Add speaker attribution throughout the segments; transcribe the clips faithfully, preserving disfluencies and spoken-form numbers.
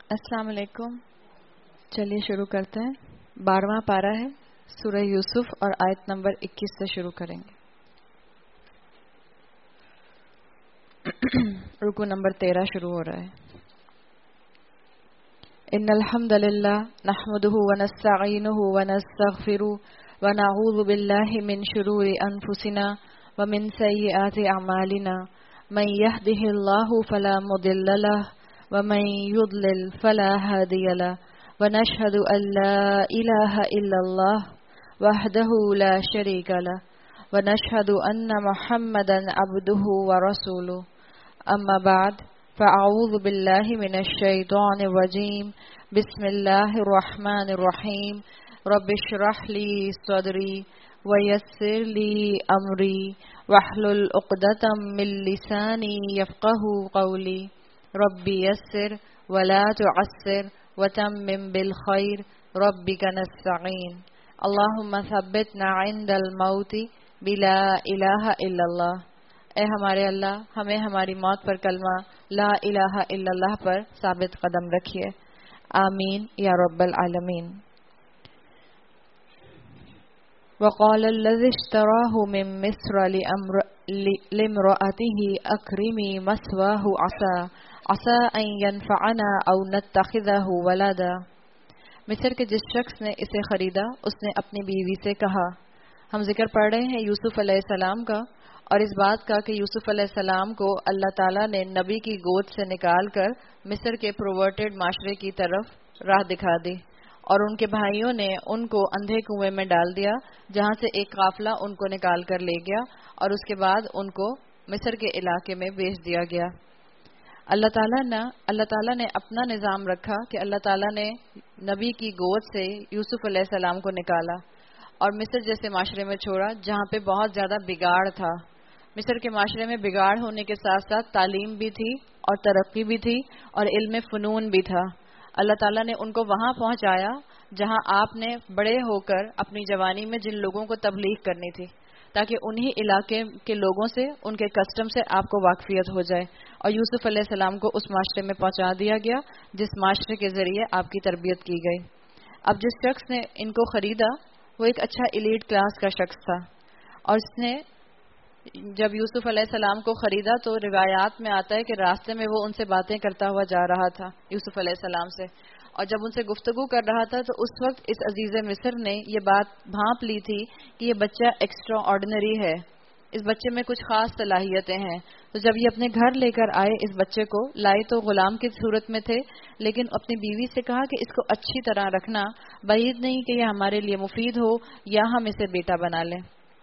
Speaker 1: السلام علیکم. چلیے شروع کرتے ہیں. بارہواں پارہ ہے سورہ یوسف اور آیت نمبر اکیس سے شروع کریں گے. رکو نمبر تیرہ شروع ہو رہا ہے. ان الحمد للہ نحمده ونستعینه ونستغفره ونعوذ باللہ من شرور انفسنا ومن سیئات اعمالنا من يهده الله فلا مضل له ومن يضلل فلا هادي له ونشهد أن لا إله إلا الله وحده لا شريك له ونشهد أن محمدا عبده ورسوله. أما بعد فأعوذ بالله من الشيطان الرجيم. بسم الله الرحمن الرحيم. رب اشرح لي صدري ويسر لي أمري واحلل عقدة من لساني يفقهوا قولي. ربي يسر ولا تعسر وتمم بالخير ربك نستعين. اللهم ثبتنا عند الموت بلا الہ الا اللہ. اے ہمارے اللہ ہمیں ہماری موت پر کلمہ لا الہ الا اللہ پر ثابت قدم رکھیے. آمین یا رب العالمین. وقال الذي اشتراه من مصر لامرأته أكرمي مثواه عسى عسى أن ينفعنا أو نتخذه ولدا. مصر کے جس شخص نے اسے خریدا اس نے اپنی بیوی سے کہا. ہم ذکر پڑھ رہے ہیں یوسف علیہ السلام کا اور اس بات کا کہ یوسف علیہ السلام کو اللہ تعالیٰ نے نبی کی گود سے نکال کر مصر کے پروورٹڈ معاشرے کی طرف راہ دکھا دی اور ان کے بھائیوں نے ان کو اندھے کنویں میں ڈال دیا جہاں سے ایک قافلہ ان کو نکال کر لے گیا اور اس کے بعد ان کو مصر کے علاقے میں بھیج دیا گیا. اللہ تعالیٰ نے اللہ تعالیٰ نے اپنا نظام رکھا کہ اللہ تعالیٰ نے نبی کی گود سے یوسف علیہ السلام کو نکالا اور مصر جیسے معاشرے میں چھوڑا جہاں پہ بہت زیادہ بگاڑ تھا. مصر کے معاشرے میں بگاڑ ہونے کے ساتھ ساتھ تعلیم بھی تھی اور ترقی بھی تھی اور علم فنون بھی تھا. اللہ تعالیٰ نے ان کو وہاں پہنچایا جہاں آپ نے بڑے ہو کر اپنی جوانی میں جن لوگوں کو تبلیغ کرنی تھی تاکہ انہی علاقے کے لوگوں سے ان کے کسٹم سے آپ کو واقفیت ہو جائے. اور یوسف علیہ السلام کو اس معاشرے میں پہنچا دیا گیا جس معاشرے کے ذریعے آپ کی تربیت کی گئی. اب جس شخص نے ان کو خریدا وہ ایک اچھا ایلیٹ کلاس کا شخص تھا اور اس نے جب یوسف علیہ السلام کو خریدا تو روایات میں آتا ہے کہ راستے میں وہ ان سے باتیں کرتا ہوا جا رہا تھا یوسف علیہ السلام سے اور جب ان سے گفتگو کر رہا تھا تو اس وقت اس عزیز مصر نے یہ بات بھانپ لی تھی کہ یہ بچہ ایکسٹرا آرڈنری ہے, اس بچے میں کچھ خاص صلاحیتیں ہیں. تو جب یہ اپنے گھر لے کر آئے اس بچے کو لائے تو غلام کی صورت میں تھے لیکن اپنی بیوی سے کہا کہ اس کو اچھی طرح رکھنا, بعید نہیں کہ یہ ہمارے لیے مفید ہو یا ہم اسے بیٹا بنا لیں.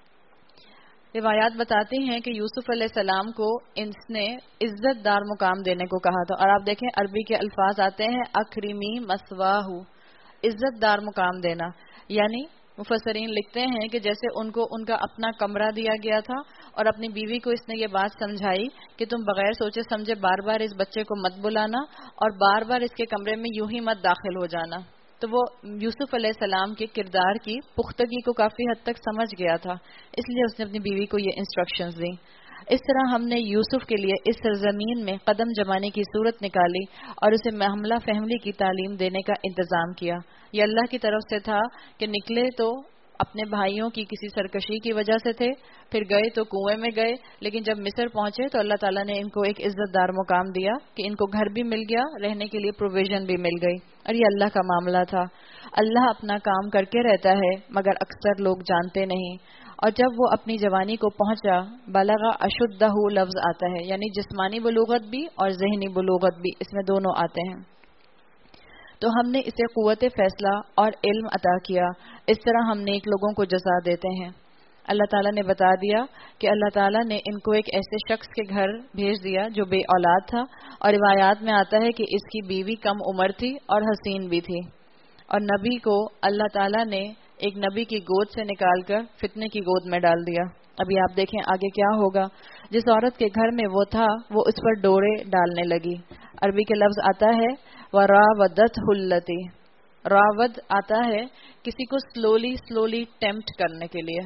Speaker 1: روایات بتاتی ہیں کہ یوسف علیہ السلام کو اس نے عزت دار مقام دینے کو کہا تھا اور آپ دیکھیں عربی کے الفاظ آتے ہیں اکرمی مثواہ, عزت دار مقام دینا. یعنی مفسرین لکھتے ہیں کہ جیسے ان کو ان کا اپنا کمرہ دیا گیا تھا اور اپنی بیوی کو اس نے یہ بات سمجھائی کہ تم بغیر سوچے سمجھے بار بار اس بچے کو مت بلانا اور بار بار اس کے کمرے میں یوں ہی مت داخل ہو جانا. تو وہ یوسف علیہ السلام کے کردار کی پختگی کو کافی حد تک سمجھ گیا تھا, اس لیے اس نے اپنی بیوی کو یہ انسٹرکشنز دیں. اس طرح ہم نے یوسف کے لیے اس سرزمین میں قدم جمانے کی صورت نکالی اور اسے حملہ فہمی کی تعلیم دینے کا انتظام کیا. یہ اللہ کی طرف سے تھا کہ نکلے تو اپنے بھائیوں کی کسی سرکشی کی وجہ سے تھے, پھر گئے تو کنویں میں گئے, لیکن جب مصر پہنچے تو اللہ تعالیٰ نے ان کو ایک عزت دار مقام دیا کہ ان کو گھر بھی مل گیا, رہنے کے لیے پروویژن بھی مل گئی. اور یہ اللہ کا معاملہ تھا. اللہ اپنا کام کر کے رہتا ہے مگر اکثر لوگ جانتے نہیں. اور جب وہ اپنی جوانی کو پہنچا بلغ اشدہ لفظ آتا ہے, یعنی جسمانی بلوغت بھی اور ذہنی بلوغت بھی, اس میں دونوں آتے ہیں. تو ہم نے اسے قوت فیصلہ اور علم عطا کیا. اس طرح ہم نیک لوگوں کو جزا دیتے ہیں. اللہ تعالیٰ نے بتا دیا کہ اللہ تعالیٰ نے ان کو ایک ایسے شخص کے گھر بھیج دیا جو بے اولاد تھا اور روایات میں آتا ہے کہ اس کی بیوی کم عمر تھی اور حسین بھی تھی. اور نبی کو اللہ تعالیٰ نے ایک نبی کی گود سے نکال کر فتنے کی گود میں ڈال دیا. ابھی آپ دیکھیں آگے کیا ہوگا. جس عورت کے گھر میں وہ تھا وہ اس پر ڈورے ڈالنے لگی. عربی کے لفظ آتا ہے وراودتہ التی. راود آتا ہے کسی کو سلولی سلولی ٹیمپٹ کرنے کے لیے,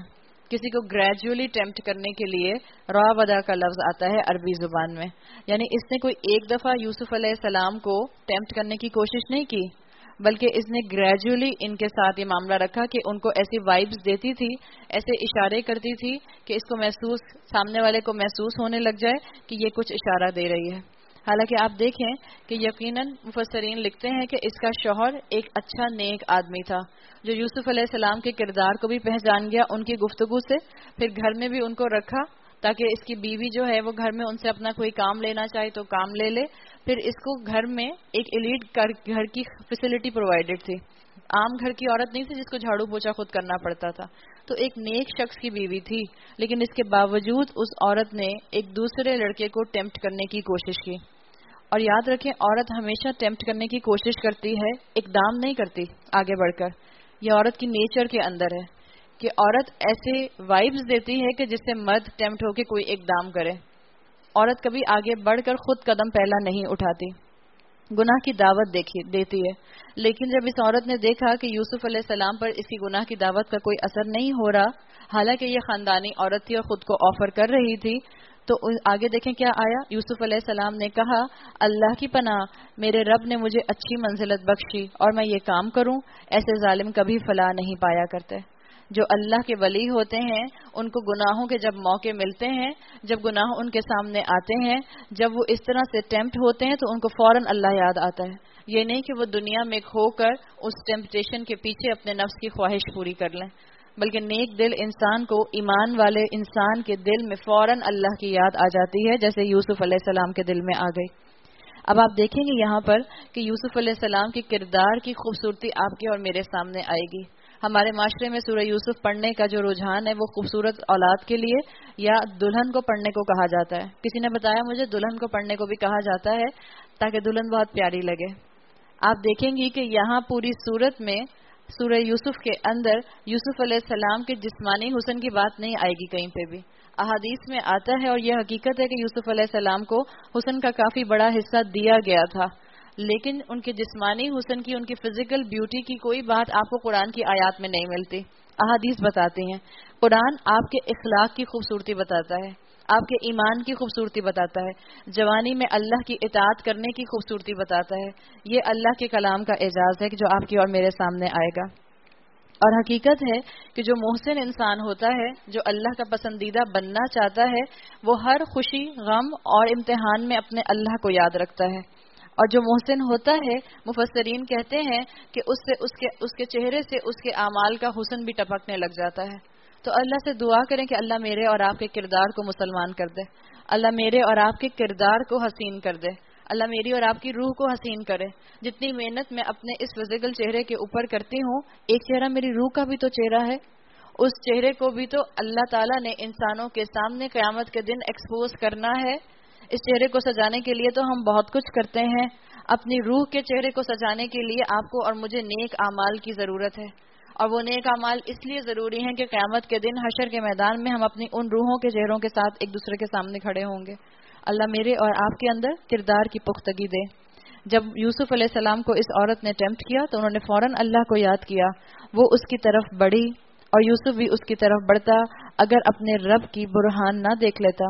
Speaker 1: کسی کو گریجولی ٹیمپٹ کرنے کے لیے را بدا کا لفظ آتا ہے عربی زبان میں. یعنی اس نے کوئی ایک دفعہ یوسف علیہ السلام کو ٹیمپٹ کرنے کی کوشش نہیں کی، بلکہ اس نے گریجولی ان کے ساتھ یہ معاملہ رکھا کہ ان کو ایسی وائبز دیتی تھی، ایسے اشارے کرتی تھی کہ اس کو محسوس، سامنے والے کو محسوس ہونے لگ جائے کہ یہ کچھ اشارہ دے رہی ہے. حالانکہ آپ دیکھیں کہ یقیناً مفسرین لکھتے ہیں کہ اس کا شوہر ایک اچھا نیک آدمی تھا جو یوسف علیہ السلام کے کردار کو بھی پہچان گیا ان کی گفتگو سے، پھر گھر میں بھی ان کو رکھا تاکہ اس کی بیوی جو ہے وہ گھر میں ان سے اپنا کوئی کام لینا چاہے تو کام لے لے. پھر اس کو گھر میں ایک ایلیٹ گھر کی فیسلٹی پرووائڈڈ تھی، عام گھر کی عورت نہیں تھی جس کو جھاڑو پوچھا خود کرنا پڑتا تھا. تو ایک نیک شخص کی بیوی تھی، لیکن اس کے باوجود اس عورت نے ایک دوسرے لڑکے کو ٹیمپٹ کرنے کی کوشش کی. اور یاد رکھیں عورت ہمیشہ ٹیمپٹ کرنے کی کوشش کرتی ہے، اقدام نہیں کرتی آگے بڑھ کر. یہ عورت کی نیچر کے اندر ہے کہ عورت ایسے وائبز دیتی ہے کہ جس سے مرد ٹیمپٹ ہو کے کوئی اقدام کرے. عورت کبھی آگے بڑھ کر خود قدم پہلا نہیں اٹھاتی، گناہ کی دعوت دیکھی دیتی ہے. لیکن جب اس عورت نے دیکھا کہ یوسف علیہ السلام پر اس کی گناہ کی دعوت کا کوئی اثر نہیں ہو رہا، حالانکہ یہ خاندانی عورت تھی اور خود کو آفر کر رہی تھی، تو آگے دیکھیں کیا آیا. یوسف علیہ السلام نے کہا اللہ کی پناہ، میرے رب نے مجھے اچھی منزلت بخشی اور میں یہ کام کروں، ایسے ظالم کبھی فلاح نہیں پایا کرتے. جو اللہ کے ولی ہوتے ہیں ان کو گناہوں کے جب موقع ملتے ہیں، جب گناہ ان کے سامنے آتے ہیں، جب وہ اس طرح سے ٹیمپٹ ہوتے ہیں تو ان کو فوراً اللہ یاد آتا ہے. یہ نہیں کہ وہ دنیا میں کھو کر اس ٹیمپٹیشن کے پیچھے اپنے نفس کی خواہش پوری کر لیں، بلکہ نیک دل انسان کو، ایمان والے انسان کے دل میں فوراً اللہ کی یاد آ جاتی ہے، جیسے یوسف علیہ السلام کے دل میں آ گئی. اب آپ دیکھیں گے یہاں پر کہ یوسف علیہ السلام کے کردار کی خوبصورتی آپ کے اور میرے سامنے آئے گی. ہمارے معاشرے میں سورہ یوسف پڑھنے کا جو رجحان ہے وہ خوبصورت اولاد کے لیے یا دلہن کو پڑھنے کو کہا جاتا ہے. کسی نے بتایا مجھے دلہن کو پڑھنے کو بھی کہا جاتا ہے تاکہ دلہن بہت پیاری لگے. آپ دیکھیں گی کہ یہاں پوری صورت میں سورہ یوسف کے اندر یوسف علیہ السلام کے جسمانی حسن کی بات نہیں آئے گی کہیں پہ بھی. احادیث میں آتا ہے اور یہ حقیقت ہے کہ یوسف علیہ السلام کو حسن کا کافی بڑا حصہ دیا گیا تھا، لیکن ان کے جسمانی حسن کی، ان کی فزیکل بیوٹی کی کوئی بات آپ کو قرآن کی آیات میں نہیں ملتی. احادیث بتاتی ہیں، قرآن آپ کے اخلاق کی خوبصورتی بتاتا ہے، آپ کے ایمان کی خوبصورتی بتاتا ہے، جوانی میں اللہ کی اطاعت کرنے کی خوبصورتی بتاتا ہے. یہ اللہ کے کلام کا اعزاز ہے کہ جو آپ کی اور میرے سامنے آئے گا. اور حقیقت ہے کہ جو محسن انسان ہوتا ہے، جو اللہ کا پسندیدہ بننا چاہتا ہے، وہ ہر خوشی، غم اور امتحان میں اپنے اللہ کو یاد رکھتا ہے. اور جو محسن ہوتا ہے، مفسرین کہتے ہیں کہ اس سے اس کے اس کے چہرے سے اس کے اعمال کا حسن بھی ٹپکنے لگ جاتا ہے. تو اللہ سے دعا کریں کہ اللہ میرے اور آپ کے کردار کو مسلمان کر دے، اللہ میرے اور آپ کے کردار کو حسین کر دے، اللہ میری اور آپ کی روح کو حسین کرے. جتنی محنت میں اپنے اس فزیکل چہرے کے اوپر کرتی ہوں، ایک چہرہ میری روح کا بھی تو چہرہ ہے، اس چہرے کو بھی تو اللہ تعالیٰ نے انسانوں کے سامنے قیامت کے دن ایکسپوز کرنا ہے. اس چہرے کو سجانے کے لیے تو ہم بہت کچھ کرتے ہیں، اپنی روح کے چہرے کو سجانے کے لیے آپ کو اور مجھے نیک اعمال کی ضرورت ہے. اور وہ نیک اعمال اس لیے ضروری ہیں کہ قیامت کے دن حشر کے میدان میں ہم اپنی ان روحوں کے چہروں کے ساتھ ایک دوسرے کے سامنے کھڑے ہوں گے. اللہ میرے اور آپ کے اندر کردار کی پختگی دے. جب یوسف علیہ السلام کو اس عورت نے ٹیمپٹ کیا تو انہوں نے فوراً اللہ کو یاد کیا، وہ اس کی طرف بڑھی اور یوسف بھی اس کی طرف بڑھتا اگر اپنے رب کی برہان نہ دیکھ لیتا.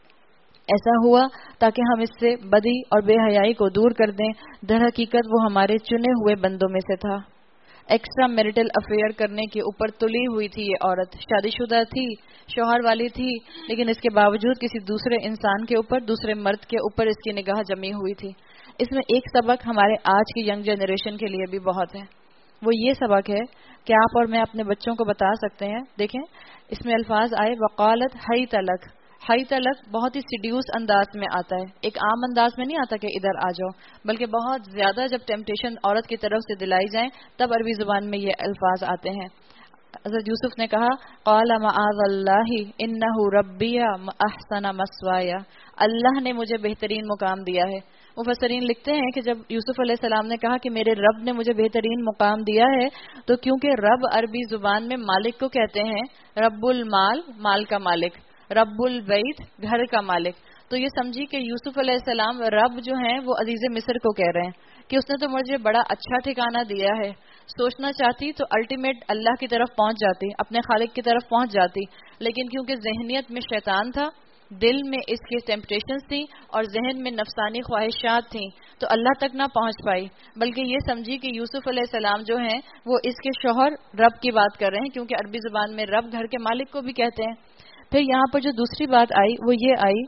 Speaker 1: ایسا ہوا تاکہ ہم اس سے بدی اور بے حیائی کو دور کر دیں. در حقیقت وہ ہمارے چنے ہوئے بندوں میں سے تھا. ایکسٹرا میرٹل افیئر کرنے کے اوپر تلی ہوئی تھی یہ عورت، شادی شدہ تھی، شوہر والی تھی، لیکن اس کے باوجود کسی دوسرے انسان کے اوپر، دوسرے مرد کے اوپر اس کی نگاہ جمی ہوئی تھی. اس میں ایک سبق ہمارے آج کی ینگ جنریشن کے لیے بھی بہت ہے. وہ یہ سبق ہے کہ آپ اور میں اپنے بچوں کو بتا سکتے ہیں. دیکھیں اس میں الفاظ آئے وقالت ہئی تلک. ہئی تلک بہت ہی سیڈیوس انداز میں آتا ہے، ایک عام انداز میں نہیں آتا کہ ادھر آ جاؤ، بلکہ بہت زیادہ جب ٹیمپٹیشن عورت کی طرف سے دلائی جائیں تب عربی زبان میں یہ الفاظ آتے ہیں. حضرت یوسف نے کہا قال معاذ اللہ انہ ربی احسن مثوایا، اللہ نے مجھے بہترین مقام دیا ہے. مفسرین لکھتے ہیں کہ جب یوسف علیہ السلام نے کہا کہ میرے رب نے مجھے بہترین مقام دیا ہے، تو کیونکہ رب عربی زبان میں مالک کو کہتے ہیں، رب المال، مال کا مالک، رب البیت، گھر کا مالک، تو یہ سمجھی کہ یوسف علیہ السلام رب جو ہیں وہ عزیز مصر کو کہہ رہے ہیں. کہ اس نے تو مجھے بڑا اچھا ٹھکانہ دیا ہے. سوچنا چاہتی تو الٹیمیٹ اللہ کی طرف پہنچ جاتی, اپنے خالق کی طرف پہنچ جاتی, لیکن کیونکہ ذہنیت میں شیطان تھا, دل میں اس کی ٹیمپٹیشنز تھیں اور ذہن میں نفسانی خواہشات تھیں, تو اللہ تک نہ پہنچ پائی, بلکہ یہ سمجھی کہ یوسف علیہ السلام جو ہیں وہ اس کے شوہر رب کی بات کر رہے ہیں, کیونکہ عربی زبان میں رب گھر کے مالک کو بھی کہتے ہیں. پھر یہاں پر جو دوسری بات آئی وہ یہ آئی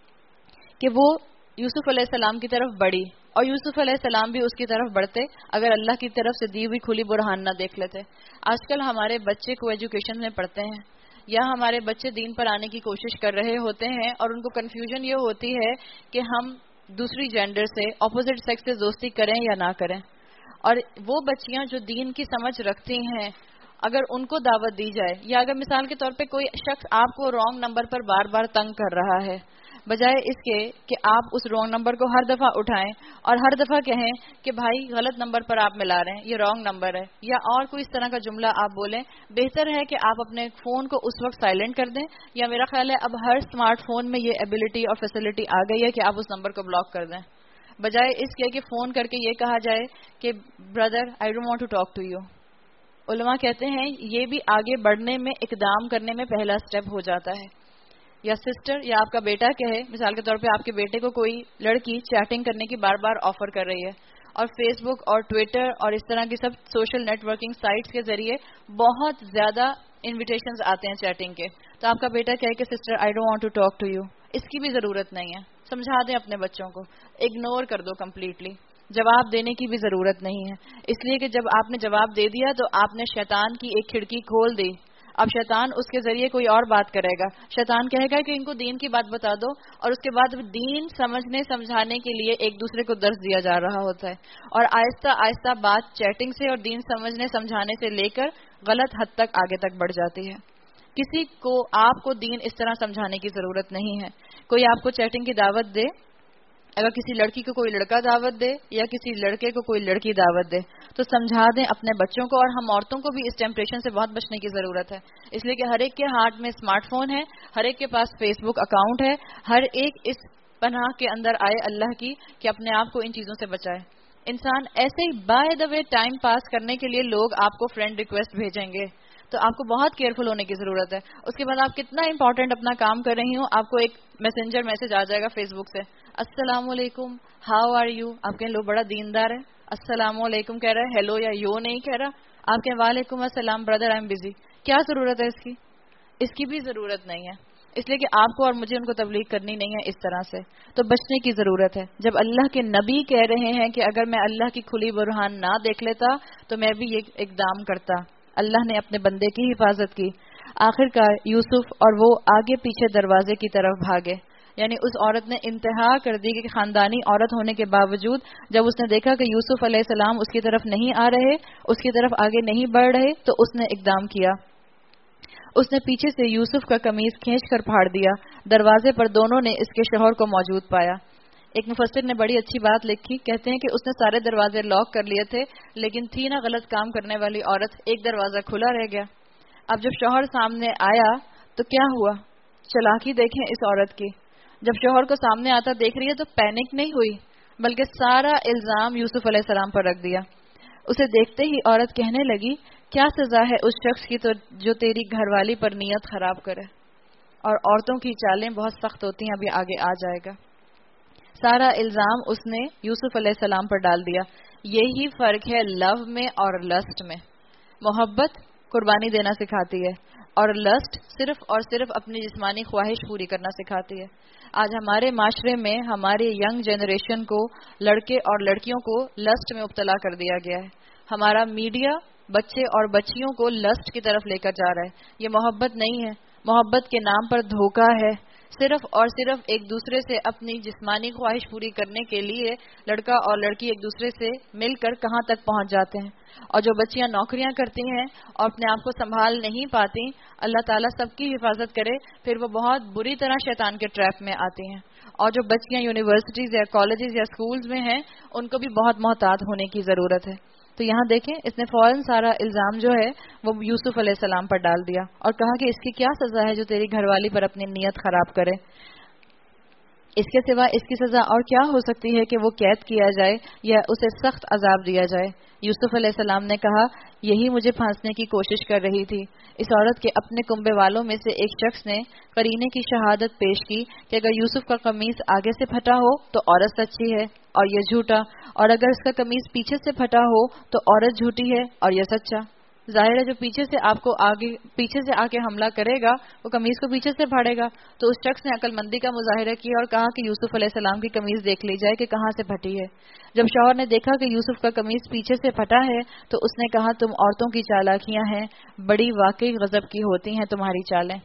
Speaker 1: کہ وہ یوسف علیہ السلام کی طرف بڑھی, اور یوسف علیہ السلام بھی اس کی طرف بڑھتے اگر اللہ کی طرف سے دی ہوئی کھلی برہان نہ دیکھ لیتے. آج کل ہمارے بچے کو ایجوکیشن میں پڑھتے ہیں یا ہمارے بچے دین پر آنے کی کوشش کر رہے ہوتے ہیں, اور ان کو کنفیوژن یہ ہوتی ہے کہ ہم دوسری جینڈر سے, اپوزٹ سیکس سے دوستی کریں یا نہ کریں. اور وہ بچیاں جو دین کی سمجھ رکھتی ہیں, اگر ان کو دعوت دی جائے, یا اگر مثال کے طور پہ کوئی شخص آپ کو رانگ نمبر پر بار بار تنگ کر رہا ہے, بجائے اس کے کہ آپ اس رانگ نمبر کو ہر دفعہ اٹھائیں اور ہر دفعہ کہیں کہ بھائی غلط نمبر پر آپ ملا رہے ہیں, یہ رانگ نمبر ہے, یا اور کوئی اس طرح کا جملہ آپ بولیں, بہتر ہے کہ آپ اپنے فون کو اس وقت سائلنٹ کر دیں, یا میرا خیال ہے اب ہر اسمارٹ فون میں یہ ایبلٹی اور فیسلٹی آ گئی ہے کہ آپ اس نمبر کو بلاک کر دیں, بجائے اس کے کہ فون کر کے یہ کہا جائے کہ brother I don't want to talk to you. علماء کہتے ہیں یہ بھی آگے بڑھنے میں, اقدام کرنے میں پہلا سٹیپ ہو جاتا ہے. یا سسٹر یا آپ کا بیٹا کہے, مثال کے طور پہ آپ کے بیٹے کو کوئی لڑکی چیٹنگ کرنے کی بار بار آفر کر رہی ہے, اور فیس بک اور ٹویٹر اور اس طرح کی سب سوشل نیٹ ورکنگ سائٹس کے ذریعے بہت زیادہ انویٹیشنز آتے ہیں چیٹنگ کے, تو آپ کا بیٹا کہے کہ sister I don't want to talk to you, اس کی بھی ضرورت نہیں ہے. سمجھا دیں اپنے بچوں کو, اگنور کر دو کمپلیٹلی, جواب دینے کی بھی ضرورت نہیں ہے, اس لیے کہ جب آپ نے جواب دے دیا تو آپ نے شیطان کی ایک کھڑکی کھول دی. اب شیطان اس کے ذریعے کوئی اور بات کرے گا, شیطان کہے گا کہ ان کو دین کی بات بتا دو, اور اس کے بعد دین سمجھنے سمجھانے کے لیے ایک دوسرے کو درس دیا جا رہا ہوتا ہے, اور آہستہ آہستہ بات چیٹنگ سے اور دین سمجھنے سمجھانے سے لے کر غلط حد تک آگے تک بڑھ جاتی ہے. کسی کو آپ کو دین اس طرح سمجھانے کی ضرورت نہیں ہے. کوئی آپ کو چیٹنگ کی دعوت دے, اگر کسی لڑکی کو کوئی لڑکا دعوت دے یا کسی لڑکے کو کوئی لڑکی دعوت دے, تو سمجھا دیں اپنے بچوں کو, اور ہم عورتوں کو بھی اس ٹیمپٹیشن سے بہت بچنے کی ضرورت ہے, اس لیے کہ ہر ایک کے ہاتھ میں اسمارٹ فون ہے, ہر ایک کے پاس فیس بک اکاؤنٹ ہے, ہر ایک اس پناہ کے اندر آئے اللہ کی کہ اپنے آپ کو ان چیزوں سے بچائے. انسان ایسے ہی by the way time pass کرنے کے لیے لوگ آپ کو فرینڈ ریکویسٹ بھیجیں گے, تو آپ کو بہت کیئرفل ہونے کی ضرورت ہے. اس کے بعد آپ کتنا امپورٹنٹ اپنا کام کر رہی ہوں, آپ کو ایک میسنجر میسج آ جائے گا فیس بک سے, السلام علیکم ہاؤ آر یو, آپ کہیں لو بڑا دیندار ہے, السلام علیکم کہہ رہا ہے, ہیلو یا یو نہیں کہہ رہا, آپ کہیں وعلیکم السلام بردر آئی ایم بزی. کیا ضرورت ہے اس کی؟ اس کی بھی ضرورت نہیں ہے, اس لیے کہ آپ کو اور مجھے ان کو تبلیغ کرنی نہیں ہے اس طرح سے, تو بچنے کی ضرورت ہے. جب اللہ کے نبی کہہ رہے ہیں کہ اگر میں اللہ کی کھلی برہان نہ دیکھ لیتا تو میں بھی یہ اقدام کرتا, اللہ نے اپنے بندے کی حفاظت کی. آخر کار یوسف اور وہ آگے پیچھے دروازے کی طرف بھاگے, یعنی اس عورت نے انتہا کر دی کہ خاندانی عورت ہونے کے باوجود جب اس نے دیکھا کہ یوسف علیہ السلام اس کی طرف نہیں آ رہے, اس کی طرف آگے نہیں بڑھ رہے, تو اس نے اقدام کیا. اس نے پیچھے سے یوسف کا قمیض کھینچ کر پھاڑ دیا. دروازے پر دونوں نے اس کے شوہر کو موجود پایا. ایک مفسر نے بڑی اچھی بات لکھی, کہتے ہیں کہ اس نے سارے دروازے لاک کر لیے تھے, لیکن تھی نا غلط کام کرنے والی عورت, ایک دروازہ کھلا رہ گیا. اب جب شوہر سامنے آیا تو کیا ہوا, چلاکی دیکھیں اس عورت کی. جب شوہر کو سامنے آتا دیکھ رہی ہے تو پینک نہیں ہوئی, بلکہ سارا الزام یوسف علیہ السلام پر رکھ دیا. اسے دیکھتے ہی عورت کہنے لگی, کیا سزا ہے اس شخص کی تو جو تیری گھر والی پر نیت خراب کرے. اور عورتوں کی چالیں بہت سخت ہوتی ہیں, ابھی آگے آ جائے گا. سارا الزام اس نے یوسف علیہ السلام پر ڈال دیا. یہی فرق ہے لو میں اور لسٹ میں. محبت قربانی دینا سکھاتی ہے, اور لسٹ صرف اور صرف اپنی جسمانی خواہش پوری کرنا سکھاتی ہے. آج ہمارے معاشرے میں ہمارے ینگ جنریشن کو, لڑکے اور لڑکیوں کو لسٹ میں مبتلا کر دیا گیا ہے. ہمارا میڈیا بچے اور بچیوں کو لسٹ کی طرف لے کر جا رہا ہے. یہ محبت نہیں ہے, محبت کے نام پر دھوکہ ہے. صرف اور صرف ایک دوسرے سے اپنی جسمانی خواہش پوری کرنے کے لیے لڑکا اور لڑکی ایک دوسرے سے مل کر کہاں تک پہنچ جاتے ہیں. اور جو بچیاں نوکریاں کرتی ہیں اور اپنے آپ کو سنبھال نہیں پاتی, اللہ تعالیٰ سب کی حفاظت کرے, پھر وہ بہت بری طرح شیطان کے ٹریپ میں آتی ہیں. اور جو بچیاں یونیورسٹیز یا کالجز یا سکولز میں ہیں, ان کو بھی بہت محتاط ہونے کی ضرورت ہے. تو یہاں دیکھیں, اس نے فوراً سارا الزام جو ہے وہ یوسف علیہ السلام پر ڈال دیا, اور کہا کہ اس کی کیا سزا ہے جو تیری گھر والی پر اپنی نیت خراب کرے. اس کے سوا اس کی سزا اور کیا ہو سکتی ہے کہ وہ قید کیا جائے یا اسے سخت عذاب دیا جائے. یوسف علیہ السلام نے کہا یہی مجھے پھانسنے کی کوشش کر رہی تھی. اس عورت کے اپنے کنبے والوں میں سے ایک شخص نے قرینے کی شہادت پیش کی کہ اگر یوسف کا قمیص آگے سے پھٹا ہو تو عورت سچی ہے اور یہ جھوٹا، اور اگر اس کا قمیص پیچھے سے پھٹا ہو تو عورت جھوٹی ہے اور یہ سچا. ظاہر ہے جو پیچھے سے آپ کو آگے پیچھے سے آ کے حملہ کرے گا وہ قمیص کو پیچھے سے پھاڑے گا. تو اس شخص نے عقل مندی کا مظاہرہ کیا اور کہا کہ یوسف علیہ السلام کی قمیص دیکھ لی جائے کہ کہاں سے پھٹی ہے. جب شوہر نے دیکھا کہ یوسف کا قمیص پیچھے سے پھٹا ہے تو اس نے کہا تم عورتوں کی چالاکیاں ہیں، بڑی واقعی غضب کی ہوتی ہیں تمہاری چالیں.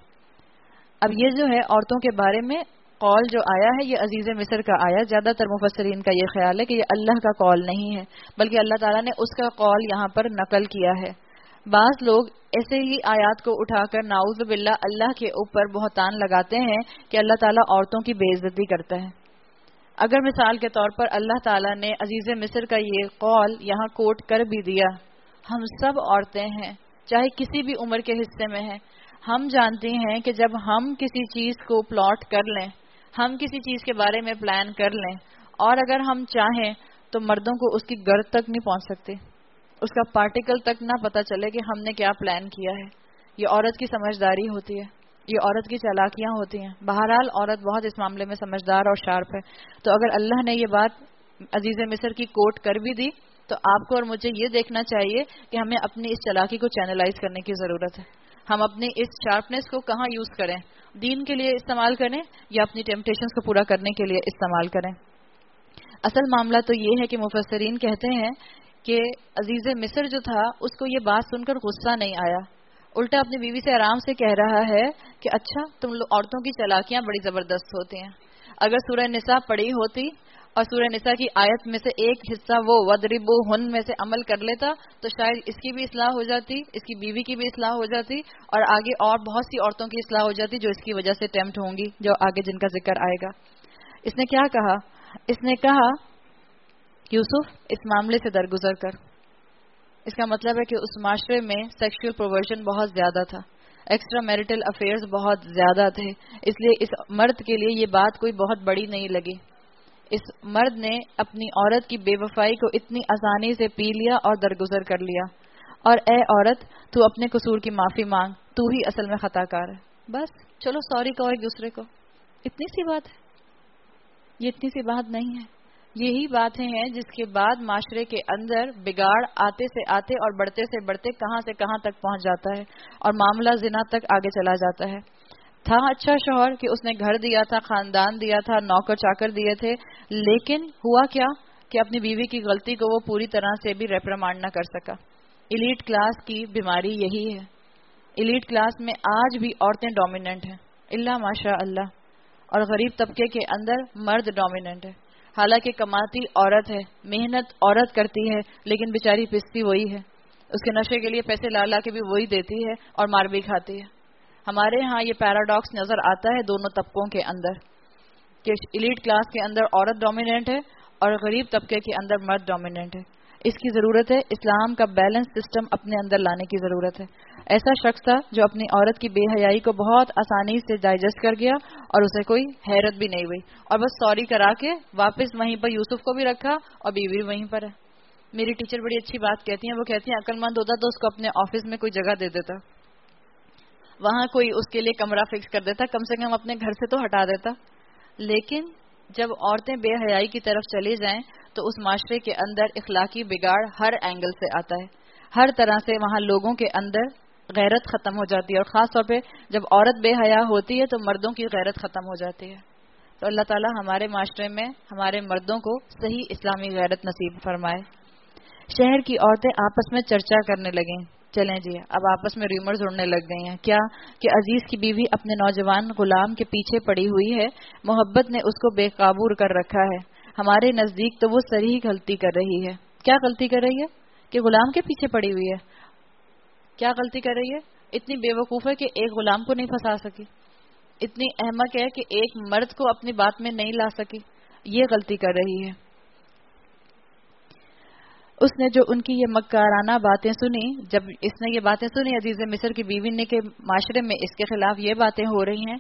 Speaker 1: اب یہ جو ہے عورتوں کے بارے میں قول جو آیا ہے یہ عزیز مصر کا آیا. زیادہ تر مفسرین کا یہ خیال ہے کہ یہ اللہ کا قول نہیں ہے بلکہ اللہ تعالیٰ نے اس کا قول یہاں پر نقل کیا ہے. بعض لوگ ایسے ہی آیات کو اٹھا کر نعوذ باللہ اللہ کے اوپر بہتان لگاتے ہیں کہ اللہ تعالیٰ عورتوں کی بے عزتی کرتا ہے. اگر مثال کے طور پر اللہ تعالیٰ نے عزیز مصر کا یہ قول یہاں کوٹ کر بھی دیا، ہم سب عورتیں ہیں چاہے کسی بھی عمر کے حصے میں ہیں، ہم جانتی ہیں کہ جب ہم کسی چیز کو پلاٹ کر لیں، ہم کسی چیز کے بارے میں پلان کر لیں اور اگر ہم چاہیں تو مردوں کو اس کی گرد تک نہیں پہنچ سکتے، اس کا پارٹیکل تک نہ پتہ چلے کہ ہم نے کیا پلان کیا ہے. یہ عورت کی سمجھداری ہوتی ہے، یہ عورت کی چالاکیاں ہوتی ہیں. بہرحال عورت بہت اس معاملے میں سمجھدار اور شارپ ہے. تو اگر اللہ نے یہ بات عزیز مصر کی کوٹ کر بھی دی تو آپ کو اور مجھے یہ دیکھنا چاہیے کہ ہمیں اپنی اس چالاکی کو چینلائز کرنے کی ضرورت ہے. ہم اپنی اس شارپنیس کو کہاں یوز کریں، دین کے لیے استعمال کریں یا اپنی ٹیمپٹیشنز کو پورا کرنے کے لیے استعمال کریں. اصل معاملہ تو یہ ہے کہ مفسرین کہتے ہیں کہ عزیز مصر جو تھا اس کو یہ بات سن کر غصہ نہیں آیا، الٹا اپنی بیوی سے آرام سے کہہ رہا ہے کہ اچھا تم لوگ عورتوں کی چالاکیاں بڑی زبردست ہوتی ہیں. اگر سورہ نساء پڑھی ہوتی اور سورہ نساء کی آیت میں سے ایک حصہ وہ وَضْرِبُوهُنَّ میں سے عمل کر لیتا تو شاید اس کی بھی اصلاح ہو جاتی، اس کی بیوی کی بھی اصلاح ہو جاتی اور آگے اور بہت سی عورتوں کی اصلاح ہو جاتی جو اس کی وجہ سے ٹیمپٹ ہوں گی، جو آگے جن کا ذکر آئے گا. اس نے کیا کہا؟ اس نے کہا یوسف اس معاملے سے درگزر کر. اس کا مطلب ہے کہ اس معاشرے میں سیکشول پروورژن بہت زیادہ تھا، ایکسٹرا میرٹل افیئرز بہت زیادہ تھے، اس لیے اس مرد کے لیے یہ بات کوئی بہت بڑی نہیں لگی. اس مرد نے اپنی عورت کی بے وفائی کو اتنی آسانی سے پی لیا اور درگزر کر لیا. اور اے عورت تو اپنے قصور کی معافی مانگ، تو ہی اصل میں خطا کار ہے. بس چلو سوری کہو ایک دوسرے کو، اتنی سی بات ہے. یہ اتنی سی بات نہیں ہے. یہی باتیں ہیں جس کے بعد معاشرے کے اندر بگاڑ آتے سے آتے اور بڑھتے سے بڑھتے کہاں سے کہاں تک پہنچ جاتا ہے اور معاملہ زنا تک آگے چلا جاتا ہے. تھا اچھا شوہر کہ اس نے گھر دیا تھا، خاندان دیا تھا، نوکر چاکر دیے تھے، لیکن ہوا کیا کہ اپنی بیوی کی غلطی کو وہ پوری طرح سے بھی ریپرمانڈ نہ کر سکا. ایلیٹ کلاس کی بیماری یہی ہے. ایلیٹ کلاس میں آج بھی عورتیں ڈومیننٹ ہیں الا ماشاء اللہ، اور غریب طبقے کے اندر مرد ڈومیننٹ ہے. حالانکہ کماتی عورت ہے، محنت عورت کرتی ہے، لیکن بیچاری پستی وہی ہے. اس کے نشے کے لیے پیسے لا لا کے بھی وہی دیتی ہے اور مار بھی کھاتی ہے. ہمارے ہاں یہ پیراڈاکس نظر آتا ہے دونوں طبقوں کے اندر کہ ایلیٹ کلاس کے اندر عورت ڈومیننٹ ہے اور غریب طبقے کے اندر مرد ڈومیننٹ ہے. اس کی ضرورت ہے اسلام کا بیلنس سسٹم اپنے اندر لانے کی ضرورت ہے. ایسا شخص تھا جو اپنی عورت کی بے حیائی کو بہت آسانی سے ڈائجسٹ کر گیا اور اسے کوئی حیرت بھی نہیں ہوئی اور بس سوری کرا کے واپس وہیں پر یوسف کو بھی رکھا اور بیوی وہیں پر ہے. میری ٹیچر بڑی اچھی بات کہتی ہیں، وہ کہتی ہیں عقل مند ہوتا تو اس کو اپنے آفس میں کوئی جگہ دے دیتا، وہاں کوئی اس کے لیے کمرہ فکس کر دیتا، کم سے کم اپنے گھر سے تو ہٹا دیتا. لیکن جب عورتیں بے حیائی کی طرف چلی جائیں تو اس معاشرے کے اندر اخلاقی بگاڑ ہر اینگل سے آتا ہے. ہر طرح سے وہاں لوگوں کے اندر غیرت ختم ہو جاتی ہے اور خاص طور پہ جب عورت بے حیا ہوتی ہے تو مردوں کی غیرت ختم ہو جاتی ہے. تو اللہ تعالیٰ ہمارے معاشرے میں ہمارے مردوں کو صحیح اسلامی غیرت نصیب فرمائے. شہر کی عورتیں آپس میں چرچا کرنے لگیں. چلیں جی اب آپس میں ریومرز اڑنے لگ گئی ہیں. کیا کہ عزیز کی بیوی اپنے نوجوان غلام کے پیچھے پڑی ہوئی ہے، محبت نے اس کو بے قابو کر رکھا ہے. ہمارے نزدیک تو وہ صریح غلطی کر رہی ہے. کیا غلطی کر رہی ہے؟ کہ غلام کے پیچھے پڑی ہوئی ہے. کیا غلطی کر رہی ہے؟ اتنی بے وقوف ہے کہ ایک غلام کو نہیں پھنسا سکی، اتنی احمق ہے کہ ایک مرد کو اپنی بات میں نہیں لا سکی. یہ غلطی کر رہی ہے. اس نے جو ان کی یہ مکارانہ باتیں سنی، جب اس نے یہ باتیں سنی عزیز مصر کی بیوی نے کہ معاشرے میں اس کے خلاف یہ باتیں ہو رہی ہیں،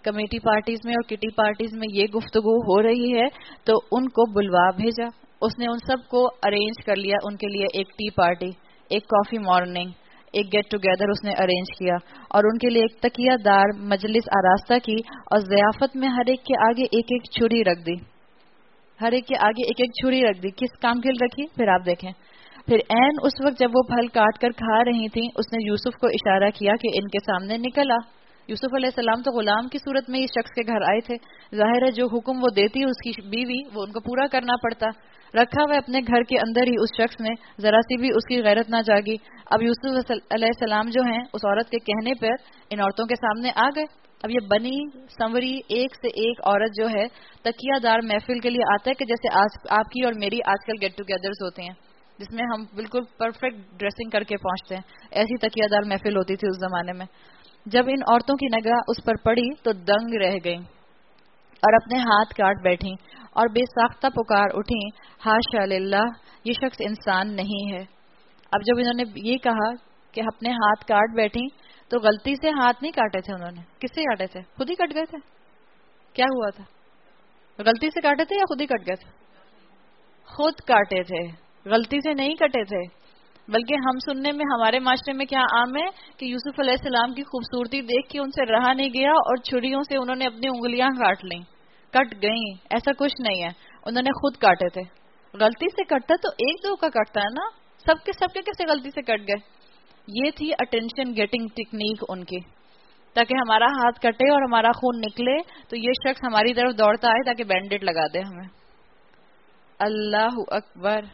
Speaker 1: کمیٹی پارٹیز میں اور کٹی پارٹیز میں یہ گفتگو ہو رہی ہے تو ان کو بلوا بھیجا. اس نے ان سب کو ارینج کر لیا ان کے لیے ایک ٹی پارٹی, ایک کافی مارننگ, ایک گیٹ ٹوگیدر اس نے ارینج کیا اور ان کے لیے ایک تکیہ دار مجلس آراستہ کی اور ضیافت میں ہر ایک کے آگے ایک ایک چھری رکھ دی. ہر ایک کے آگے ایک ایک چھری رکھ دی. کس کام کے لیے رکھی پھر آپ دیکھیں. پھر عین اس وقت جب وہ پھل کاٹ کر کھا رہی تھیں اس نے یوسف کو اشارہ کیا کہ ان کے سامنے نکل آ. یوسف علیہ السلام تو غلام کی صورت میں اس شخص کے گھر آئے تھے. ظاہر ہے جو حکم وہ دیتی اس کی بیوی وہ ان کو پورا کرنا پڑتا. رکھا ہوا اپنے گھر کے اندر ہی اس شخص نے ذرا سی بھی اس کی غیرت نہ جاگی. اب یوسف علیہ السلام جو ہیں اس عورت کے کہنے پر ان عورتوں کے سامنے آ گئے. اب یہ بنی سنوری ایک سے ایک عورت جو ہے تکیہ دار محفل کے لیے آتا ہے کہ جیسے آج آپ کی اور میری آج کل گیٹ ٹوگیدرز ہوتے ہیں جس میں ہم بالکل پرفیکٹ ڈریسنگ کر کے پہنچتے ہیں. ایسی تکیہ دار محفل ہوتی تھی اس زمانے میں. جب ان عورتوں کی نگاہ اس پر پڑی تو دنگ رہ گئیں اور اپنے ہاتھ کاٹ بیٹھیں اور بے ساختہ پکار اٹھیں, حاشا للہ یہ شخص انسان نہیں ہے. اب جب انہوں نے یہ کہا کہ اپنے ہاتھ کاٹ بیٹھیں تو غلطی سے ہاتھ نہیں کاٹے تھے انہوں نے. کس سے کاٹے تھے؟ خود ہی کٹ گئے تھے. کیا ہوا تھا؟ غلطی سے کاٹے تھے یا خود ہی کٹ گئے تھے؟ خود کاٹے تھے, غلطی سے نہیں کٹے تھے. بلکہ ہم سننے میں ہمارے معاشرے میں کیا عام ہے کہ یوسف علیہ السلام کی خوبصورتی دیکھ کے ان سے رہا نہیں گیا اور چھریوں سے انہوں نے اپنی انگلیاں کاٹ لیں, کٹ گئیں. ایسا کچھ نہیں ہے, انہوں نے خود کاٹے تھے. غلطی سے کٹتا تو ایک دو کا کٹتا ہے نا, سب کے سب کے کیسے غلطی سے کٹ گئے؟ یہ تھی اٹینشن گیٹنگ ٹیکنیک ان کی, تاکہ ہمارا ہاتھ کٹے اور ہمارا خون نکلے تو یہ شخص ہماری طرف دوڑتا آئے تاکہ بینڈیڈ لگا دے ہمیں. اللہ اکبر.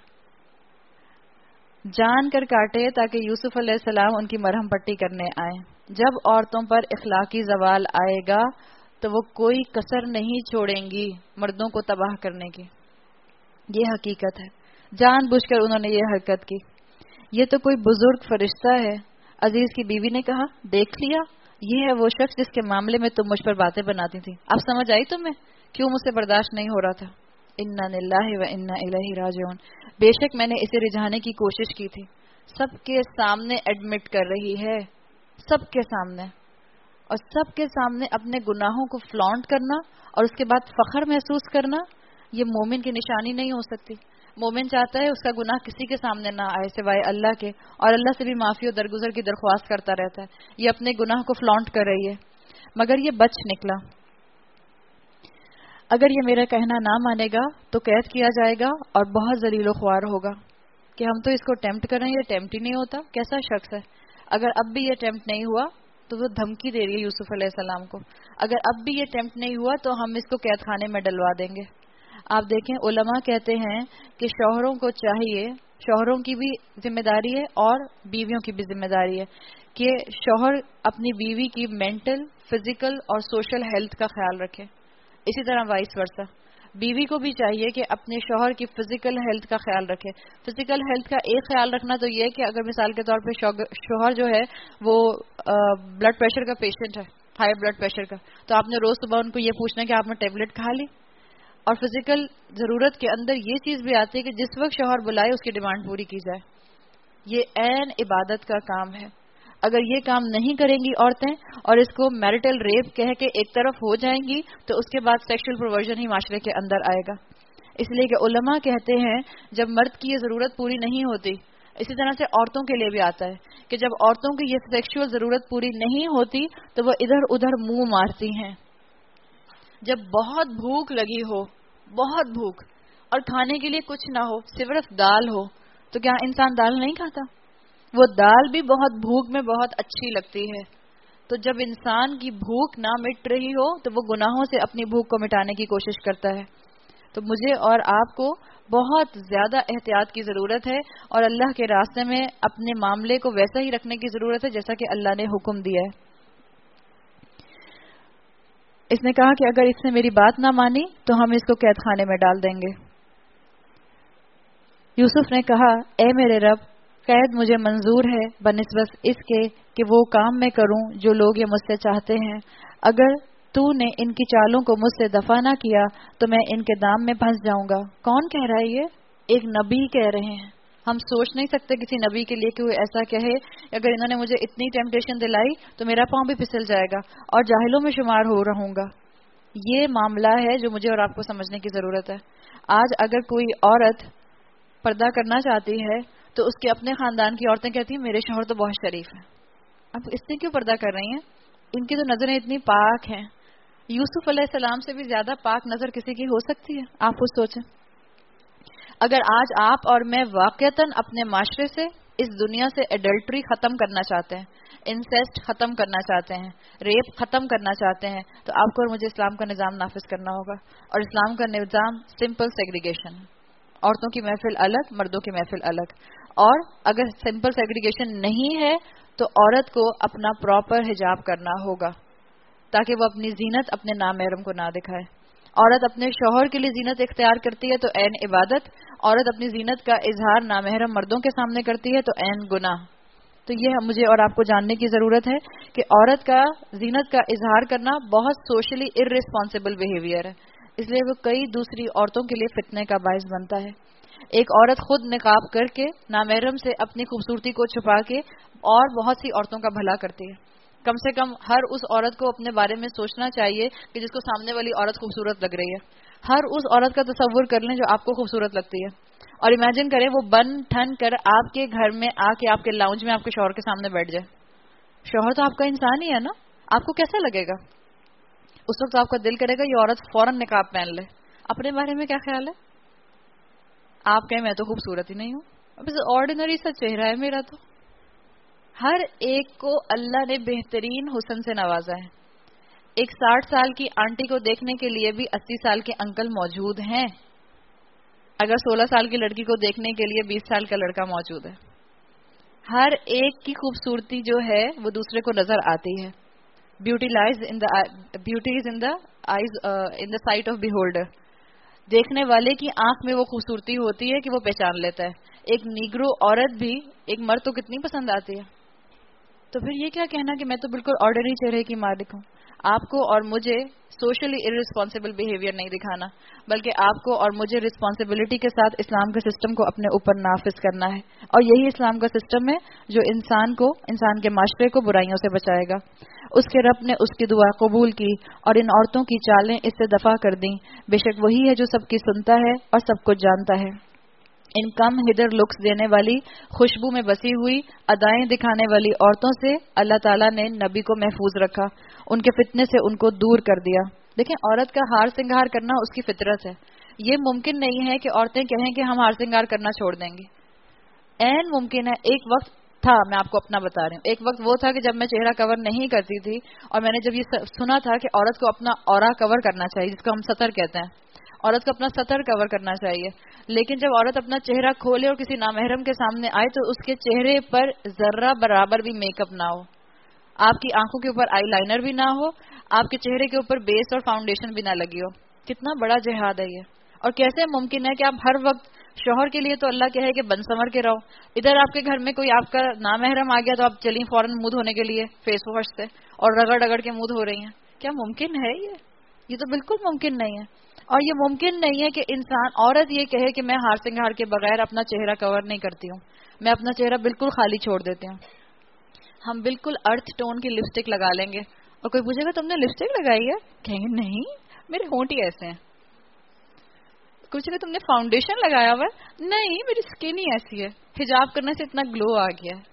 Speaker 1: جان کر کاٹے تاکہ یوسف علیہ السلام ان کی مرہم پٹی کرنے آئے. جب عورتوں پر اخلاقی زوال آئے گا تو وہ کوئی کسر نہیں چھوڑیں گی مردوں کو تباہ کرنے کی. یہ حقیقت ہے. جان بوجھ کر انہوں نے یہ حرکت کی. یہ تو کوئی بزرگ فرشتہ ہے. عزیز کی بیوی نے کہا, دیکھ لیا, یہ ہے وہ شخص جس کے معاملے میں تم مجھ پر باتیں بناتی تھی. اب سمجھ آئی تمہیں کیوں مجھ سے برداشت نہیں ہو رہا تھا. انا للہ و انا الیہ راجعون. بے شک میں نے اسے رجھانے کی کوشش کی تھی. سب کے سامنے ایڈمٹ کر رہی ہے, سب کے سامنے, اور سب کے سامنے اپنے گناہوں کو فلانٹ کرنا اور اس کے بعد فخر محسوس کرنا, یہ مومن کی نشانی نہیں ہو سکتی. مومن چاہتا ہے اس کا گناہ کسی کے سامنے نہ آئے سوائے اللہ کے, اور اللہ سے بھی معافی و درگزر کی درخواست کرتا رہتا ہے. یہ اپنے گناہ کو فلانٹ کر رہی ہے, مگر یہ بچ نکلا. اگر یہ میرا کہنا نہ مانے گا تو قید کیا جائے گا اور بہت ذلیل و خوار ہوگا کہ ہم تو اس کو ٹیمپٹ کر رہے ہیں, یہ ٹیمپٹ ہی نہیں ہوتا. کیسا شخص ہے. اگر اب بھی یہ ٹیمپٹ نہیں ہوا تو وہ دھمکی دے رہی ہے یوسف علیہ السلام کو. اگر اب بھی یہ ٹیمپٹ نہیں ہوا تو ہم اس کو قید خانے میں ڈلوا دیں گے. آپ دیکھیں علماء کہتے ہیں کہ شوہروں کو چاہیے, شوہروں کی بھی ذمہ داری ہے اور بیویوں کی بھی ذمہ داری ہے کہ شوہر اپنی بیوی کی مینٹل, فزیکل اور سوشل ہیلتھ کا خیال رکھے. اسی طرح وائس ورسا بیوی کو بھی چاہیے کہ اپنے شوہر کی فزیکل ہیلتھ کا خیال رکھے. فزیکل ہیلتھ کا ایک خیال رکھنا تو یہ کہ اگر مثال کے طور پہ شوہر جو ہے وہ بلڈ پریشر کا پیشنٹ ہے, ہائی بلڈ پریشر کا, تو آپ نے روز صبح ان کو یہ پوچھنا کہ آپ نے ٹیبلٹ کھا لی. اور فزیکل ضرورت کے اندر یہ چیز بھی آتی ہے کہ جس وقت شوہر بلائے اس کی ڈیمانڈ پوری کی جائے. یہ عین عبادت کا کام ہے. اگر یہ کام نہیں کریں گی عورتیں اور اس کو میرٹل ریپ کہہ کے ایک طرف ہو جائیں گی تو اس کے بعد سیکشل پروورژن ہی معاشرے کے اندر آئے گا. اس لیے کہ علماء کہتے ہیں جب مرد کی یہ ضرورت پوری نہیں ہوتی, اسی طرح سے عورتوں کے لیے بھی آتا ہے کہ جب عورتوں کی یہ سیکشل ضرورت پوری نہیں ہوتی تو وہ ادھر ادھر منہ مارتی ہیں. جب بہت بھوک لگی ہو, بہت بھوک, اور کھانے کے لیے کچھ نہ ہو, صرف دال ہو, تو کیا انسان دال نہیں کھاتا؟ وہ دال بھی بہت بھوک میں بہت اچھی لگتی ہے. تو جب انسان کی بھوک نہ مٹ رہی ہو تو وہ گناہوں سے اپنی بھوک کو مٹانے کی کوشش کرتا ہے. تو مجھے اور آپ کو بہت زیادہ احتیاط کی ضرورت ہے اور اللہ کے راستے میں اپنے معاملے کو ویسا ہی رکھنے کی ضرورت ہے جیسا کہ اللہ نے حکم دیا ہے. اس نے کہا کہ اگر اس نے میری بات نہ مانی تو ہم اس کو قید خانے میں ڈال دیں گے. یوسف نے کہا, اے میرے رب, قید مجھے منظور ہے بنسبت اس کے کہ وہ کام میں کروں جو لوگ یہ مجھ سے چاہتے ہیں. اگر تو نے ان کی چالوں کو مجھ سے دفع نہ کیا تو میں ان کے دام میں پھنس جاؤں گا. کون کہہ رہا ہے یہ؟ ایک نبی کہہ رہے ہیں. ہم سوچ نہیں سکتے کسی نبی کے لیے کہ وہ ایسا کہے اگر انہوں نے مجھے اتنی ٹیمپٹیشن دلائی تو میرا پاؤں بھی پھسل جائے گا اور جاہلوں میں شمار ہو رہوں گا. یہ معاملہ ہے جو مجھے اور آپ کو سمجھنے کی ضرورت ہے. آج اگر کوئی عورت پردہ کرنا چاہتی ہے تو اس کے اپنے خاندان کی عورتیں کہتی ہیں میرے شوہر تو بہت شریف ہیں, اب اس نے کیوں پردہ کر رہی ہیں؟ ان کی تو نظریں اتنی پاک ہیں. یوسف علیہ السلام سے بھی زیادہ پاک نظر کسی کی ہو سکتی ہے؟ آپ خود سوچیں. اگر آج آپ اور میں واقعتاً اپنے معاشرے سے اس دنیا سے ایڈلٹری ختم کرنا چاہتے ہیں, انسیسٹ ختم کرنا چاہتے ہیں, ریپ ختم کرنا چاہتے ہیں, تو آپ کو اور مجھے اسلام کا نظام نافذ کرنا ہوگا. اور اسلام کا نظام سمپل سیگریگیشن, عورتوں کی محفل الگ, مردوں کی محفل الگ. اور اگر سمپل سیگریگیشن نہیں ہے تو عورت کو اپنا پراپر حجاب کرنا ہوگا تاکہ وہ اپنی زینت اپنے نامحرم کو نہ دکھائے. عورت اپنے شوہر کے لیے زینت اختیار کرتی ہے تو عین عبادت, عورت اپنی زینت کا اظہار نامحرم مردوں کے سامنے کرتی ہے تو عین گناہ. تو یہ مجھے اور آپ کو جاننے کی ضرورت ہے کہ عورت کا زینت کا اظہار کرنا بہت سوشلی ارریسپانسبل بیہیویئر ہے, اس لیے وہ کئی دوسری عورتوں کے لیے فتنے کا باعث بنتا ہے. ایک عورت خود نقاب کر کے نامحرم سے اپنی خوبصورتی کو چھپا کے اور بہت سی عورتوں کا بھلا کرتی ہے. کم سے کم ہر اس عورت کو اپنے بارے میں سوچنا چاہیے کہ جس کو سامنے والی عورت خوبصورت لگ رہی ہے. ہر اس عورت کا تصور کر لیں جو آپ کو خوبصورت لگتی ہے, اور امیجن کریں وہ بن ٹھن کر آپ کے گھر میں آ کے آپ کے لاؤنج میں آپ کے شوہر کے سامنے بیٹھ جائے. شوہر تو آپ کا انسان ہی ہے نا, آپ کو کیسا لگے گا؟ اس وقت آپ کا دل کرے گا یہ عورت فوراً نقاب پہن لے. اپنے بارے میں کیا خیال ہے؟ آپ کہیں میں تو خوبصورت ہی نہیں ہوں, اب آرڈینری سا چہرہ ہے میرا. تو ہر ایک کو اللہ نے بہترین حسن سے نوازا ہے. ایک ساٹھ سال کی آنٹی کو دیکھنے کے لیے بھی اسی سال کے انکل موجود ہیں, اگر سولہ سال کی لڑکی کو دیکھنے کے لیے بیس سال کا لڑکا موجود ہے. ہر ایک کی خوبصورتی جو ہے وہ دوسرے کو نظر آتی ہے. Beauty lies in the beauty is in the eyes in the sight of beholder. دیکھنے والے کی آنکھ میں وہ خوبصورتی ہوتی ہے کہ وہ پہچان لیتا ہے. ایک نیگرو عورت بھی ایک مرد تو کتنی پسند آتی ہے. تو پھر یہ کیا کہنا کہ میں تو بالکل آرڈنری چہرے کی مالک ہوں. آپ کو اور مجھے سوشلی ارریسپانسبل بیہیویئر نہیں دکھانا, بلکہ آپ کو اور مجھے رسپانسبلٹی کے ساتھ اسلام کے سسٹم کو اپنے اوپر نافذ کرنا ہے. اور یہی اسلام کا سسٹم ہے جو انسان کو, انسان کے معاشرے کو برائیوں سے بچائے گا. اس کے رب نے اس کی دعا قبول کی اور ان عورتوں کی چالیں اس سے دفع کر دیں. بے شک وہی ہے جو سب کی سنتا ہے اور سب کچھ جانتا ہے. ان کم ہدر لکس دینے والی, خوشبو میں بسی ہوئی ادائیں دکھانے والی عورتوں سے اللہ تعالیٰ نے نبی کو محفوظ رکھا, ان کے فتنے سے ان کو دور کر دیا. دیکھیں, عورت کا ہار سنگار کرنا اس کی فطرت ہے. یہ ممکن نہیں ہے کہ عورتیں کہیں کہ ہم ہار سنگار کرنا چھوڑ دیں گے. عین ممکن ہے. ایک وقت تھا, میں آپ کو اپنا بتا رہی ہوں, ایک وقت وہ تھا کہ جب میں چہرہ کور نہیں کرتی تھی اور میں نے جب یہ سنا تھا کہ عورت کو اپنا اورا کور کرنا چاہیے, جس کو ہم سطر کہتے ہیں, عورت کو اپنا سطر کور کرنا چاہیے. لیکن جب عورت اپنا چہرہ کھولے اور کسی نامحرم کے سامنے آئے تو اس کے چہرے پر ذرہ برابر بھی میک اپ نہ ہو, آپ کی آنکھوں کے اوپر آئی لائنر بھی نہ ہو, آپ کے چہرے کے اوپر بیس اور فاؤنڈیشن بھی نہ لگی ہو. کتنا بڑا جہاد ہے یہ. اور کیسے ممکن ہے کہ آپ ہر وقت, شوہر کے لیے تو اللہ کہے کہ بن سنور کے رہو, ادھر آپ کے گھر میں کوئی آپ کا نامحرم آ گیا تو آپ چلیں فوراً منہ دھونے کے لیے فیس واش سے اور رگڑ رگڑ کے منہ دھو رہی ہیں. کیا ممکن ہے یہ؟ یہ تو بالکل ممکن نہیں ہے. اور یہ ممکن نہیں ہے کہ انسان, عورت یہ کہے کہ میں ہار سنگار کے بغیر اپنا چہرہ کور نہیں کرتی ہوں, میں اپنا چہرہ بالکل خالی چھوڑ دیتی ہوں. ہم بالکل ارتھ ٹون کی لپسٹک لگا لیں گے اور کوئی پوچھے گا تم نے لپسٹک لگائی ہے, کہیں گے نہیں میرے ہونٹ ہی ایسے ہیں. پوچھے گا تم نے فاؤنڈیشن لگایا ہوا ہے, نہیں میری اسکن ہی ایسی ہے. حجاب کرنے سے اتنا گلو آ گیا ہے.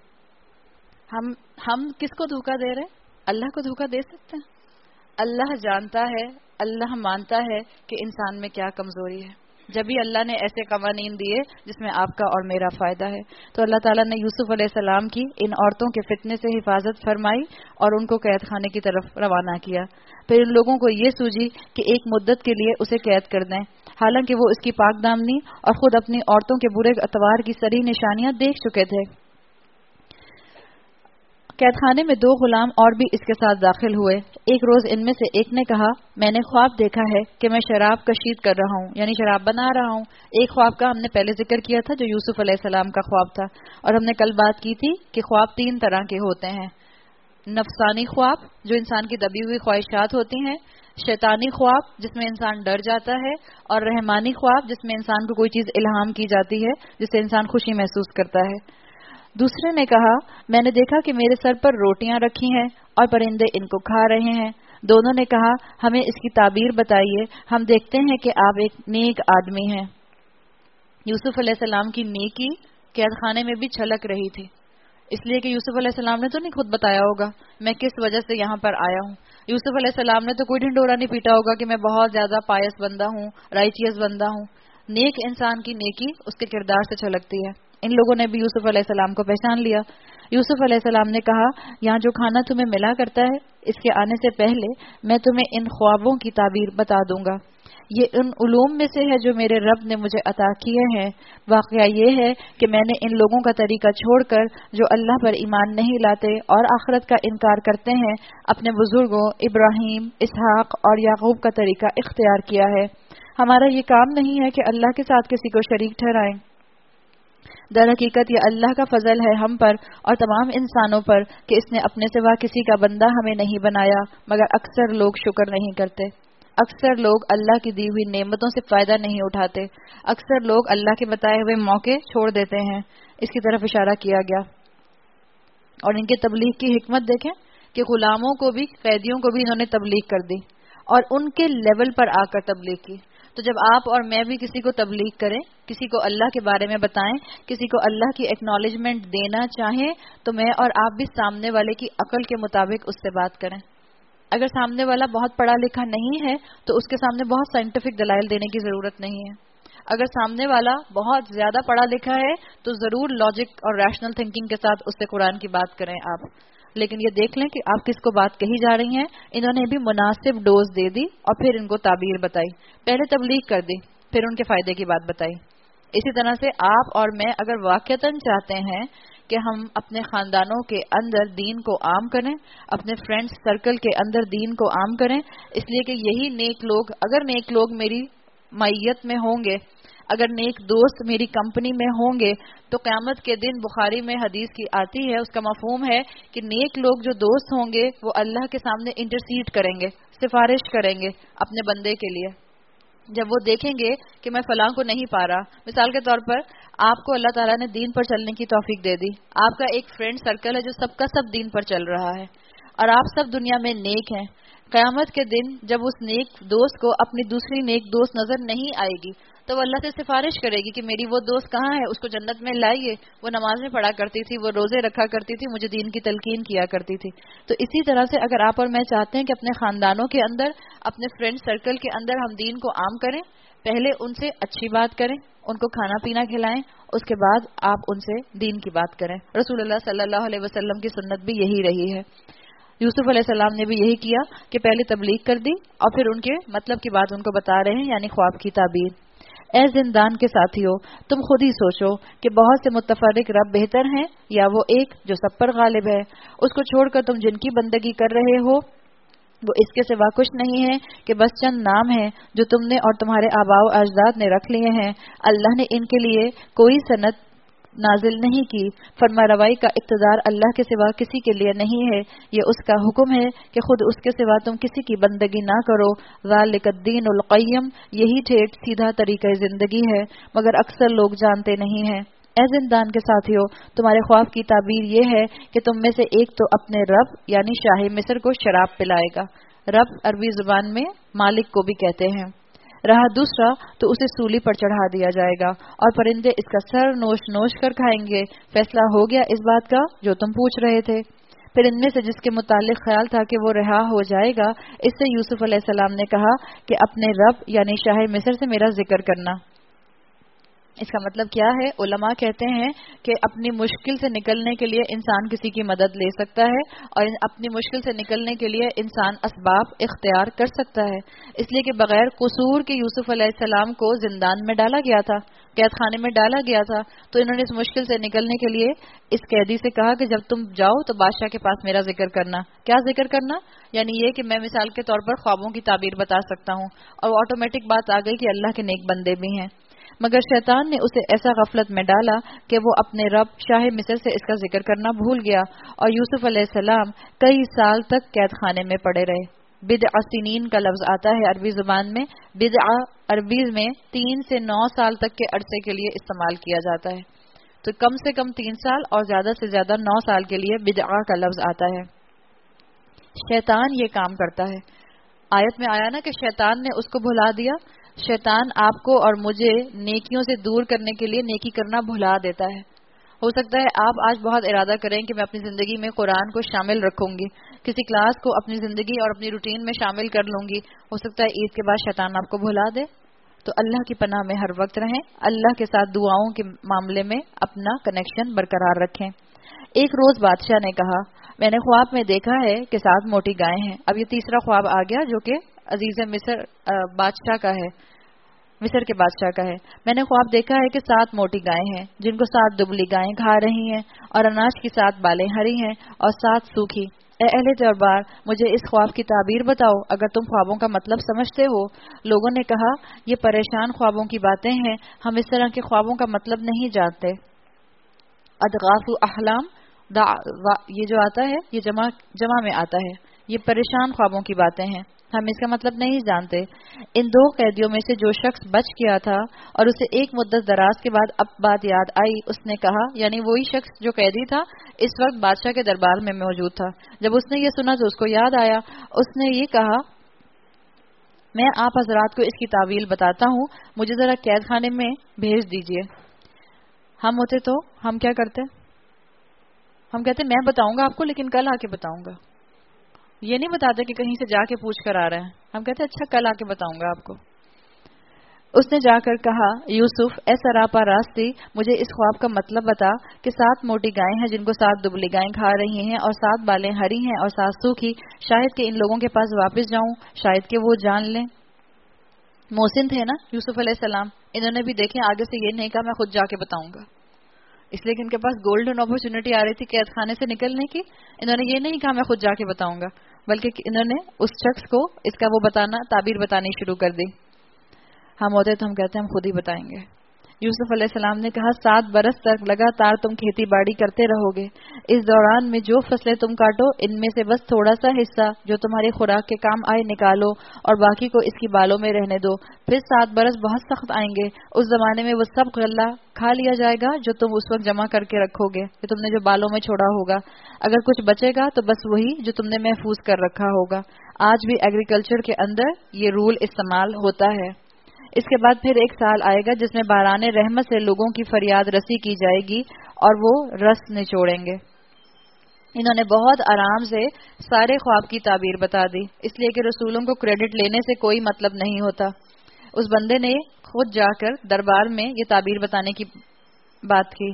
Speaker 1: ہم ہم کس کو دھوکہ دے رہے ہیں؟ اللہ کو دھوکہ دے سکتے ہیں؟ اللہ جانتا ہے, اللہ مانتا ہے کہ انسان میں کیا کمزوری ہے. جبھی اللہ نے ایسے قوانین دیے جس میں آپ کا اور میرا فائدہ ہے. تو اللہ تعالیٰ نے یوسف علیہ السلام کی ان عورتوں کے فتنے سے حفاظت فرمائی اور ان کو قید خانے کی طرف روانہ کیا. پھر ان لوگوں کو یہ سوجی کہ ایک مدت کے لیے اسے قید کر دیں, حالانکہ وہ اس کی پاک دامنی اور خود اپنی عورتوں کے برے اتوار کی سری نشانیاں دیکھ چکے تھے. قید خانے میں دو غلام اور بھی اس کے ساتھ داخل ہوئے. ایک روز ان میں سے ایک نے کہا, میں نے خواب دیکھا ہے کہ میں شراب کشید کر رہا ہوں, یعنی شراب بنا رہا ہوں. ایک خواب کا ہم نے پہلے ذکر کیا تھا جو یوسف علیہ السلام کا خواب تھا, اور ہم نے کل بات کی تھی کہ خواب تین طرح کے ہوتے ہیں. نفسانی خواب جو انسان کی دبی ہوئی خواہشات ہوتی ہیں, شیطانی خواب جس میں انسان ڈر جاتا ہے، اور رحمانی خواب جس میں انسان کو کوئی چیز الہام کی جاتی ہے جس سے انسان خوشی محسوس کرتا ہے۔ دوسرے نے کہا میں نے دیکھا کہ میرے سر پر روٹیاں رکھی ہیں اور پرندے ان کو کھا رہے ہیں۔ دونوں نے کہا ہمیں اس کی تعبیر بتائیے، ہم دیکھتے ہیں کہ آپ ایک نیک آدمی ہیں۔ یوسف علیہ السلام کی نیکی قید خانے میں بھی چھلک رہی تھی، اس لیے کہ یوسف علیہ السلام نے تو نہیں خود بتایا ہوگا میں کس وجہ سے یہاں پر آیا ہوں۔ یوسف علیہ السلام نے تو کوئی ڈھنڈورا نہیں پیٹا ہوگا کہ میں بہت زیادہ پائس بندہ ہوں، رائچیس بندہ ہوں۔ نیک انسان کی نیکی اس کے کردار سے چھلکتی ہے۔ ان لوگوں نے بھی یوسف علیہ السلام کو پہچان لیا۔ یوسف علیہ السلام نے کہا یہاں جو کھانا تمہیں ملا کرتا ہے اس کے آنے سے پہلے میں تمہیں ان خوابوں کی تعبیر بتا دوں گا۔ یہ ان علوم میں سے ہے جو میرے رب نے مجھے عطا کیے ہیں۔ واقعہ یہ ہے کہ میں نے ان لوگوں کا طریقہ چھوڑ کر جو اللہ پر ایمان نہیں لاتے اور آخرت کا انکار کرتے ہیں اپنے بزرگوں ابراہیم، اسحاق اور یعقوب کا طریقہ اختیار کیا ہے۔ ہمارا یہ کام نہیں ہے کہ اللہ کے ساتھ کسی کو شریک ٹھہرائیں۔ در حقیقت یہ اللہ کا فضل ہے ہم پر اور تمام انسانوں پر کہ اس نے اپنے سوا کسی کا بندہ ہمیں نہیں بنایا، مگر اکثر لوگ شکر نہیں کرتے۔ اکثر لوگ اللہ کی دی ہوئی نعمتوں سے فائدہ نہیں اٹھاتے۔ اکثر لوگ اللہ کے بتائے ہوئے موقع چھوڑ دیتے ہیں۔ اس کی طرف اشارہ کیا گیا، اور ان کے تبلیغ کی حکمت دیکھیں کہ غلاموں کو بھی، قیدیوں کو بھی انہوں نے تبلیغ کر دی اور ان کے لیول پر آ کر تبلیغ کی۔ تو جب آپ اور میں بھی کسی کو تبلیغ کریں، کسی کو اللہ کے بارے میں بتائیں، کسی کو اللہ کی ایکنالجمنٹ دینا چاہیں، تو میں اور آپ بھی سامنے والے کی عقل کے مطابق اس سے بات کریں۔ اگر سامنے والا بہت پڑھا لکھا نہیں ہے تو اس کے سامنے بہت سائنٹیفک دلائل دینے کی ضرورت نہیں ہے۔ اگر سامنے والا بہت زیادہ پڑھا لکھا ہے تو ضرور لاجک اور ریشنل تھنکنگ کے ساتھ اس سے قرآن کی بات کریں آپ۔ لیکن یہ دیکھ لیں کہ آپ کس کو بات کہی جا رہی ہیں۔ انہوں نے بھی مناسب ڈوز دے دی اور پھر ان کو تعبیر بتائی، پہلے تبلیغ کر دی پھر ان کے فائدے کی بات بتائی۔ اسی طرح سے آپ اور میں اگر واقعتاً چاہتے ہیں کہ ہم اپنے خاندانوں کے اندر دین کو عام کریں، اپنے فرینڈز سرکل کے اندر دین کو عام کریں، اس لیے کہ یہی نیک لوگ، اگر نیک لوگ میری معیت میں ہوں گے، اگر نیک دوست میری کمپنی میں ہوں گے، تو قیامت کے دن بخاری میں حدیث کی آتی ہے، اس کا مفہوم ہے کہ نیک لوگ جو دوست ہوں گے وہ اللہ کے سامنے انٹرسیڈ کریں گے، سفارش کریں گے اپنے بندے کے لیے۔ جب وہ دیکھیں گے کہ میں فلاں کو نہیں پا رہا، مثال کے طور پر آپ کو اللہ تعالیٰ نے دین پر چلنے کی توفیق دے دی، آپ کا ایک فرینڈ سرکل ہے جو سب کا سب دین پر چل رہا ہے اور آپ سب دنیا میں نیک ہیں۔ قیامت کے دن جب اس نیک دوست کو اپنی دوسری نیک دوست نظر نہیں آئے گی تو وہ اللہ سے سفارش کرے گی کہ میری وہ دوست کہاں ہے، اس کو جنت میں لائیے، وہ نمازیں پڑھا کرتی تھی، وہ روزے رکھا کرتی تھی، مجھے دین کی تلقین کیا کرتی تھی۔ تو اسی طرح سے اگر آپ اور میں چاہتے ہیں کہ اپنے خاندانوں کے اندر، اپنے فرینڈ سرکل کے اندر ہم دین کو عام کریں، پہلے ان سے اچھی بات کریں، ان کو کھانا پینا کھلائیں، اس کے بعد آپ ان سے دین کی بات کریں۔ رسول اللہ صلی اللہ علیہ وسلم کی سنت بھی یہی رہی ہے۔ یوسف علیہ السلام نے بھی یہی کیا کہ پہلے تبلیغ کر دی اور پھر ان کے مطلب کی بات ان کو بتا رہے ہیں، یعنی خواب کی تعبیر۔ اے زندان کے ساتھیو، تم خود ہی سوچو کہ بہت سے متفرق رب بہتر ہیں یا وہ ایک جو سب پر غالب ہے۔ اس کو چھوڑ کر تم جن کی بندگی کر رہے ہو وہ اس کے سوا کچھ نہیں ہے کہ بس چند نام ہیں جو تم نے اور تمہارے آباء و اجداد نے رکھ لیے ہیں۔ اللہ نے ان کے لیے کوئی سند نازل نہیں کی، فرما روائی کا اقتدار اللہ کے سوا کسی کے لیے نہیں ہے، یہ اس کا حکم ہے کہ خود اس کے سوا تم کسی کی بندگی نہ کرو۔ ذالک الدین القیم، یہی ٹھیٹ سیدھا طریقہ زندگی ہے، مگر اکثر لوگ جانتے نہیں ہیں۔ اے زندان کے ساتھیو، تمہارے خواب کی تعبیر یہ ہے کہ تم میں سے ایک تو اپنے رب یعنی شاہ مصر کو شراب پلائے گا، رب عربی زبان میں مالک کو بھی کہتے ہیں، رہا دوسرا تو اسے سولی پر چڑھا دیا جائے گا اور پرندے اس کا سر نوش نوش کر کھائیں گے۔ فیصلہ ہو گیا اس بات کا جو تم پوچھ رہے تھے۔ پھر ان میں سے جس کے متعلق خیال تھا کہ وہ رہا ہو جائے گا، اس سے یوسف علیہ السلام نے کہا کہ اپنے رب یعنی شاہ مصر سے میرا ذکر کرنا۔ اس کا مطلب کیا ہے؟ علماء کہتے ہیں کہ اپنی مشکل سے نکلنے کے لیے انسان کسی کی مدد لے سکتا ہے اور اپنی مشکل سے نکلنے کے لیے انسان اسباب اختیار کر سکتا ہے۔ اس لیے کہ بغیر قصور کے یوسف علیہ السلام کو زندان میں ڈالا گیا تھا، قید خانے میں ڈالا گیا تھا، تو انہوں نے اس مشکل سے نکلنے کے لیے اس قیدی سے کہا کہ جب تم جاؤ تو بادشاہ کے پاس میرا ذکر کرنا۔ کیا ذکر کرنا؟ یعنی یہ کہ میں مثال کے طور پر خوابوں کی تعبیر بتا سکتا ہوں، اور آٹومیٹک بات آ گئی کہ اللہ کے نیک بندے بھی ہیں۔ مگر شیطان نے اسے ایسا غفلت میں ڈالا کہ وہ اپنے رب شاہ مصر سے اس کا ذکر کرنا بھول گیا اور یوسف علیہ السلام کئی سال تک قید خانے میں پڑے رہے۔ بدع سنین کا لفظ آتا ہے عربی زبان میں. بدع عربی میں تین سے نو سال تک کے عرصے کے لیے استعمال کیا جاتا ہے. تو کم سے کم تین سال اور زیادہ سے زیادہ نو سال کے لیے بدع کا لفظ آتا ہے. شیطان یہ کام کرتا ہے. آیت میں آیا نا کہ شیطان نے اس کو بھلا دیا. شیطان آپ کو اور مجھے نیکیوں سے دور کرنے کے لیے نیکی کرنا بھلا دیتا ہے. ہو سکتا ہے آپ آج بہت ارادہ کریں کہ میں اپنی زندگی میں قرآن کو شامل رکھوں گی, کسی کلاس کو اپنی زندگی اور اپنی روٹین میں شامل کر لوں گی. ہو سکتا ہے عید کے بعد شیطان آپ کو بھلا دے. تو اللہ کی پناہ میں ہر وقت رہیں, اللہ کے ساتھ دعاؤں کے معاملے میں اپنا کنیکشن برقرار رکھیں. ایک روز بادشاہ نے کہا, میں نے خواب میں دیکھا ہے کہ سات موٹی گائیں ہیں. اب یہ تیسرا خواب آ گیا جو کہ عزیز مصر بادشاہ کا ہے, مصر کے بادشاہ کا ہے. میں نے خواب دیکھا ہے کہ سات موٹی گائیں ہیں جن کو سات دبلی گائیں کھا رہی ہیں, اور اناج کی سات بالیں ہری ہیں اور سات سوکھی. اے اہل دربار, مجھے اس خواب کی تعبیر بتاؤ اگر تم خوابوں کا مطلب سمجھتے ہو. لوگوں نے کہا, یہ پریشان خوابوں کی باتیں ہیں, ہم اس طرح کے خوابوں کا مطلب نہیں جانتے. ادغاف احلام دا یہ جو آتا ہے یہ جمع جمع میں آتا ہے. یہ پریشان خوابوں کی باتیں ہیں, ہم اس کا مطلب نہیں جانتے. ان دو قیدیوں میں سے جو شخص بچ گیا تھا اور اسے ایک مدت دراز کے بعد اب بات یاد آئی, اس نے کہا, یعنی وہی شخص جو قیدی تھا اس وقت بادشاہ کے دربار میں موجود تھا. جب اس نے یہ سنا تو اس کو یاد آیا. اس نے یہ کہا, میں آپ حضرات کو اس کی تعویل بتاتا ہوں, مجھے ذرا قید خانے میں بھیج دیجئے. ہم ہوتے تو ہم کیا کرتے؟ ہم کہتے میں بتاؤں گا آپ کو, لیکن کل آ کے بتاؤں گا. یہ نہیں بتاتے کہ کہیں سے جا کے پوچھ کر آ رہے ہیں. ہم کہتے اچھا کل آ کے بتاؤں گا آپ کو. اس نے جا کر کہا, یوسف اے سراپا راستی, مجھے اس خواب کا مطلب بتا کہ سات موٹی گائیں ہیں جن کو سات دبلی گائیں کھا رہی ہیں, اور سات بالیں ہری ہیں اور سات سوکھی. شاید کہ ان لوگوں کے پاس واپس جاؤں, شاید کہ وہ جان لیں. محسن تھے نا یوسف علیہ السلام, انہوں نے بھی دیکھیں آگے سے یہ نہیں کہا میں خود جا کے بتاؤں گا, اس لیے کہ ان کے پاس گولڈن اپرچونٹی آ رہی تھی قید خانے سے نکلنے کی. انہوں نے یہ نہیں کہا میں خود جا کے بتاؤں گا, بلکہ انہوں نے اس شخص کو اس کا وہ بتانا تعبیر بتانی شروع کر دی. ہم ہوتے تو ہم کہتے ہیں ہم خود ہی بتائیں گے. یوسف علیہ السلام نے کہا, سات برس تک لگاتار تم کھیتی باڑی کرتے رہو گے. اس دوران میں جو فصلیں تم کاٹو ان میں سے بس تھوڑا سا حصہ جو تمہاری خوراک کے کام آئے نکالو, اور باقی کو اس کی بالوں میں رہنے دو. پھر سات برس بہت سخت آئیں گے, اس زمانے میں وہ سب غلہ کھا لیا جائے گا جو تم اس وقت جمع کر کے رکھو گے, کہ تم نے جو بالوں میں چھوڑا ہوگا. اگر کچھ بچے گا تو بس وہی جو تم نے محفوظ کر رکھا ہوگا. آج بھی ایگریکلچر کے اندر یہ رول استعمال ہوتا ہے. اس کے بعد پھر ایک سال آئے گا جس میں باران رحمت سے لوگوں کی فریاد رسی کی جائے گی اور وہ رس نچوڑیں گے. انہوں نے بہت آرام سے سارے خواب کی تعبیر بتا دی, اس لیے کہ رسولوں کو کریڈٹ لینے سے کوئی مطلب نہیں ہوتا. اس بندے نے خود جا کر دربار میں یہ تعبیر بتانے کی بات کی.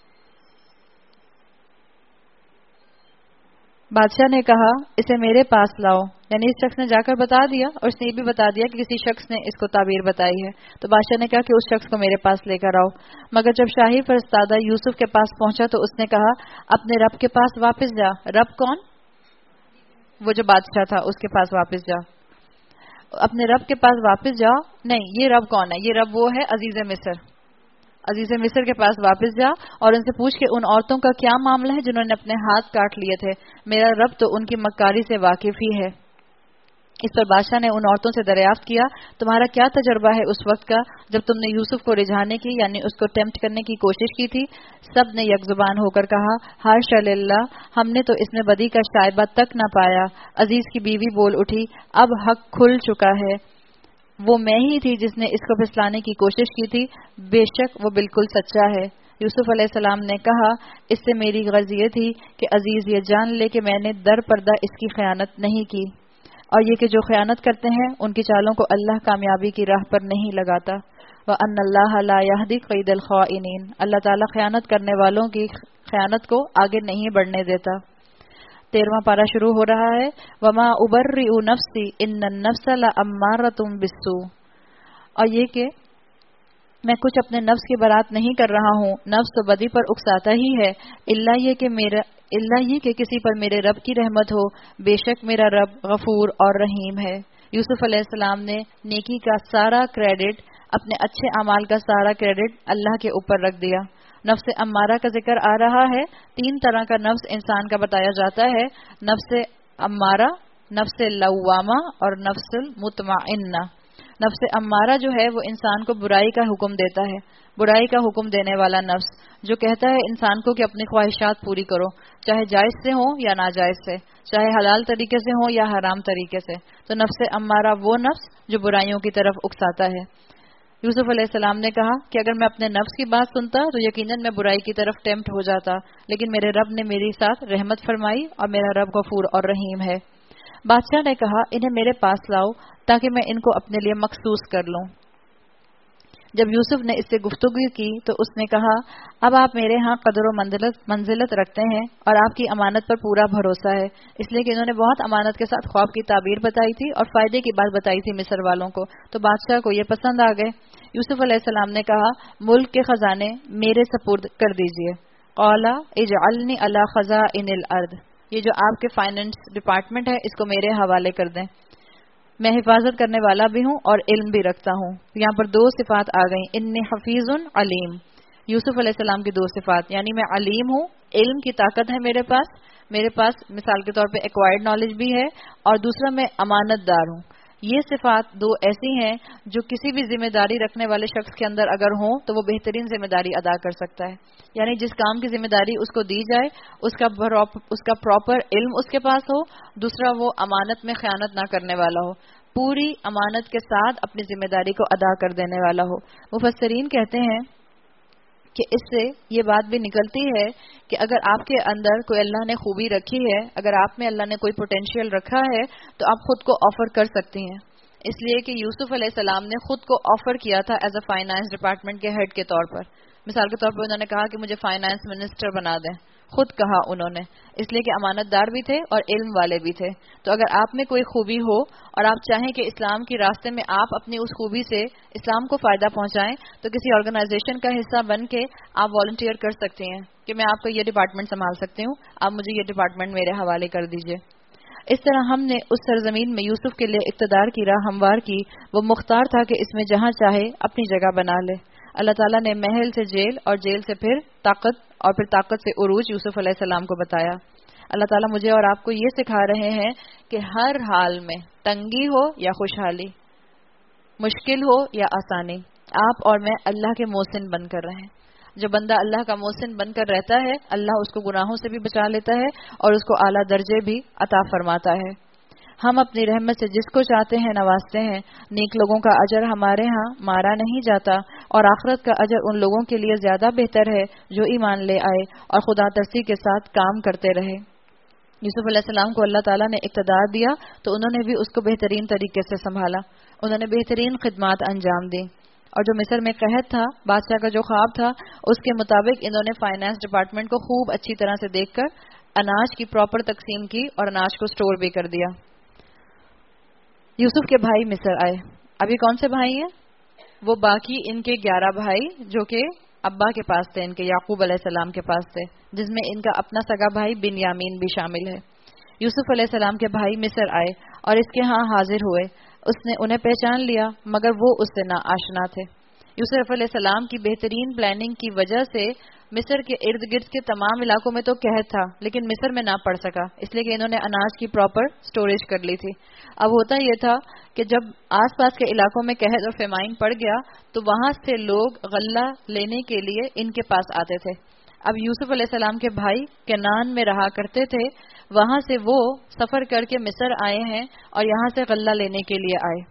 Speaker 1: بادشاہ نے کہا, اسے میرے پاس لاؤ. یعنی اس شخص نے جا کر بتا دیا, اور اس نے یہ بھی بتا دیا کہ کسی شخص نے اس کو تعبیر بتائی ہے. تو بادشاہ نے کہا کہ اس شخص کو میرے پاس لے کر آؤ. مگر جب شاہی فرستادہ یوسف کے پاس پہنچا تو اس نے کہا, اپنے رب کے پاس واپس جا. رب کون؟ وہ جو بادشاہ تھا, اس کے پاس واپس جا. اپنے رب کے پاس واپس جا. نہیں, یہ رب کون ہے؟ یہ رب وہ ہے عزیز مصر. عزیز مصر کے پاس واپس جا اور ان سے پوچھ کہ ان عورتوں کا کیا معاملہ ہے جنہوں نے اپنے ہاتھ کاٹ لیے تھے. میرا رب تو ان کی مکاری سے واقف ہی ہے. اس پر بادشاہ نے ان عورتوں سے دریافت کیا, تمہارا کیا تجربہ ہے اس وقت کا جب تم نے یوسف کو رجھانے کی یعنی اس کو ٹیمپٹ کرنے کی کوشش کی تھی؟ سب نے یک زبان ہو کر کہا, ہاشا للہ, ہم نے تو اس میں بدی کا شائبہ تک نہ پایا. عزیز کی بیوی بول اٹھی, اب حق کھل چکا ہے. وہ میں ہی تھی جس نے اس کو پھسلانے کی کوشش کی تھی. بے شک وہ بالکل سچا ہے. یوسف علیہ السلام نے کہا, اس سے میری غرض یہ تھی کہ عزیز یہ جان لے کہ میں نے در پردہ اس کی خیانت نہیں کی, اور یہ کہ جو خیانت کرتے ہیں ان کی چالوں کو اللہ کامیابی کی راہ پر نہیں لگاتا. وَأَنَّ اللَّهَ لَا يَهْدِي قَيْدَ الْخَائِنِينَ, اللہ تعالیٰ خیانت کرنے والوں کی خیانت کو آگے نہیں بڑھنے دیتا. تیرواں پارہ شروع ہو رہا ہے, وَمَا أُبَرِّئُ نَفْسِي إِنَّ النَّفْسَ لَأَمَّارَةٌ بِالسُّوءِ, اور یہ کہ میں کچھ اپنے نفس کی برات نہیں کر رہا ہوں, نفس تو بدی پر اکساتا ہی ہے, اللہ یہ کہ میرا اللہ یہ کہ کسی پر میرے رب کی رحمت ہو, بے شک میرا رب غفور اور رحیم ہے. یوسف علیہ السلام نے نیکی کا سارا کریڈٹ, اپنے اچھے اعمال کا سارا کریڈٹ اللہ کے اوپر رکھ دیا. نفس امارہ کا ذکر آ رہا ہے. تین طرح کا نفس انسان کا بتایا جاتا ہے. نفس امارہ نفس لوامہ اور نفس مطمئنہ. نفس امارہ جو ہے وہ انسان کو برائی کا حکم دیتا ہے، برائی کا حکم دینے والا نفس جو کہتا ہے انسان کو کہ اپنی خواہشات پوری کرو، چاہے جائز سے ہوں یا ناجائز سے، چاہے حلال طریقے سے ہوں یا حرام طریقے سے. تو نفس امارہ وہ نفس جو برائیوں کی طرف اکساتا ہے. یوسف علیہ السلام نے کہا کہ اگر میں اپنے نفس کی بات سنتا تو یقیناً میں برائی کی طرف ٹیمپٹ ہو جاتا، لیکن میرے رب نے میری ساتھ رحمت فرمائی اور میرا رب غفور اور رحیم ہے. بادشاہ نے کہا انہیں میرے پاس لاؤ تاکہ میں ان کو اپنے لیے مخصوص کر لوں. جب یوسف نے اس سے گفتگو کی تو اس نے کہا اب آپ میرے ہاں قدر و منزلت منزلت رکھتے ہیں اور آپ کی امانت پر پورا بھروسہ ہے، اس لیے کہ انہوں نے بہت امانت کے ساتھ خواب کی تعبیر بتائی تھی اور فائدے کی بات بتائی تھی مصر والوں کو، تو بادشاہ کو یہ پسند آ گئے. یوسف علیہ السلام نے کہا ملک کے خزانے میرے سپرد کر دیجئے. قال اجعلنی علی خزائن الارض، یہ جو آپ کے فائنانس ڈپارٹمنٹ ہے اس کو میرے حوالے کر دیں، میں حفاظت کرنے والا بھی ہوں اور علم بھی رکھتا ہوں. یہاں پر دو صفات آ گئیں، انی حفیظ علیم. یوسف علیہ السلام کی دو صفات، یعنی میں علیم ہوں، علم کی طاقت ہے میرے پاس، میرے پاس مثال کے طور پہ ایکوائرڈ نالج بھی ہے، اور دوسرا میں امانت دار ہوں. یہ صفات دو ایسی ہیں جو کسی بھی ذمہ داری رکھنے والے شخص کے اندر اگر ہوں تو وہ بہترین ذمہ داری ادا کر سکتا ہے. یعنی جس کام کی ذمہ داری اس کو دی جائے اس کا اس کا پراپر علم اس کے پاس ہو، دوسرا وہ امانت میں خیانت نہ کرنے والا ہو، پوری امانت کے ساتھ اپنی ذمہ داری کو ادا کر دینے والا ہو. مفسرین کہتے ہیں کہ اس سے یہ بات بھی نکلتی ہے کہ اگر آپ کے اندر کوئی اللہ نے خوبی رکھی ہے، اگر آپ میں اللہ نے کوئی پوٹینشیل رکھا ہے تو آپ خود کو آفر کر سکتی ہیں. اس لیے کہ یوسف علیہ السلام نے خود کو آفر کیا تھا ایز اے فائنانس ڈپارٹمنٹ کے ہیڈ کے طور پر. مثال کے طور پر انہوں نے کہا کہ مجھے فائنانس منسٹر بنا دیں، خود کہا انہوں نے، اس لیے کہ امانت دار بھی تھے اور علم والے بھی تھے. تو اگر آپ میں کوئی خوبی ہو اور آپ چاہیں کہ اسلام کے راستے میں آپ اپنی اس خوبی سے اسلام کو فائدہ پہنچائیں تو کسی آرگنائزیشن کا حصہ بن کے آپ والنٹیئر کر سکتے ہیں کہ میں آپ کو یہ ڈپارٹمنٹ سنبھال سکتی ہوں، آپ مجھے یہ ڈپارٹمنٹ میرے حوالے کر دیجئے. اس طرح ہم نے اس سرزمین میں یوسف کے لیے اقتدار کی راہ ہموار کی، وہ مختار تھا کہ اس میں جہاں چاہے اپنی جگہ بنا لے. اللہ تعالیٰ نے محل سے جیل اور جیل سے پھر طاقت اور پھر طاقت سے عروج یوسف علیہ السلام کو بتایا. اللہ تعالیٰ مجھے اور آپ کو یہ سکھا رہے ہیں کہ ہر حال میں تنگی ہو یا خوشحالی، مشکل ہو یا آسانی، آپ اور میں اللہ کے محسن بن کر رہیں. جو بندہ اللہ کا محسن بن کر رہتا ہے اللہ اس کو گناہوں سے بھی بچا لیتا ہے اور اس کو اعلیٰ درجے بھی عطا فرماتا ہے. ہم اپنی رحمت سے جس کو چاہتے ہیں نوازتے ہیں. نیک لوگوں کا اجر ہمارے ہاں مارا نہیں جاتا اور آخرت کا اجر ان لوگوں کے لیے زیادہ بہتر ہے جو ایمان لے آئے اور خدا ترسی کے ساتھ کام کرتے رہے. یوسف علیہ السلام کو اللہ تعالیٰ نے اقتدار دیا تو انہوں نے بھی اس کو بہترین طریقے سے سنبھالا، انہوں نے بہترین خدمات انجام دی. اور جو مصر میں قحط تھا، بادشاہ کا جو خواب تھا اس کے مطابق انہوں نے فائنانس ڈپارٹمنٹ کو خوب اچھی طرح سے دیکھ کر اناج کی پراپر تقسیم کی اور اناج کو سٹور بھی کر دیا. یوسف کے بھائی مصر آئے. ابھی کون سے بھائی ہیں؟ وہ باقی ان کے گیارہ بھائی جو کہ ابا کے پاس تھے، ان کے یعقوب علیہ السلام کے پاس تھے، جس میں ان کا اپنا سگا بھائی بنیامین بھی شامل ہے. یوسف علیہ السلام کے بھائی مصر آئے اور اس کے ہاں حاضر ہوئے. اس نے انہیں پہچان لیا مگر وہ اس سے نا آشنا تھے. یوسف علیہ السلام کی بہترین پلاننگ کی وجہ سے مصر کے ارد گرد کے تمام علاقوں میں تو قحط تھا لیکن مصر میں نہ پڑ سکا، اس لیے کہ انہوں نے اناج کی پراپر سٹوریج کر لی تھی. اب ہوتا یہ تھا کہ جب آس پاس کے علاقوں میں قحط اور فیمائن پڑ گیا تو وہاں سے لوگ غلہ لینے کے لیے ان کے پاس آتے تھے. اب یوسف علیہ السلام کے بھائی کنعان میں رہا کرتے تھے، وہاں سے وہ سفر کر کے مصر آئے ہیں اور یہاں سے غلہ لینے کے لیے آئے.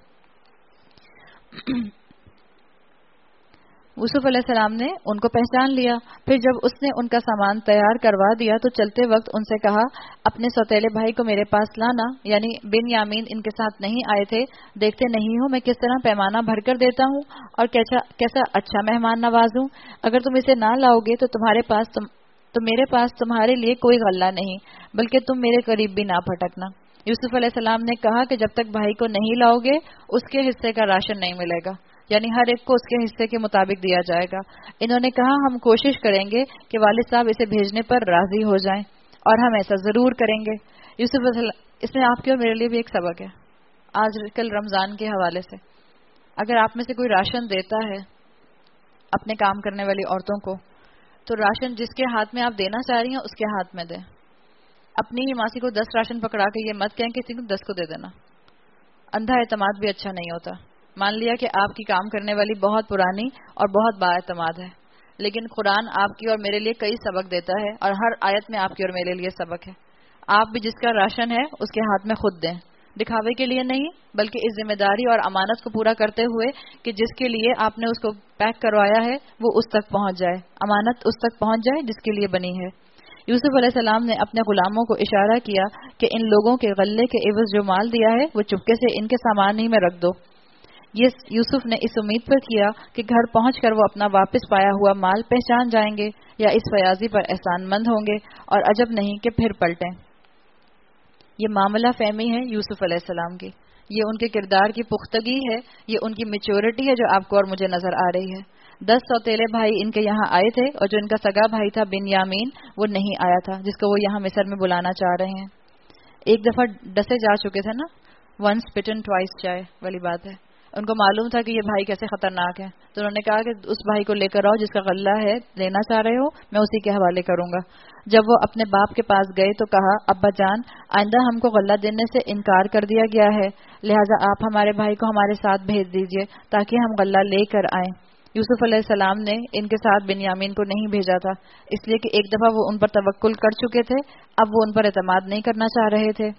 Speaker 1: یوسف علیہ السلام نے ان کو پہچان لیا. پھر جب اس نے ان کا سامان تیار کروا دیا تو چلتے وقت ان سے کہا اپنے سوتیلے بھائی کو میرے پاس لانا، یعنی بن یامین ان کے ساتھ نہیں آئے تھے. دیکھتے نہیں ہو میں کس طرح پیمانہ بھر کر دیتا ہوں اور کیسا کیسا اچھا مہمان نواز ہوں. اگر تم اسے نہ لاؤ گے تو تمہارے پاس تم تو میرے پاس تمہارے لیے کوئی غلہ نہیں، بلکہ تم میرے قریب بھی نہ پھٹکنا. یوسف علیہ السلام نے کہا کہ جب تک بھائی کو نہیں لاؤ گے اس کے حصے کا راشن نہیں ملے گا، یعنی ہر ایک کو اس کے حصے کے مطابق دیا جائے گا. انہوں نے کہا ہم کوشش کریں گے کہ والد صاحب اسے بھیجنے پر راضی ہو جائیں اور ہم ایسا ضرور کریں گے. یوسف اس میں آپ کے اور میرے لیے بھی ایک سبق ہے آج کل رمضان کے حوالے سے. اگر آپ میں سے کوئی راشن دیتا ہے اپنے کام کرنے والی عورتوں کو تو راشن جس کے ہاتھ میں آپ دینا چاہ رہی ہیں اس کے ہاتھ میں دیں. اپنی ہی ماسی کو دس راشن پکڑا کے یہ مت کہیں کہ کسی کو دس کو دے دینا. اندھا اعتماد بھی اچھا نہیں ہوتا. مان لیا کہ آپ کی کام کرنے والی بہت پرانی اور بہت با اعتماد ہے، لیکن قرآن آپ کی اور میرے لیے کئی سبق دیتا ہے، اور ہر آیت میں آپ کی اور میرے لیے سبق ہے. آپ بھی جس کا راشن ہے اس کے ہاتھ میں خود دیں، دکھاوے کے لیے نہیں، بلکہ اس ذمہ داری اور امانت کو پورا کرتے ہوئے کہ جس کے لیے آپ نے اس کو پیک کروایا ہے وہ اس تک پہنچ جائے، امانت اس تک پہنچ جائے جس کے لیے بنی ہے. یوسف علیہ السلام نے اپنے غلاموں کو اشارہ کیا کہ ان لوگوں کے غلے کے عوض جو مال دیا ہے وہ چپکے سے ان کے سامان ہی میں رکھ دو. یہ یوسف نے اس امید پر کیا کہ گھر پہنچ کر وہ اپنا واپس پایا ہوا مال پہچان جائیں گے یا اس فیاضی پر احسان مند ہوں گے، اور عجب نہیں کہ پھر پلٹیں. یہ معاملہ فہمی ہے یوسف علیہ السلام کی، یہ ان کے کردار کی پختگی ہے، یہ ان کی میچورٹی ہے جو آپ کو اور مجھے نظر آ رہی ہے. دس سوتیلے بھائی ان کے یہاں آئے تھے، اور جو ان کا سگا بھائی تھا بنیامین وہ نہیں آیا تھا، جس کو وہ یہاں مصر میں بلانا چاہ رہے ہیں. ایک دفعہ ڈسے جا چکے تھے نا، ونس بٹن ٹوائس چائے والی بات ہے. ان کو معلوم تھا کہ یہ بھائی کیسے خطرناک ہے، تو انہوں نے کہا کہ اس بھائی کو لے کر آؤ جس کا غلہ ہے لینا چاہ رہے ہو، میں اسی کے حوالے کروں گا. جب وہ اپنے باپ کے پاس گئے تو کہا، ابا جان آئندہ ہم کو غلہ دینے سے انکار کر دیا گیا ہے، لہٰذا آپ ہمارے بھائی کو ہمارے ساتھ بھیج دیجئے تاکہ ہم غلہ لے کر آئیں. یوسف علیہ السلام نے ان کے ساتھ بنیامین کو نہیں بھیجا تھا، اس لیے کہ ایک دفعہ وہ ان پر توکل کر چکے تھے، اب وہ ان پر اعتماد نہیں کرنا چاہ رہے تھے.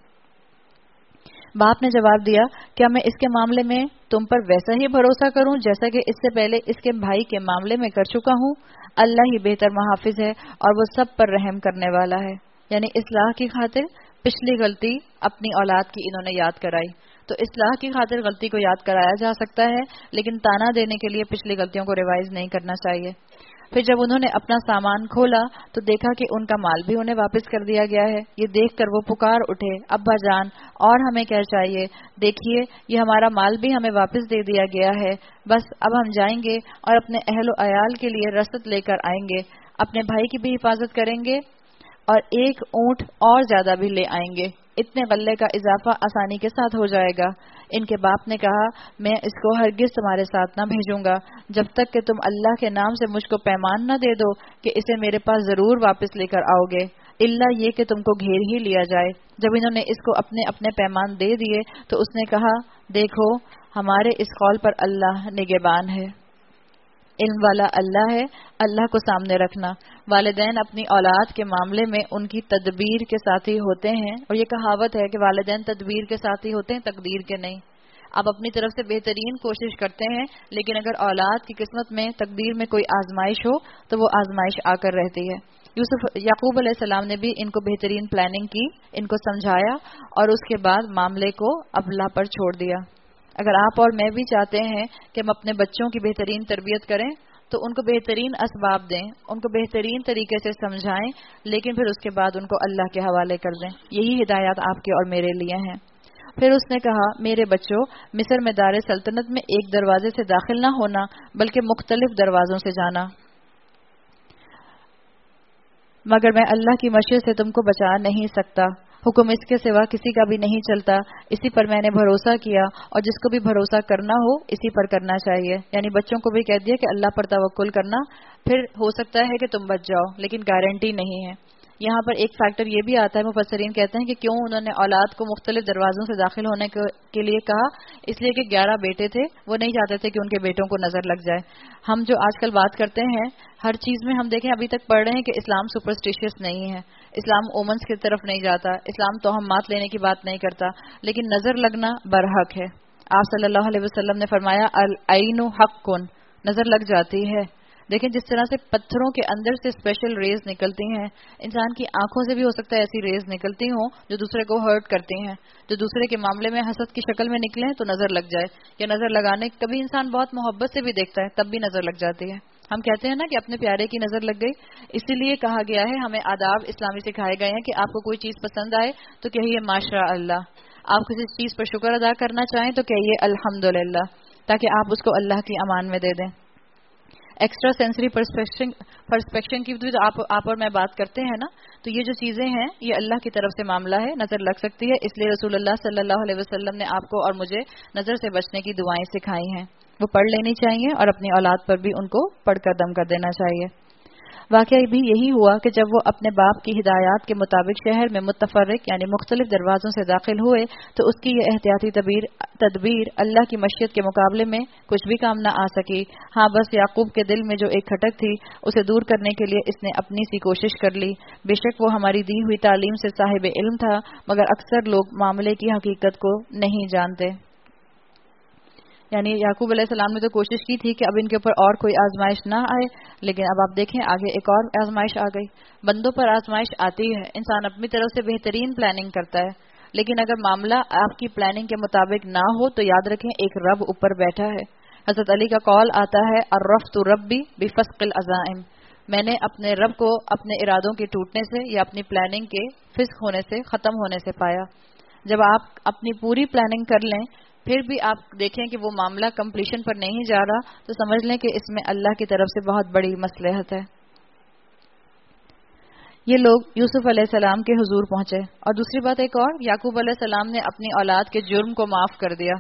Speaker 1: باپ نے جواب دیا، کیا میں اس کے معاملے میں تم پر ویسا ہی بھروسہ کروں جیسا کہ اس سے پہلے اس کے بھائی کے معاملے میں کر چکا ہوں؟ اللہ ہی بہتر محافظ ہے اور وہ سب پر رحم کرنے والا ہے. یعنی اصلاح کی خاطر پچھلی غلطی اپنی اولاد کی انہوں نے یاد کرائی. تو اصلاح کی خاطر غلطی کو یاد کرایا جا سکتا ہے، لیکن تانا دینے کے لیے پچھلی غلطیوں کو ریوائز نہیں کرنا چاہیے. پھر جب انہوں نے اپنا سامان کھولا تو دیکھا کہ ان کا مال بھی انہیں واپس کر دیا گیا ہے. یہ دیکھ کر وہ پکار اٹھے، ابا جان اور ہمیں کیا چاہیے، دیکھیے یہ ہمارا مال بھی ہمیں واپس دے دیا گیا ہے، بس اب ہم جائیں گے اور اپنے اہل و عیال کے لیے رسد لے کر آئیں گے، اپنے بھائی کی بھی حفاظت کریں گے اور ایک اونٹ اور زیادہ بھی لے آئیں گے. اتنے غلے کا اضافہ آسانی کے ساتھ ہو جائے گا. ان کے باپ نے کہا، میں اس کو ہرگز تمہارے ساتھ نہ بھیجوں گا جب تک کہ تم اللہ کے نام سے مجھ کو پیمان نہ دے دو کہ اسے میرے پاس ضرور واپس لے کر آؤ گے، الا یہ کہ تم کو گھیر ہی لیا جائے. جب انہوں نے اس کو اپنے اپنے پیمان دے دیے تو اس نے کہا، دیکھو ہمارے اس قول پر اللہ نگہبان ہے. علم والا اللہ ہے. اللہ کو سامنے رکھنا. والدین اپنی اولاد کے معاملے میں ان کی تدبیر کے ساتھی ہوتے ہیں، اور یہ کہاوت ہے کہ والدین تدبیر کے ساتھی ہوتے ہیں، تقدیر کے نہیں. آپ اپنی طرف سے بہترین کوشش کرتے ہیں، لیکن اگر اولاد کی قسمت میں تقدیر میں کوئی آزمائش ہو تو وہ آزمائش آ کر رہتی ہے. یوسف یعقوب علیہ السلام نے بھی ان کو بہترین پلاننگ کی، ان کو سمجھایا اور اس کے بعد معاملے کو اللہ پر چھوڑ دیا. اگر آپ اور میں بھی چاہتے ہیں کہ ہم اپنے بچوں کی بہترین تربیت کریں تو ان کو بہترین اسباب دیں، ان کو بہترین طریقے سے سمجھائیں، لیکن پھر اس کے بعد ان کو اللہ کے حوالے کر دیں. یہی ہدایات آپ کے اور میرے لیے ہیں. پھر اس نے کہا، میرے بچوں، مصر میں دار سلطنت میں ایک دروازے سے داخل نہ ہونا بلکہ مختلف دروازوں سے جانا، مگر میں اللہ کی مشیت سے تم کو بچا نہیں سکتا. حکم اس کے سوا کسی کا بھی نہیں چلتا. اسی پر میں نے بھروسہ کیا، اور جس کو بھی بھروسہ کرنا ہو اسی پر کرنا چاہیے. یعنی بچوں کو بھی کہہ دیا کہ اللہ پر توکل کرنا، پھر ہو سکتا ہے کہ تم بچ جاؤ، لیکن گارنٹی نہیں ہے. یہاں پر ایک فیکٹر یہ بھی آتا ہے، مفسرین کہتے ہیں کہ کیوں انہوں نے اولاد کو مختلف دروازوں سے داخل ہونے کے لیے کہا. اس لیے کہ گیارہ بیٹے تھے، وہ نہیں چاہتے تھے کہ ان کے بیٹوں کو نظر لگ جائے. ہم جو آج کل بات کرتے ہیں ہر چیز میں، ہم دیکھیں ابھی تک پڑھ رہے ہیں کہ اسلام سپرسٹیشیس نہیں ہے، اسلام اومنس کی طرف نہیں جاتا، اسلام توہمات لینے کی بات نہیں کرتا، لیکن نظر لگنا برحق ہے. آپ صلی اللہ علیہ وسلم نے فرمایا، العین حق کن، نظر لگ جاتی ہے. دیکھیں جس طرح سے پتھروں کے اندر سے اسپیشل ریز نکلتی ہیں، انسان کی آنکھوں سے بھی ہو سکتا ہے ایسی ریز نکلتی ہوں جو دوسرے کو ہرٹ کرتی ہیں، جو دوسرے کے معاملے میں حسد کی شکل میں نکلیں تو نظر لگ جائے. یا نظر لگانے کبھی انسان بہت محبت سے بھی دیکھتا ہے تب بھی نظر لگ جاتی ہے. ہم کہتے ہیں نا کہ اپنے پیارے کی نظر لگ گئی. اسی لیے کہا گیا ہے، ہمیں آداب اسلامی سکھائے گئے ہیں کہ آپ کو کوئی چیز پسند آئے تو کہیے ماشاء اللہ، آپ کسی چیز پر شکر ادا کرنا چاہیں تو کہیے الحمدللہ، تاکہ آپ اس کو اللہ کی امان میں دے دیں. ایکسٹرا سینسری پرسپیکشن کی تو آپ آپ اور میں بات کرتے ہیں نا، تو یہ جو چیزیں ہیں یہ اللہ کی طرف سے معاملہ ہے، نظر لگ سکتی ہے. اس لیے رسول اللہ صلی اللہ علیہ وسلم نے آپ کو اور مجھے نظر سے بچنے کی دعائیں سکھائی ہیں، وہ پڑھ لینی چاہیے اور اپنی اولاد پر بھی ان کو پڑھ کر دم کر دینا چاہیے. واقعہ بھی یہی ہوا کہ جب وہ اپنے باپ کی ہدایات کے مطابق شہر میں متفرق یعنی مختلف دروازوں سے داخل ہوئے تو اس کی یہ احتیاطی تدبیر تدبیر اللہ کی مشیت کے مقابلے میں کچھ بھی کام نہ آ سکی. ہاں بس یعقوب کے دل میں جو ایک کھٹک تھی اسے دور کرنے کے لیے اس نے اپنی سی کوشش کر لی. بے شک وہ ہماری دی ہوئی تعلیم سے صاحب علم تھا مگر اکثر لوگ معاملے کی حقیقت کو نہیں جانتے. یعنی یعقوب علیہ السلام نے تو کوشش کی تھی کہ اب ان کے اوپر اور کوئی آزمائش نہ آئے، لیکن اب آپ دیکھیں آگے ایک اور آزمائش آ گئی. بندوں پر آزمائش آتی ہے، انسان اپنی طرف سے بہترین پلاننگ کرتا ہے، لیکن اگر معاملہ آپ کی پلاننگ کے مطابق نہ ہو تو یاد رکھیں ایک رب اوپر بیٹھا ہے. حضرت علی کا قول آتا ہے الرفت ربی بفسق العزائم، میں نے اپنے رب کو اپنے ارادوں کے ٹوٹنے سے یا اپنی پلاننگ کے فسق ہونے سے، ختم ہونے سے پایا. جب آپ اپنی پوری پلاننگ کر لیں پھر بھی آپ دیکھیں کہ وہ معاملہ کمپلیشن پر نہیں جا رہا تو سمجھ لیں کہ اس میں اللہ کی طرف سے بہت بڑی مصلحت ہے. یہ لوگ یوسف علیہ السلام کے حضور پہنچے، اور دوسری بات ایک اور، یعقوب علیہ السلام نے اپنی اولاد کے جرم کو معاف کر دیا.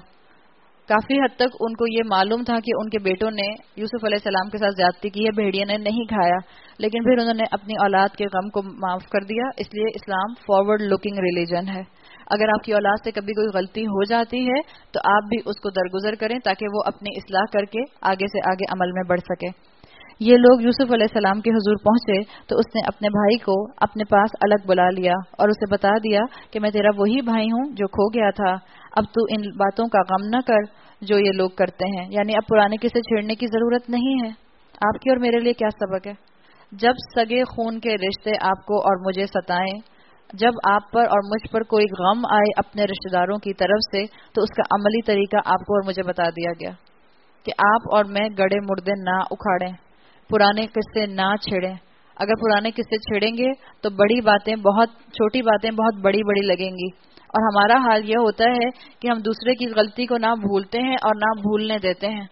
Speaker 1: کافی حد تک ان کو یہ معلوم تھا کہ ان کے بیٹوں نے یوسف علیہ السلام کے ساتھ زیادتی کی ہے، بھیڑیا نے نہیں کھایا، لیکن پھر انہوں نے اپنی اولاد کے غم کو معاف کر دیا. اس لیے اسلام فارورڈ لوکنگ ریلیجن ہے. اگر آپ کی اولاد سے کبھی کوئی غلطی ہو جاتی ہے تو آپ بھی اس کو درگزر کریں تاکہ وہ اپنی اصلاح کر کے آگے سے آگے عمل میں بڑھ سکے. یہ لوگ یوسف علیہ السلام کے حضور پہنچے تو اس نے اپنے بھائی کو اپنے پاس الگ بلا لیا اور اسے بتا دیا کہ میں تیرا وہی بھائی ہوں جو کھو گیا تھا. اب تو ان باتوں کا غم نہ کر جو یہ لوگ کرتے ہیں. یعنی اب پرانے قصے چھیڑنے کی ضرورت نہیں ہے. آپ کی اور میرے لیے کیا سبق ہے؟ جب سگے خون کے رشتے آپ کو اور مجھے ستائیں، جب آپ پر اور مجھ پر کوئی غم آئے اپنے رشتہ داروں کی طرف سے، تو اس کا عملی طریقہ آپ کو اور مجھے بتا دیا گیا کہ آپ اور میں گڑے مردے نہ اکھاڑیں، پرانے قصے نہ چھیڑیں. اگر پرانے قصے چھیڑیں گے تو بڑی باتیں بہت چھوٹی باتیں بہت بڑی بڑی لگیں گی. اور ہمارا حال یہ ہوتا ہے کہ ہم دوسرے کی غلطی کو نہ بھولتے ہیں اور نہ بھولنے دیتے ہیں.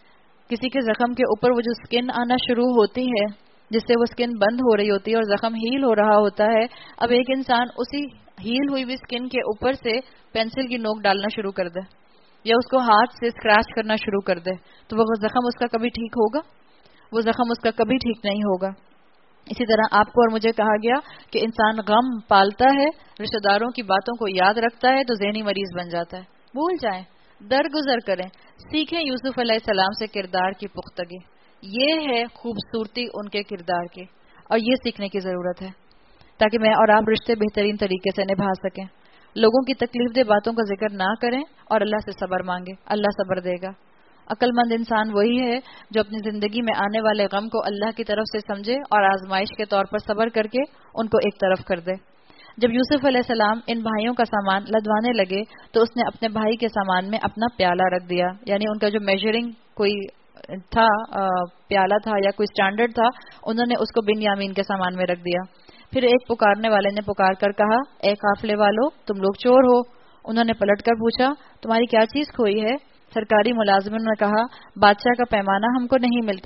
Speaker 1: کسی کے زخم کے اوپر وہ جو سکن آنا شروع ہوتی ہے، جس سے وہ سکن بند ہو رہی ہوتی ہے اور زخم ہیل ہو رہا ہوتا ہے، اب ایک انسان اسی ہیل ہوئی ہوئی سکن کے اوپر سے پینسل کی نوک ڈالنا شروع کر دے یا اس کو ہاتھ سے اسکریچ کرنا شروع کر دے تو وہ زخم اس کا کبھی ٹھیک ہوگا؟ وہ زخم اس کا کبھی ٹھیک نہیں ہوگا. اسی طرح آپ کو اور مجھے کہا گیا کہ انسان غم پالتا ہے، رشتہ داروں کی باتوں کو یاد رکھتا ہے تو ذہنی مریض بن جاتا ہے. بھول جائیں، درگزر کریں، سیکھیں یوسف علیہ السلام سے کردار کی پختگی. یہ ہے خوبصورتی ان کے کردار کی، اور یہ سیکھنے کی ضرورت ہے تاکہ میں اور آپ رشتے بہترین طریقے سے نبھا سکیں. لوگوں کی تکلیف دہ باتوں کا ذکر نہ کریں اور اللہ سے صبر مانگیں، اللہ صبر دے گا. عقل مند انسان وہی ہے جو اپنی زندگی میں آنے والے غم کو اللہ کی طرف سے سمجھے اور آزمائش کے طور پر صبر کر کے ان کو ایک طرف کر دے. جب یوسف علیہ السلام ان بھائیوں کا سامان لدوانے لگے تو اس نے اپنے بھائی کے سامان میں اپنا پیالہ رکھ دیا. یعنی ان کا جو میجرنگ کوئی تھا پیالہ تھا یا کوئی سٹینڈرڈ تھا، انہوں نے اس کو بنیامین کے سامان میں رکھ دیا. پھر ایک پکارنے والے نے پکار کر کہا، اے قافلے والو، تم لوگ چور ہو. انہوں نے پلٹ کر پوچھا، تمہاری کیا چیز کھوئی ہے؟ سرکاری ملازموں نے کہا، بادشاہ کا پیمانہ ہم کو نہیں ملتا،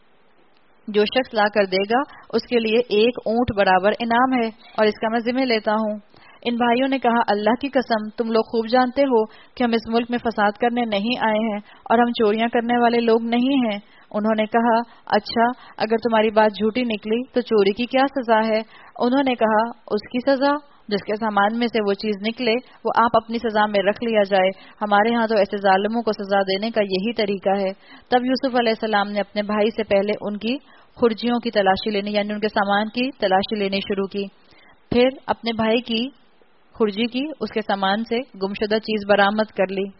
Speaker 1: جو شخص لا کر دے گا اس کے لیے ایک اونٹ برابر انعام ہے اور اس کا میں ذمہ لیتا ہوں. ان بھائیوں نے کہا، اللہ کی قسم تم لوگ خوب جانتے ہو کہ ہم اس ملک میں فساد کرنے نہیں آئے ہیں اور ہم چوریاں کرنے والے لوگ نہیں ہیں. انہوں نے کہا، اچھا اگر تمہاری بات جھوٹی نکلی تو چوری کی کیا سزا ہے؟ انہوں نے کہا، اس کی سزا جس کے سامان میں سے وہ چیز نکلے وہ آپ اپنی سزا میں رکھ لیا جائے. ہمارے ہاں تو ایسے ظالموں کو سزا دینے کا یہی طریقہ ہے. تب یوسف علیہ السلام نے اپنے بھائی سے پہلے ان کی خرجیوں کی تلاشی لینی، یعنی ان کے سامان کی تلاشی لینی شروع کی. پھر اپنے بھائی کی خرجی کی، اس کے سامان سے گمشدہ چیز برآمد کر لی.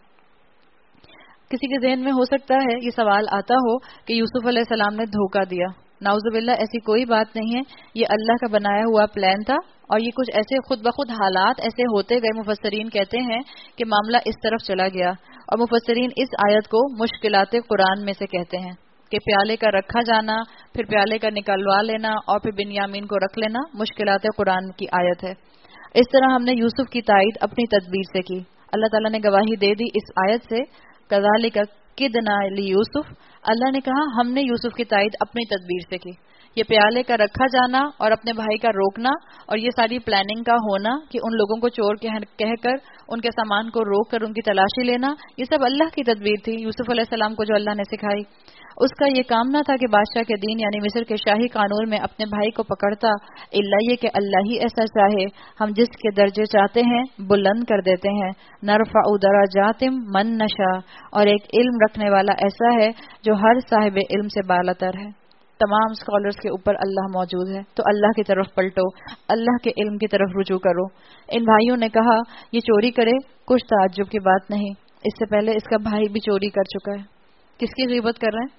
Speaker 1: کسی کے ذہن میں ہو سکتا ہے یہ سوال آتا ہو کہ یوسف علیہ السلام نے دھوکہ دیا. نعوذ باللہ، ایسی کوئی بات نہیں ہے. یہ اللہ کا بنایا ہوا پلان تھا اور یہ کچھ ایسے خود بخود حالات ایسے ہوتے گئے. مفسرین کہتے ہیں کہ معاملہ اس طرف چلا گیا، اور مفسرین اس آیت کو مشکلات قرآن میں سے کہتے ہیں کہ پیالے کا رکھا جانا، پھر پیالے کا نکلوا لینا اور پھر بنیامین کو رکھ لینا مشکلات قرآن کی آیت ہے. اس طرح ہم نے یوسف کی تائید اپنی تدبیر سے کی. اللہ تعالیٰ نے گواہی دے دی اس آیت سے، کذالک کدنا لیوسف. اللہ نے کہا ہم نے یوسف کی تائید اپنی تدبیر سے کی. یہ پیالے کا رکھا جانا اور اپنے بھائی کا روکنا اور یہ ساری پلاننگ کا ہونا کہ ان لوگوں کو چور کہہ کر ان کے سامان کو روک کر ان کی تلاشی لینا، یہ سب اللہ کی تدبیر تھی یوسف علیہ السلام کو جو اللہ نے سکھائی. اس کا یہ کام نہ تھا کہ بادشاہ کے دین یعنی مصر کے شاہی قانون میں اپنے بھائی کو پکڑتا، الا یہ کہ اللہ ہی ایسا چاہے، ہم جس کے درجے چاہتے ہیں بلند کر دیتے ہیں. نرفع درجات من نشاء، اور ایک علم رکھنے والا ایسا ہے جو ہر صاحب علم سے بالاتر ہے. تمام اسکالرس کے اوپر اللہ موجود ہے، تو اللہ کی طرف پلٹو، اللہ کے علم کی طرف رجوع کرو. ان بھائیوں نے کہا یہ چوری کرے کچھ تعجب کی بات نہیں، اس سے پہلے اس کا بھائی بھی چوری کر چکا ہے. کس کی غیبت کر رہے ہیں؟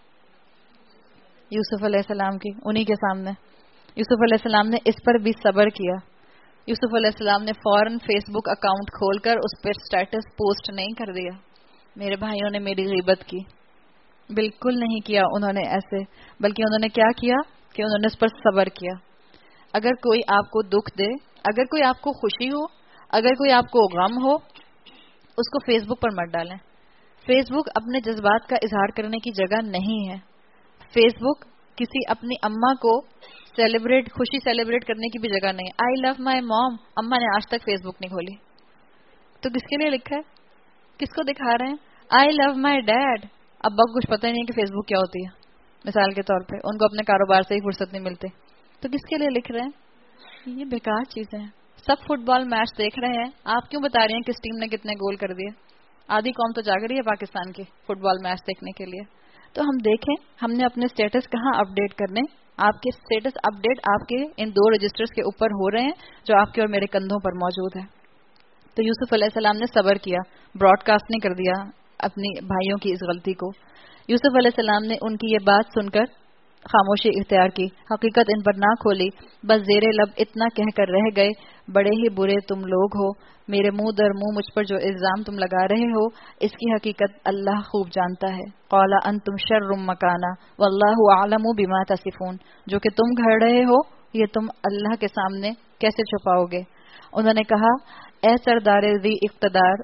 Speaker 1: یوسف علیہ السلام کی. انہی کے سامنے یوسف علیہ السلام نے اس پر بھی صبر کیا. یوسف علیہ السلام نے فوراً فیس بک اکاؤنٹ کھول کر اس پر سٹیٹس پوسٹ نہیں کر دیا میرے بھائیوں نے میری غیبت کی. بالکل نہیں کیا انہوں نے ایسے، بلکہ انہوں نے کیا کیا کہ انہوں نے اس پر صبر کیا. اگر کوئی آپ کو دکھ دے، اگر کوئی آپ کو خوشی ہو، اگر کوئی آپ کو غم ہو، اس کو فیس بک پر مت ڈالیں. فیس بک اپنے جذبات کا اظہار کرنے کی جگہ نہیں ہے. فیس بک کسی اپنی اماں کو سیلیبریٹ خوشی سیلیبریٹ کرنے کی بھی جگہ نہیں. آئی لو مائی موم، اماں نے آج تک فیس بک نہیں کھولی تو کس کے لیے لکھا ہے؟ کس کو دکھا رہے ہیں؟ I love my dad. ابا کو کچھ پتہ ہی نہیں کہ فیس بک کیا ہوتی ہے، مثال کے طور پہ ان کو اپنے کاروبار سے ہی فرصت نہیں ملتی، تو کس کے لیے لکھ رہے ہیں؟ یہ بیکار چیزیں ہیں. سب فٹ بال میچ دیکھ رہے ہیں، آپ کیوں بتا رہے ہیں کس ٹیم نے کتنے گول کر دیے؟ آدھی قوم تو جاگ رہی ہے پاکستان کی فٹ بال میچ دیکھنے کے لیے. تو ہم دیکھیں ہم نے اپنے سٹیٹس کہاں اپ ڈیٹ کرنے. آپ کے سٹیٹس اپ ڈیٹ آپ کے ان دو رجسٹرز کے اوپر ہو رہے ہیں جو آپ کے اور میرے کندھوں پر موجود ہے. تو یوسف علیہ السلام نے صبر کیا، براڈ کاسٹ نہیں کر دیا اپنی بھائیوں کی اس غلطی کو. یوسف علیہ السلام نے ان کی یہ بات سن کر خاموشی اختیار کی، حقیقت ان پر نہ کھولی، بس زیر لب اتنا کہہ کر رہ گئے بڑے ہی برے تم لوگ ہو. میرے منہ در منہ مجھ پر جو الزام تم لگا رہے ہو اس کی حقیقت اللہ خوب جانتا ہے. قال انتم شر مکانا واللہ اعلم بما تصفون. جو کہ تم گھڑ رہے ہو یہ تم اللہ کے سامنے کیسے چھپاؤ گے؟ انہوں نے کہا اے سردار ذی اقتدار،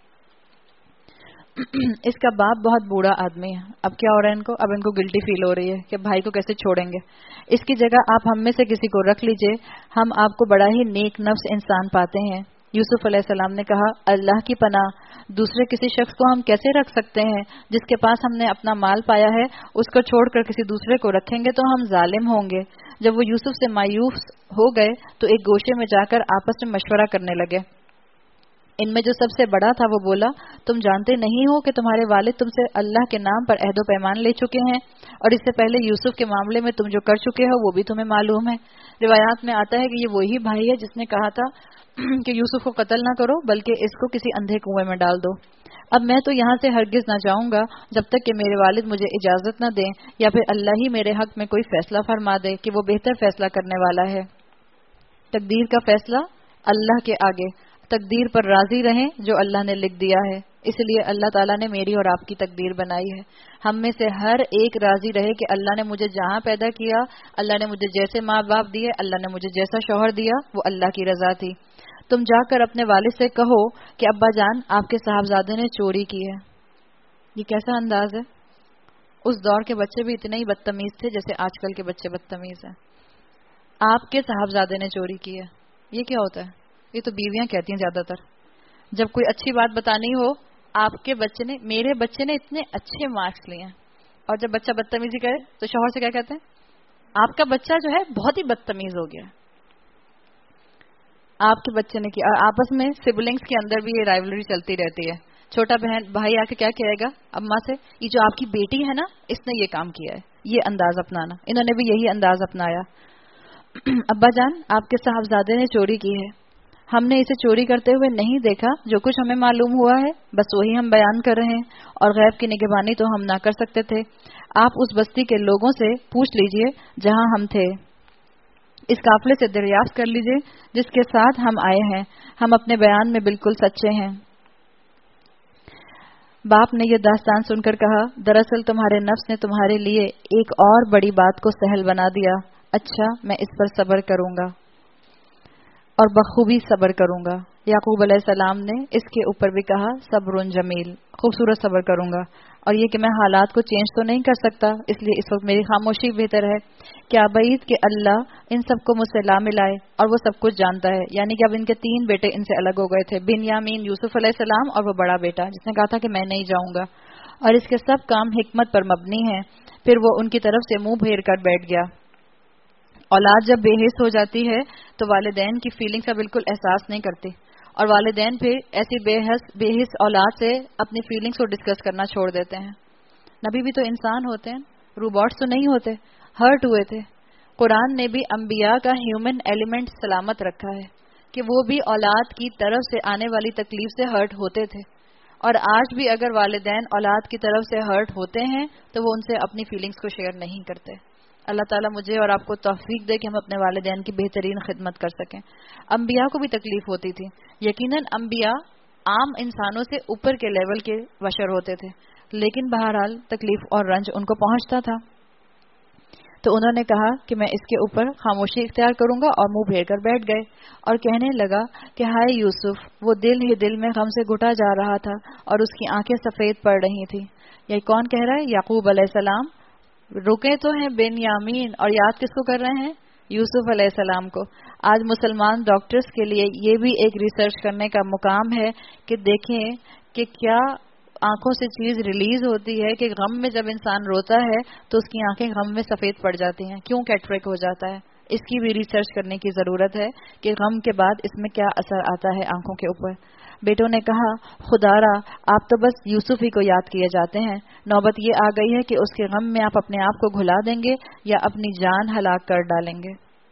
Speaker 1: اس کا باپ بہت بوڑھا آدمی ہے. اب کیا ہو رہا ہے ان کو؟ اب ان کو گلٹی فیل ہو رہی ہے کہ بھائی کو کیسے چھوڑیں گے. اس کی جگہ آپ ہم میں سے کسی کو رکھ لیجئے، ہم آپ کو بڑا ہی نیک نفس انسان پاتے ہیں. یوسف علیہ السلام نے کہا اللہ کی پناہ، دوسرے کسی شخص کو ہم کیسے رکھ سکتے ہیں؟ جس کے پاس ہم نے اپنا مال پایا ہے اس کو چھوڑ کر کسی دوسرے کو رکھیں گے تو ہم ظالم ہوں گے. جب وہ یوسف سے مایوس ہو گئے تو ایک گوشے میں جا کر آپس میں مشورہ کرنے لگے. ان میں جو سب سے بڑا تھا وہ بولا تم جانتے نہیں ہو کہ تمہارے والد تم سے اللہ کے نام پر عہد و پیمان لے چکے ہیں اور اس سے پہلے یوسف کے معاملے میں تم جو کر چکے ہو وہ بھی تمہیں معلوم ہے. روایات میں آتا ہے کہ یہ وہی بھائی ہے جس نے کہا تھا کہ یوسف کو قتل نہ کرو بلکہ اس کو کسی اندھے کنویں میں ڈال دو. اب میں تو یہاں سے ہرگز نہ جاؤں گا جب تک کہ میرے والد مجھے اجازت نہ دیں یا پھر اللہ ہی میرے حق میں کوئی فیصلہ فرما دے کہ وہ بہتر فیصلہ کرنے والا ہے. تقدیر کا فیصلہ اللہ کے آگے، تقدیر پر راضی رہیں جو اللہ نے لکھ دیا ہے. اس لیے اللہ تعالیٰ نے میری اور آپ کی تقدیر بنائی ہے. ہم میں سے ہر ایک راضی رہے کہ اللہ نے مجھے جہاں پیدا کیا، اللہ نے مجھے جیسے ماں باپ دیے، اللہ نے مجھے جیسا شوہر دیا، وہ اللہ کی رضا تھی. تم جا کر اپنے والد سے کہو کہ ابا جان آپ کے صاحبزادے نے چوری کی ہے. یہ کیسا انداز ہے؟ اس دور کے بچے بھی اتنے ہی بدتمیز تھے جیسے آج کل کے بچے بدتمیز ہیں. آپ کے صاحبزادے نے چوری کی ہے. یہ کیا ہوتا ہے؟ یہ تو بیویاں کہتی ہیں زیادہ تر. جب کوئی اچھی بات بتانی ہو، آپ کے بچے نے، میرے بچے نے اتنے اچھے مارکس لیے ہیں، اور جب بچہ بدتمیزی کرے تو شوہر سے کیا کہتے ہیں؟ آپ کا بچہ جو ہے بہت ہی بدتمیز ہو گیا. آپ کے بچے نے کیا. آپس میں سبلنگز کے اندر بھی یہ رائیولری چلتی رہتی ہے. چھوٹا بہن بھائی آ کے کیا کہے گا اماں سے؟ یہ جو آپ کی بیٹی ہے نا اس نے یہ کام کیا ہے. یہ انداز اپنانا، انہوں نے بھی یہی انداز اپنایا. ابا جان آپ کے صاحبزادے نے چوری کی ہے. ہم نے اسے چوری کرتے ہوئے نہیں دیکھا، جو کچھ ہمیں معلوم ہوا ہے بس وہی ہم بیان کر رہے ہیں، اور غیب کی نگہبانی تو ہم نہ کر سکتے تھے. آپ اس بستی کے لوگوں سے پوچھ لیجئے جہاں ہم تھے. اس قافلے سے دریافت کر لیجئے جس کے ساتھ ہم آئے ہیں. ہم اپنے بیان میں بالکل سچے ہیں. باپ نے یہ داستان سن کر کہا دراصل تمہارے نفس نے تمہارے لیے ایک اور بڑی بات کو سہل بنا دیا. اچھا میں اس پر صبر کروں گا اور بخوبی صبر کروں گا. याकूब अलैहिस्सलाम ने इसके ऊपर भी कहा सब्रुन जमील, खूबसूरत सब्र करूंगा, और ये कि मैं हालात को चेंज तो नहीं कर सकता, इसलिए इस वक्त मेरी खामोशी बेहतर है। क्या बैद कि अल्लाह इन सबको मुझसे ला मिलाए और वो सब कुछ जानता है। यानी कि अब इनके तीन बेटे इनसे अलग हो गए थे, बिन्यामीन, यूसुफ अलैहिस्सलाम और वो बड़ा बेटा जिसने कहा था कि मैं नहीं जाऊंगा, और इसके सब काम हिकमत पर मबनी है। फिर वो उनकी तरफ से मुंह फेर कर बैठ गया। औलाद जब बेहिस हो जाती है तो वालिदैन की फीलिंग्स का बिल्कुल एहसास नहीं करती, और वालिदैन फिर ऐसी बेहस बेहिस औलाद से अपनी फीलिंग्स को डिस्कस करना छोड़ देते हैं। नबी भी तो इंसान होते हैं, रोबोट्स तो नहीं होते, हर्ट हुए थे। कुरान ने भी अंबिया का ह्यूमन एलिमेंट सलामत रखा है कि वो भी औलाद की तरफ से आने वाली तकलीफ से हर्ट होते थे, और आज भी अगर वालिदैन औलाद की तरफ से हर्ट होते हैं तो वो उनसे अपनी फीलिंग्स को शेयर नहीं करते। अल्लाह ताला मुझे और आपको तौफीक दे कि हम अपने वालिदैन की बेहतरीन खिदमत कर सकें। अंबिया को भी तकलीफ होती थी, यकीनन अंबिया आम इंसानों से ऊपर के लेवल के बशर होते थे, लेकिन बहरहाल तकलीफ और रंज उनको पहुंचता था। तो उन्होंने कहा कि मैं इसके ऊपर खामोशी इख्तियार करूंगा, और मुंह फेर कर बैठ गए और कहने लगा कि हाय यूसुफ, वो दिल ही दिल में गम से घुटा जा रहा था और उसकी आंखें सफेद पड़ रही थी। ये कौन कह रहा है? याकूब अलैहिस्सलाम। रुके तो हैं बिन्यामीन, और याद किसको कर रहे हैं? यूसुफ अलैहिस्सलाम को। आज मुसलमान डॉक्टर्स के लिए ये भी एक रिसर्च करने का मुकाम है कि देखें कि क्या आंखों से चीज रिलीज होती है कि गम में जब इंसान रोता है तो उसकी आंखें गम में सफेद पड़ जाती हैं, क्यों कैटरेक्ट हो जाता है। इसकी भी रिसर्च करने की जरूरत है कि गम के बाद इसमें क्या असर आता है आंखों के ऊपर। बेटों ने कहा, खुदारा आप तो बस यूसुफ ही को याद किए जाते हैं, नौबत ये आ गई है कि उसके गम में आप अपने आप को घुला देंगे या अपनी जान हलाक कर डालेंगे।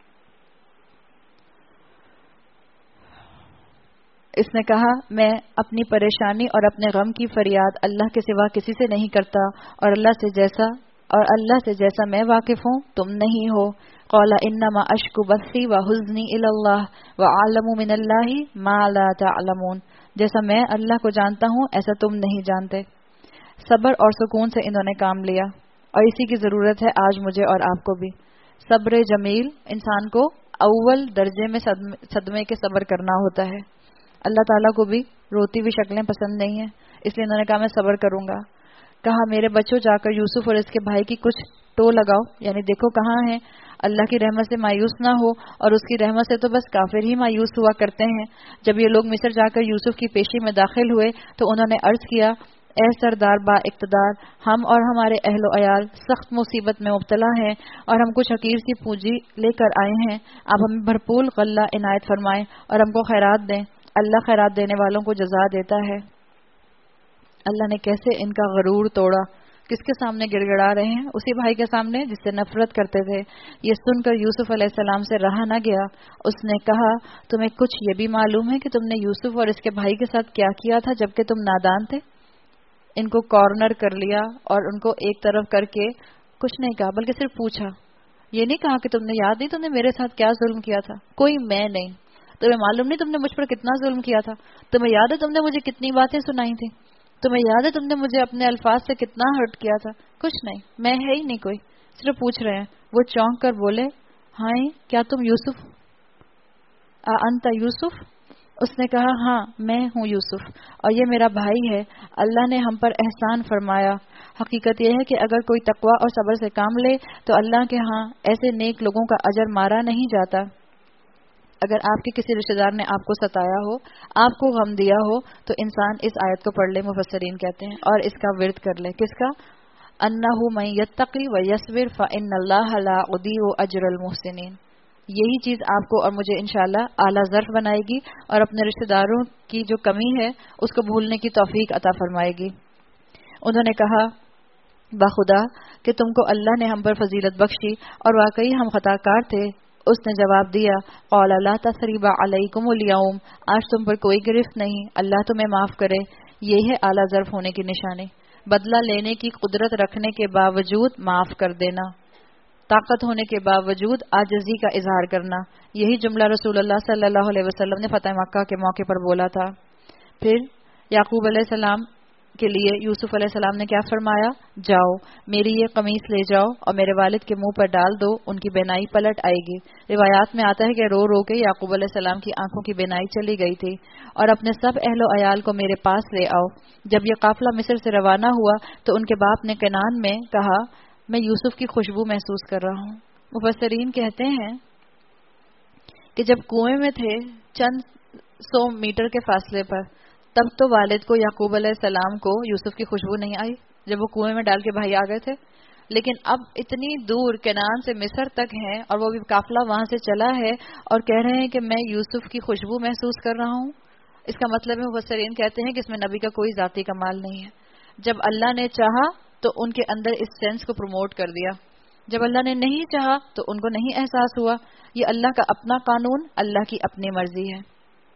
Speaker 1: इसने कहा, मैं अपनी परेशानी और अपने गम की फरियाद अल्लाह के सिवा किसी से नहीं करता, और अल्लाह से जैसा और अल्लाह से जैसा मैं वाकिफ हूँ तुम नहीं हो। क़ौला इन्नमा अश्कु बस्सी व हुज़्नी इलल्लाह व आलमु मिनल्लाहि मा ला तअलमून। जैसा मैं अल्लाह को जानता हूँ ऐसा तुम नहीं जानते। सब्र और सुकून से इन्होंने काम लिया, और इसी की जरूरत है आज मुझे और आपको भी। सब्र जमील इंसान को अव्वल दर्जे में सदमे, सदमे के सब्र करना होता है। अल्लाह ताला को भी रोती हुई शक्लें पसंद नहीं है, इसलिए इन्होंने कहा मैं सब्र करूंगा। कहा, मेरे बच्चों जाकर यूसुफ और इसके भाई की कुछ टो लगाओ, यानी देखो कहाँ है, अल्लाह की रहमत से मायूस ना हो, और उसकी रहमत से तो बस काफिर ही मायूस हुआ करते हैं। जब ये लोग मिस्र जाकर यूसुफ की पेशी में दाखिल हुए तो उन्होंने अर्ज किया, ए सरदार बा इक़्तिदार, हम और हमारे अहलो अयाल सख्त मुसीबत में मुब्तला हैं और हम कुछ हकीर सी पूंजी लेकर आए हैं। आप हमें भरपूर गल्ला इनायत फरमाएं और हमको खैरात दें, अल्लाह खैरात देने वालों को जज़ा देता है। अल्लाह ने कैसे इनका गरूर तोड़ा। किसके सामने गिड़गिड़ा रहे हैं? उसी भाई के सामने जिससे नफरत करते थे। ये सुनकर यूसुफ अलैहिस्सलाम से रहा न गया। उसने कहा, तुम्हें कुछ ये भी मालूम है कि तुमने यूसुफ और इसके भाई के साथ क्या किया था जबकि तुम नादान थे? इनको कॉर्नर कर लिया और उनको एक तरफ करके कुछ नहीं कहा, बल्कि सिर्फ पूछा। ये नहीं कहा कि तुमने याद नहीं तुमने मेरे साथ क्या जुल्म किया था? कोई मैं नहीं। तुम्हें मालूम नहीं तुमने मुझ पर कितना जुल्म किया था? तुम्हें याद है तुमने मुझे कितनी बातें सुनाई थी? तुम्हें याद है तुमने मुझे अपने अल्फाज से कितना हर्ट किया था? कुछ नहीं, मैं है ही नहीं कोई। सिर्फ पूछ रहे हैं। वो चौंक कर बोले, हाय क्या तुम यूसुफ? आ अंता यूसुफ? उसने कहा, हाँ मैं हूँ यूसुफ, और ये मेरा भाई है। अल्लाह ने हम पर एहसान फरमाया। हकीकत यह है कि अगर कोई तकवा और सब्र से काम ले तो अल्लाह के यहाँ ऐसे नेक लोगों का अजर मारा नहीं जाता। अगर आपके किसी रिश्तेदार ने आपको सताया हो, आपको गम दिया हो, तो इंसान इस आयत को पढ़ ले, मुफस्सरीन कहते हैं, और इसका विर्द कर ले। किसका? अन्नहु मन यत्तकी व यस्बिर फ़इन्नल्लाह ला युदीउ अजरल मुहसिनीन। यही चीज आपको और मुझे इंशाअल्लाह आला ज़र्फ बनाएगी और अपने रिश्तेदारों की जो कमी है उसको भूलने की तौफीक अता फरमाएगी। उन्होंने कहा, बाखुदा कि तुमको अल्लाह ने हम पर फजीलत बख्शी और वाकई हम खताकार थे। उसने जवाब दिया, क़ौला ला तसरीबा अलैकुमुल यौम, आज तुम पर कोई गिरफ्त नहीं, अल्लाह तुम्हें माफ करे। ये है आला ज़र्फ होने की निशानी। बदला लेने की कुदरत रखने के बावजूद माफ कर देना, ताकत होने के बावजूद आजिज़ी का इजहार करना। यही जुमला रसूलुल्लाह सल्लल्लाहु अलैहि वसल्लम ने फतह मक्का के मौके पर बोला था। फिर याकूब अलैहिस्सलाम کے لیے یوسف علیہ السلام نے کیا فرمایا؟ جاؤ میری یہ قمیص لے جاؤ اور میرے والد کے منہ پر ڈال دو، ان کی بینائی پلٹ آئے گی۔ روایات میں آتا ہے کہ رو رو کے یعقوب علیہ السلام کی آنکھوں کی بینائی چلی گئی تھی۔ اور اپنے سب اہل و عیال کو میرے پاس لے آؤ۔ جب یہ قافلہ مصر سے روانہ ہوا تو ان کے باپ نے کنعان میں کہا میں یوسف کی خوشبو محسوس کر رہا ہوں۔ مفسرین کہتے ہیں کہ جب کنویں میں تھے چند سو میٹر کے فاصلے پر، تب تو والد کو یعقوب علیہ السلام کو یوسف کی خوشبو نہیں آئی جب وہ کنویں میں ڈال کے بھائی آ گئے تھے، لیکن اب اتنی دور کنعان سے مصر تک ہیں اور وہ بھی قافلہ وہاں سے چلا ہے اور کہہ رہے ہیں کہ میں یوسف کی خوشبو محسوس کر رہا ہوں۔ اس کا مطلب ہے مفسرین کہتے ہیں کہ اس میں نبی کا کوئی ذاتی کمال نہیں ہے۔ جب اللہ نے چاہا تو ان کے اندر اس سینس کو پروموٹ کر دیا، جب اللہ نے نہیں چاہا تو ان کو نہیں احساس ہوا۔ یہ اللہ کا اپنا قانون، اللہ کی اپنی مرضی ہے۔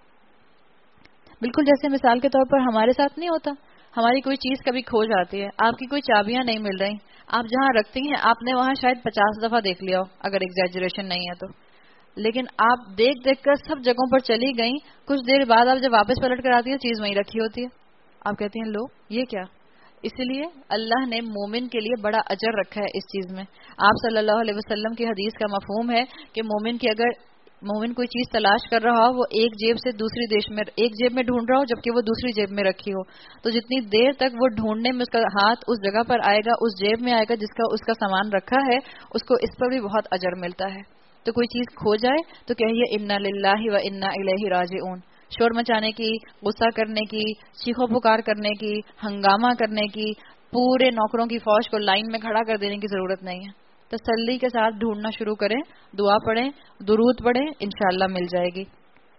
Speaker 1: بالکل جیسے مثال کے طور پر ہمارے ساتھ نہیں ہوتا، ہماری کوئی چیز کبھی کھو جاتی ہے، آپ کی کوئی چابیاں نہیں مل رہی، آپ جہاں رکھتی ہیں آپ نے وہاں شاید پچاس دفعہ دیکھ لیا ہو اگر ایگزیجریشن نہیں ہے تو، لیکن آپ دیکھ دیکھ کر سب جگہوں پر چلی گئیں، کچھ دیر بعد آپ جب واپس پلٹ کر آتی ہے چیز وہیں رکھی ہوتی ہے، آپ کہتی ہیں لو یہ کیا؟ اس لیے اللہ نے مومن کے لیے بڑا اجر رکھا ہے اس چیز میں۔ آپ صلی اللہ علیہ وسلم کی حدیث کا مفہوم ہے کہ مومن کی اگر مومن کوئی چیز تلاش کر رہا ہو، وہ ایک جیب سے دوسری دیش میں ایک جیب میں ڈھونڈ رہا ہو جبکہ وہ دوسری جیب میں رکھی ہو، تو جتنی دیر تک وہ ڈھونڈنے میں اس کا ہاتھ اس جگہ پر آئے گا، اس جیب میں آئے گا جس کا اس کا سامان رکھا ہے، اس کو اس پر بھی بہت اجر ملتا ہے۔ تو کوئی چیز کھو جائے تو کہیے انا للہ و انا الیہ راجعون۔ شور مچانے کی، غصہ کرنے کی، چیخو پکار کرنے کی، ہنگامہ کرنے کی، پورے نوکروں کی فوج کو لائن میں کھڑا کر دینے کی ضرورت نہیں ہے۔ تسلی کے ساتھ ڈھونڈنا شروع کریں، دعا پڑھیں، درود پڑھیں، انشاءاللہ مل جائے گی۔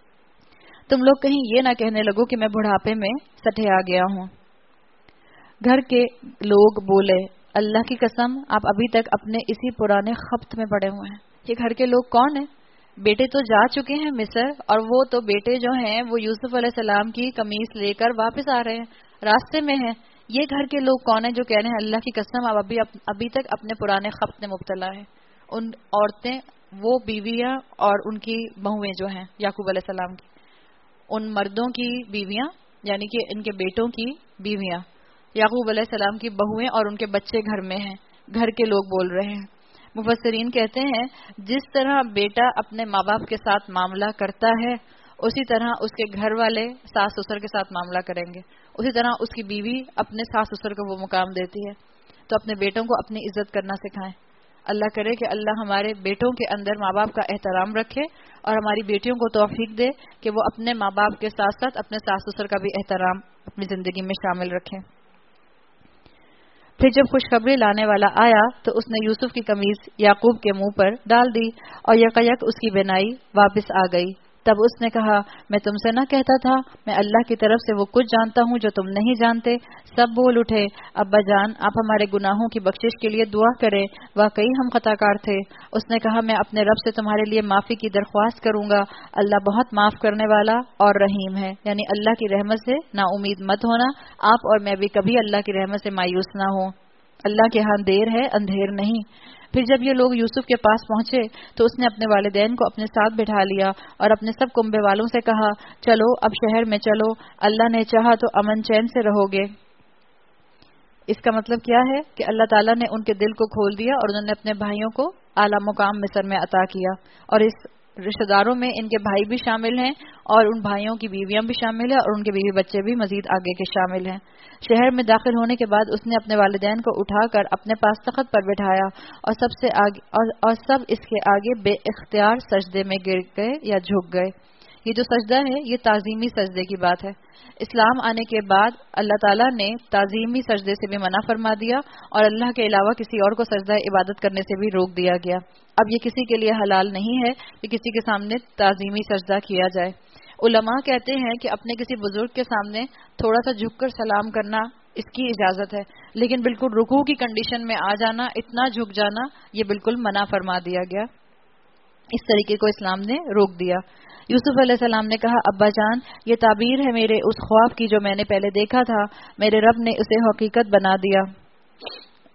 Speaker 1: تم لوگ کہیں یہ نہ کہنے لگو کہ میں بڑھاپے میں سٹھے آ گیا ہوں۔ گھر کے لوگ بولے اللہ کی قسم آپ ابھی تک اپنے اسی پرانے خبط میں پڑے ہوئے ہیں۔ یہ گھر کے لوگ کون ہیں؟ بیٹے تو جا چکے ہیں مصر، اور وہ تو بیٹے جو ہیں وہ یوسف علیہ السلام کی قمیص لے کر واپس آ رہے ہیں، راستے میں ہیں۔ یہ گھر کے لوگ کون ہیں جو کہہ رہے ہیں اللہ کی قسم آپ ابھی ابھی تک اپنے پرانے خبط میں مبتلا ہیں؟ ان عورتیں، وہ بیویاں اور ان کی بہویں جو ہیں یعقوب علیہ السلام کی، ان مردوں کی بیویاں یعنی کہ ان کے بیٹوں کی بیویاں، یعقوب علیہ السلام کی بہویں اور ان کے بچے گھر میں ہیں، گھر کے لوگ بول رہے ہیں۔ مفسرین کہتے ہیں جس طرح بیٹا اپنے ماں باپ کے ساتھ معاملہ کرتا ہے اسی طرح اس کے گھر والے ساس سسر کے ساتھ معاملہ کریں گے، اسی طرح اس کی بیوی اپنے ساس سسر کو وہ مقام دیتی ہے۔ تو اپنے بیٹوں کو اپنی عزت کرنا سکھائیں۔ اللہ کرے کہ اللہ ہمارے بیٹوں کے اندر ماں باپ کا احترام رکھے اور ہماری بیٹیوں کو توفیق دے کہ وہ اپنے ماں باپ کے ساتھ ساتھ اپنے ساس سسر کا بھی احترام اپنی زندگی میں شامل رکھیں۔ پھر جب خوشخبری لانے والا آیا تو اس نے یوسف کی قمیص یعقوب کے منہ پر ڈال دی اور یکایک اس کی بینائی واپس آ گئی۔ تب اس نے کہا میں تم سے نہ کہتا تھا میں اللہ کی طرف سے وہ کچھ جانتا ہوں جو تم نہیں جانتے؟ سب بول اٹھے ابا جان آپ ہمارے گناہوں کی بخشش کے لیے دعا کریں، واقعی ہم خطا کار تھے۔ اس نے کہا میں اپنے رب سے تمہارے لیے معافی کی درخواست کروں گا، اللہ بہت معاف کرنے والا اور رحیم ہے۔ یعنی اللہ کی رحمت سے نا امید مت ہونا، آپ اور میں بھی کبھی اللہ کی رحمت سے مایوس نہ ہوں۔ اللہ کے ہاں دیر ہے اندھیر نہیں۔ پھر جب یہ لوگ یوسف کے پاس پہنچے تو اس نے اپنے والدین کو اپنے ساتھ بٹھا لیا اور اپنے سب کنبے والوں سے کہا چلو اب شہر میں چلو، اللہ نے چاہا تو امن چین سے رہو گے۔ اس کا مطلب کیا ہے کہ اللہ تعالیٰ نے ان کے دل کو کھول دیا اور انہوں نے اپنے بھائیوں کو اعلیٰ مقام مصر میں عطا کیا، اور اس رشتہ داروں میں ان کے بھائی بھی شامل ہیں اور ان بھائیوں کی بیویاں بھی شامل ہیں اور ان کے بیوی بچے بھی مزید آگے کے شامل ہیں۔ شہر میں داخل ہونے کے بعد اس نے اپنے والدین کو اٹھا کر اپنے پاس تخت پر بٹھایا اور سب سے آگے اور, اور سب اس کے آگے بے اختیار سجدے میں گر گئے یا جھک گئے۔ یہ جو سجدہ ہے یہ تعظیمی سجدے کی بات ہے۔ اسلام آنے کے بعد اللہ تعالیٰ نے تعظیمی سجدے سے بھی منع فرما دیا اور اللہ کے علاوہ کسی اور کو سجدہ عبادت کرنے سے بھی روک دیا گیا۔ اب یہ کسی کے لیے حلال نہیں ہے کہ کسی کے سامنے تعظیمی سجدہ کیا جائے۔ علماء کہتے ہیں کہ اپنے کسی بزرگ کے سامنے تھوڑا سا جھک کر سلام کرنا اس کی اجازت ہے، لیکن بالکل رکوع کی کنڈیشن میں آ جانا، اتنا جھک جانا، یہ بالکل منع فرما دیا گیا۔ اس طریقے کو اسلام نے روک دیا۔ یوسف علیہ السلام نے کہا ابا جان یہ تعبیر ہے میرے اس خواب کی جو میں نے پہلے دیکھا تھا، میرے رب نے اسے حقیقت بنا دیا۔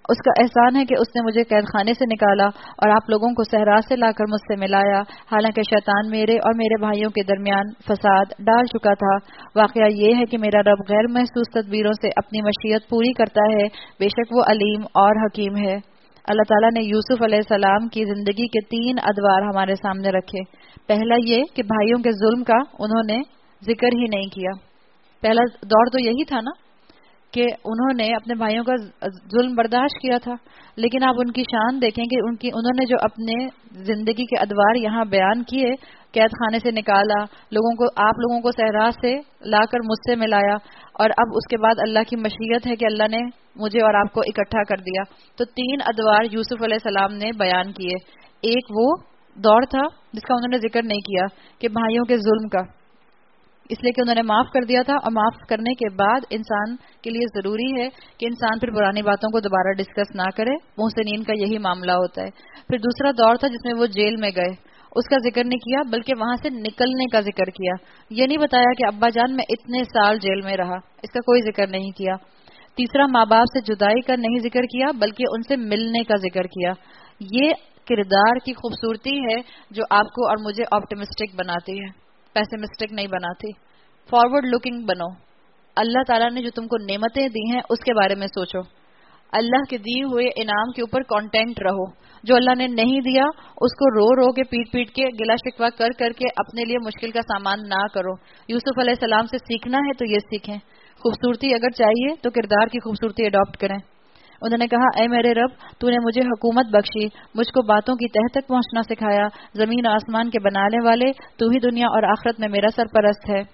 Speaker 1: اس کا احسان ہے کہ اس نے مجھے قید خانے سے نکالا اور آپ لوگوں کو صحرا سے لا کر مجھ سے ملایا، حالانکہ شیطان میرے اور میرے بھائیوں کے درمیان فساد ڈال چکا تھا۔ واقعہ یہ ہے کہ میرا رب غیر محسوس تدبیروں سے اپنی مشیت پوری کرتا ہے، بے شک وہ علیم اور حکیم ہے۔ اللہ تعالیٰ نے یوسف علیہ السلام کی زندگی کے تین ادوار ہمارے سامنے رکھے۔ پہلا یہ کہ بھائیوں کے ظلم کا انہوں نے ذکر ہی نہیں کیا۔ پہلا دور تو یہی تھا نا کہ انہوں نے اپنے بھائیوں کا ظلم برداشت کیا تھا، لیکن آپ ان کی شان دیکھیں کہ ان کی انہوں نے جو اپنے زندگی کے ادوار یہاں بیان کیے، قید خانے سے نکالا، لوگوں کو آپ لوگوں کو صحرا سے لا کر مجھ سے ملایا، اور اب اس کے بعد اللہ کی مشیت ہے کہ اللہ نے مجھے اور آپ کو اکٹھا کر دیا۔ تو تین ادوار یوسف علیہ السلام نے بیان کیے۔ ایک وہ دور تھا جس کا انہوں نے ذکر نہیں کیا کہ بھائیوں کے ظلم کا، اس لیے کہ انہوں نے معاف کر دیا تھا، اور معاف کرنے کے بعد انسان کے لیے ضروری ہے کہ انسان پھر پرانی باتوں کو دوبارہ ڈسکس نہ کرے۔ محسنین کا یہی معاملہ ہوتا ہے۔ پھر دوسرا دور تھا جس میں وہ جیل میں گئے، اس کا ذکر نہیں کیا، بلکہ وہاں سے نکلنے کا ذکر کیا۔ یہ نہیں بتایا کہ ابا جان میں اتنے سال جیل میں رہا، اس کا کوئی ذکر نہیں کیا۔ تیسرا ماں باپ سے جدائی کا نہیں ذکر کیا، بلکہ ان سے ملنے کا ذکر کیا۔ یہ کردار کی خوبصورتی ہے جو آپ کو اور مجھے آپٹمسٹک بناتی ہے، پیسمسٹک نہیں بناتی۔ فارورڈ لکنگ بنو۔ اللہ تعالیٰ نے جو تم کو نعمتیں دی ہیں اس کے بارے میں سوچو، اللہ کے دیے ہوئے انعام کے اوپر کانٹینٹ رہو۔ جو اللہ نے نہیں دیا اس کو رو رو کے پیٹ پیٹ کے گلا شکوا کر کر کے اپنے لیے مشکل کا سامان نہ کرو۔ یوسف علیہ السلام سے سیکھنا ہے تو یہ سیکھیں۔ خوبصورتی اگر چاہیے تو کردار کی خوبصورتی اڈاپٹ کریں۔ انہوں نے کہا، اے میرے رب، تو نے مجھے حکومت بخشی، مجھ کو باتوں کی تہ تک پہنچنا سکھایا، زمین و آسمان کے بنانے والے تو ہی دنیا اور آخرت میں میرا سرپرست ہے۔